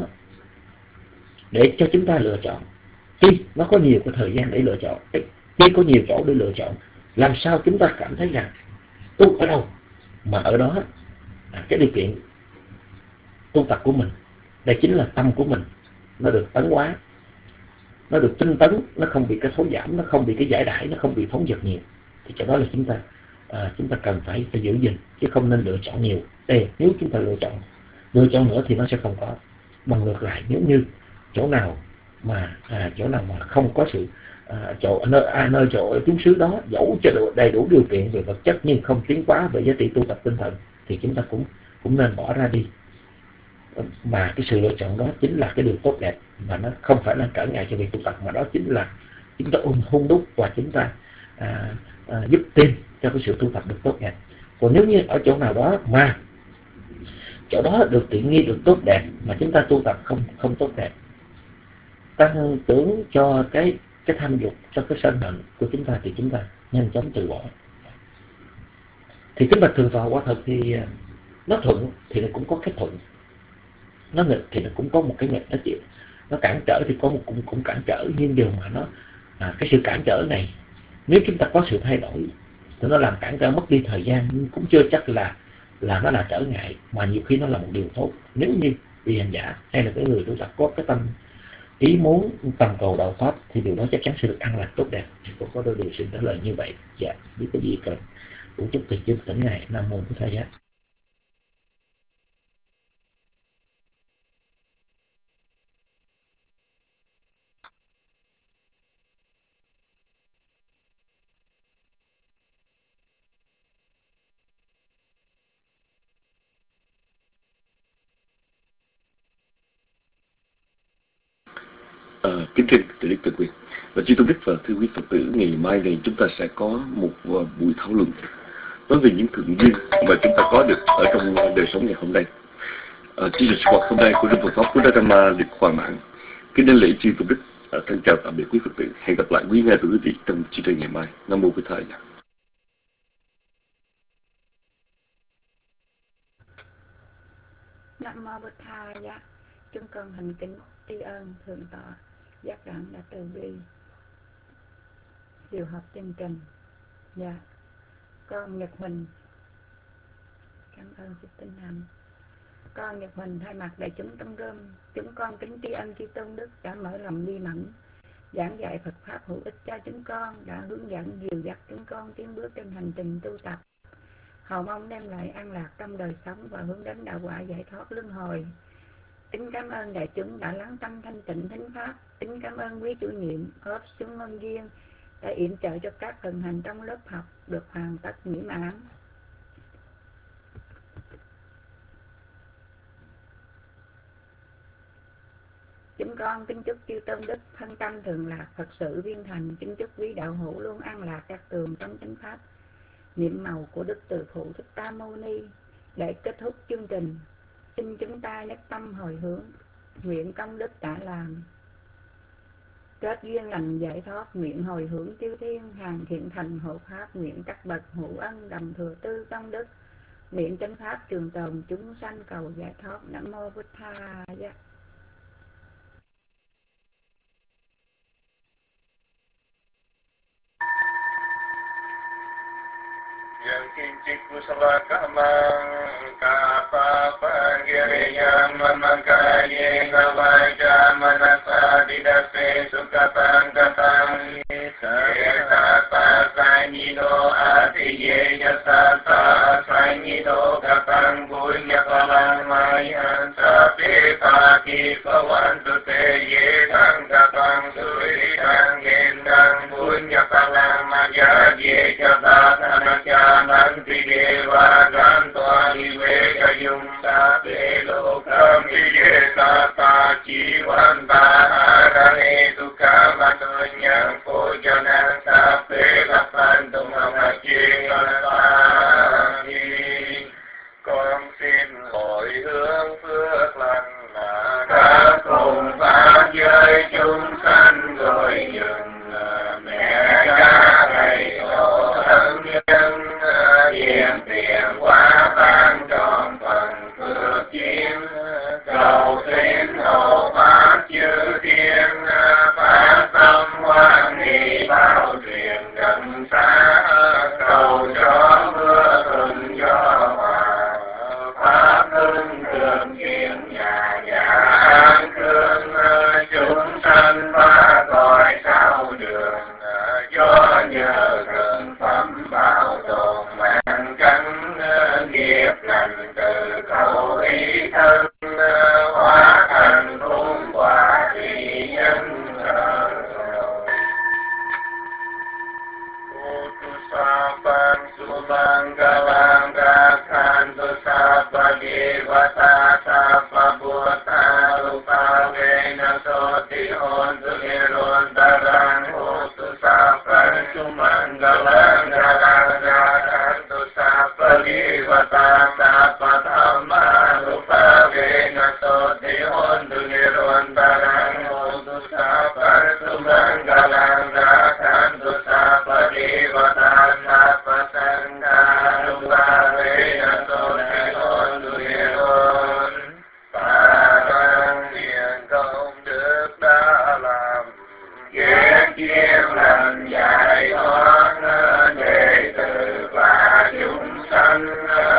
để cho chúng ta lựa chọn. Tuy nó có nhiều cái thời gian để lựa chọn, tuy có nhiều chỗ để lựa chọn, làm sao chúng ta cảm thấy rằng tu ở đâu mà ở đó cái điều kiện tu tập của mình, đây chính là tâm của mình, nó được tấn hóa, nó được tinh tấn, nó không bị cái thối giảm, nó không bị cái giải đãi, nó không bị phóng dật nhiều, thì cho đó là chúng ta cần phải giữ gìn, chứ không nên lựa chọn nhiều. Đây, nếu chúng ta lựa chọn nữa thì nó sẽ không có. Bằng ngược lại, nếu như chỗ nào mà không có sự nơi chỗ trú xứ đó dẫu cho đầy đủ điều kiện về vật chất nhưng không tiến quá về giá trị tu tập tinh thần thì chúng ta cũng nên bỏ ra đi. Mà cái sự lựa chọn đó chính là cái điều tốt đẹp, và nó không phải là trở ngại cho việc tu tập, mà đó chính là chúng ta hung đúc và chúng ta giúp thêm cho cái sự tu tập được tốt đẹp. Còn nếu như ở chỗ nào đó mà chỗ đó được tiện nghi, được tốt đẹp mà chúng ta tu tập không tốt đẹp, tăng tưởng cho cái tham dục, cho cái sân hận của chúng ta thì chúng ta nhanh chóng từ bỏ. Thì kính bạch Thượng Tọa, quả thật thì nó thuận thì nó cũng có cái thuận, nó nghịch thì nó cũng có một cái nghịch, nó chịu, nó cản trở thì có một cũng cản trở, nhưng điều mà nó cái sự cản trở này nếu chúng ta có sự thay đổi thì nó làm cản trở mất đi thời gian, nhưng cũng chưa chắc là nó là trở ngại, mà nhiều khi nó là một điều tốt. Nếu như vì hành giả hay là cái người tu tập có cái tâm ý muốn tầm cầu đạo pháp thì điều đó chắc chắn sẽ được an lạc tốt đẹp. Cũng có đôi điều xin trả lời như vậy. Dạ, biết có gì cần cũng chúc thầy chứng tỉnh ngài. Nam mô Bổn Thầy Giá. Kính thưa Thầy Đức Từ Quyền và chư tôn đức và thưa quý Phật tử, ngày mai này chúng ta sẽ có một buổi thảo luận nói về những thuận duyên mà chúng ta có được ở trong đời sống ngày hôm nay. Chương trình sinh hoạt hôm nay của Trung Phật Pháp Buddha được hòa mãn. Kính đến lễ chư tôn đức, thân chào tạm biệt quý Phật tử. Hẹn gặp lại quý nghe và quý vị trong chương trình ngày mai. Nam mô Bổn Thầy. Nam mô Bổn Thầy. Chúng con thành kính tri ân thượng tọa giác đẳng đã từ bi điều hợp chương trình. Dạ, con Nhật Huỳnh cảm ơn sự tinh hành. Con Nhật Huỳnh thay mặt đại chúng trong rơm, chúng con kính tri ân chư tôn đức đã mở lòng bi mẫn giảng dạy Phật pháp hữu ích cho chúng con, đã hướng dẫn dìu dắt chúng con tiến bước trên hành trình tu tập, hầu mong đem lại an lạc trong đời sống và hướng đến đạo quả giải thoát luân hồi. Kính cảm ơn đại chúng đã lắng tâm thanh tịnh thính pháp. Kính cảm ơn quý chủ nhiệm ốp xuống ngân duyên đã yểm trợ cho các phần hành trong lớp học được hoàn tất mỹ mãn. Chúng con kính chúc chư tôn đức thân tâm thường lạc, Phật sự viên thành. Kính chúc quý đạo hữu luôn an lạc các tường trong chánh pháp. Niệm màu của Đức Từ Phụ Thích Ca Mâu Ni. Để kết thúc chương trình, xin chúng ta nhất tâm hồi hướng, nguyện công đức đã làm, kết duyên lành giải thoát, nguyện hồi hướng chư thiên, hàng thiện thành hộ pháp, nguyện các bậc hữu ân đầm thừa tư công đức, nguyện chánh pháp trường tồn, chúng sanh cầu giải thoát. Nam mô Bổn Thầy. Yang kincik kusala kamang kapapa giriyam mamakaye kavaja manasa didase sukapang katang yasata sanyido atiye yasata sanyido kapang bunya kalang mayan sapi paki pawantu te ye kang kapang suri kang gendang bunya kalang maya ye kapang Nanti Deva Gantua Niveka Yung Sape Lokam Iye Tata Jivanta Arane Sukha Matunyang Pujanan Sape Lapantu Mamachi Kalapani. Con xin lỗi hướng phước lành các cùng pháp giới chúng sanh rồi dừng mẹ cha thầy tổ thân nhân hiện tiền quá ban tròn phần phước chiến cầu xin hộ pháp chư thiên phát tâm hoan hỷ bao truyền gần xa cầu cho mưa thuận gió hòa pháp hưng thường kiện nhà an cương chúng sanh ba cõi sao đường do nhờ rừng phẩm bảo tồn mạng cánh nghiệp lành từ khẩu ý thân hóa thành cung quả thị nhân Utusapan subang galang gakhan tusapa divata sapa buta rupa vena soti ontu nirun tarang utusapan sumanggalang gakhan tusapa divata sapa dhamma rupa vena soti ontu nirun tarang utusapan sumanggalang gakhan tusapa divata sapa sangha rupa vena soti ontu nirun Phật nguyện công đức đã làm ghét chiêm lành giải thoát đệ tử và chúng sanh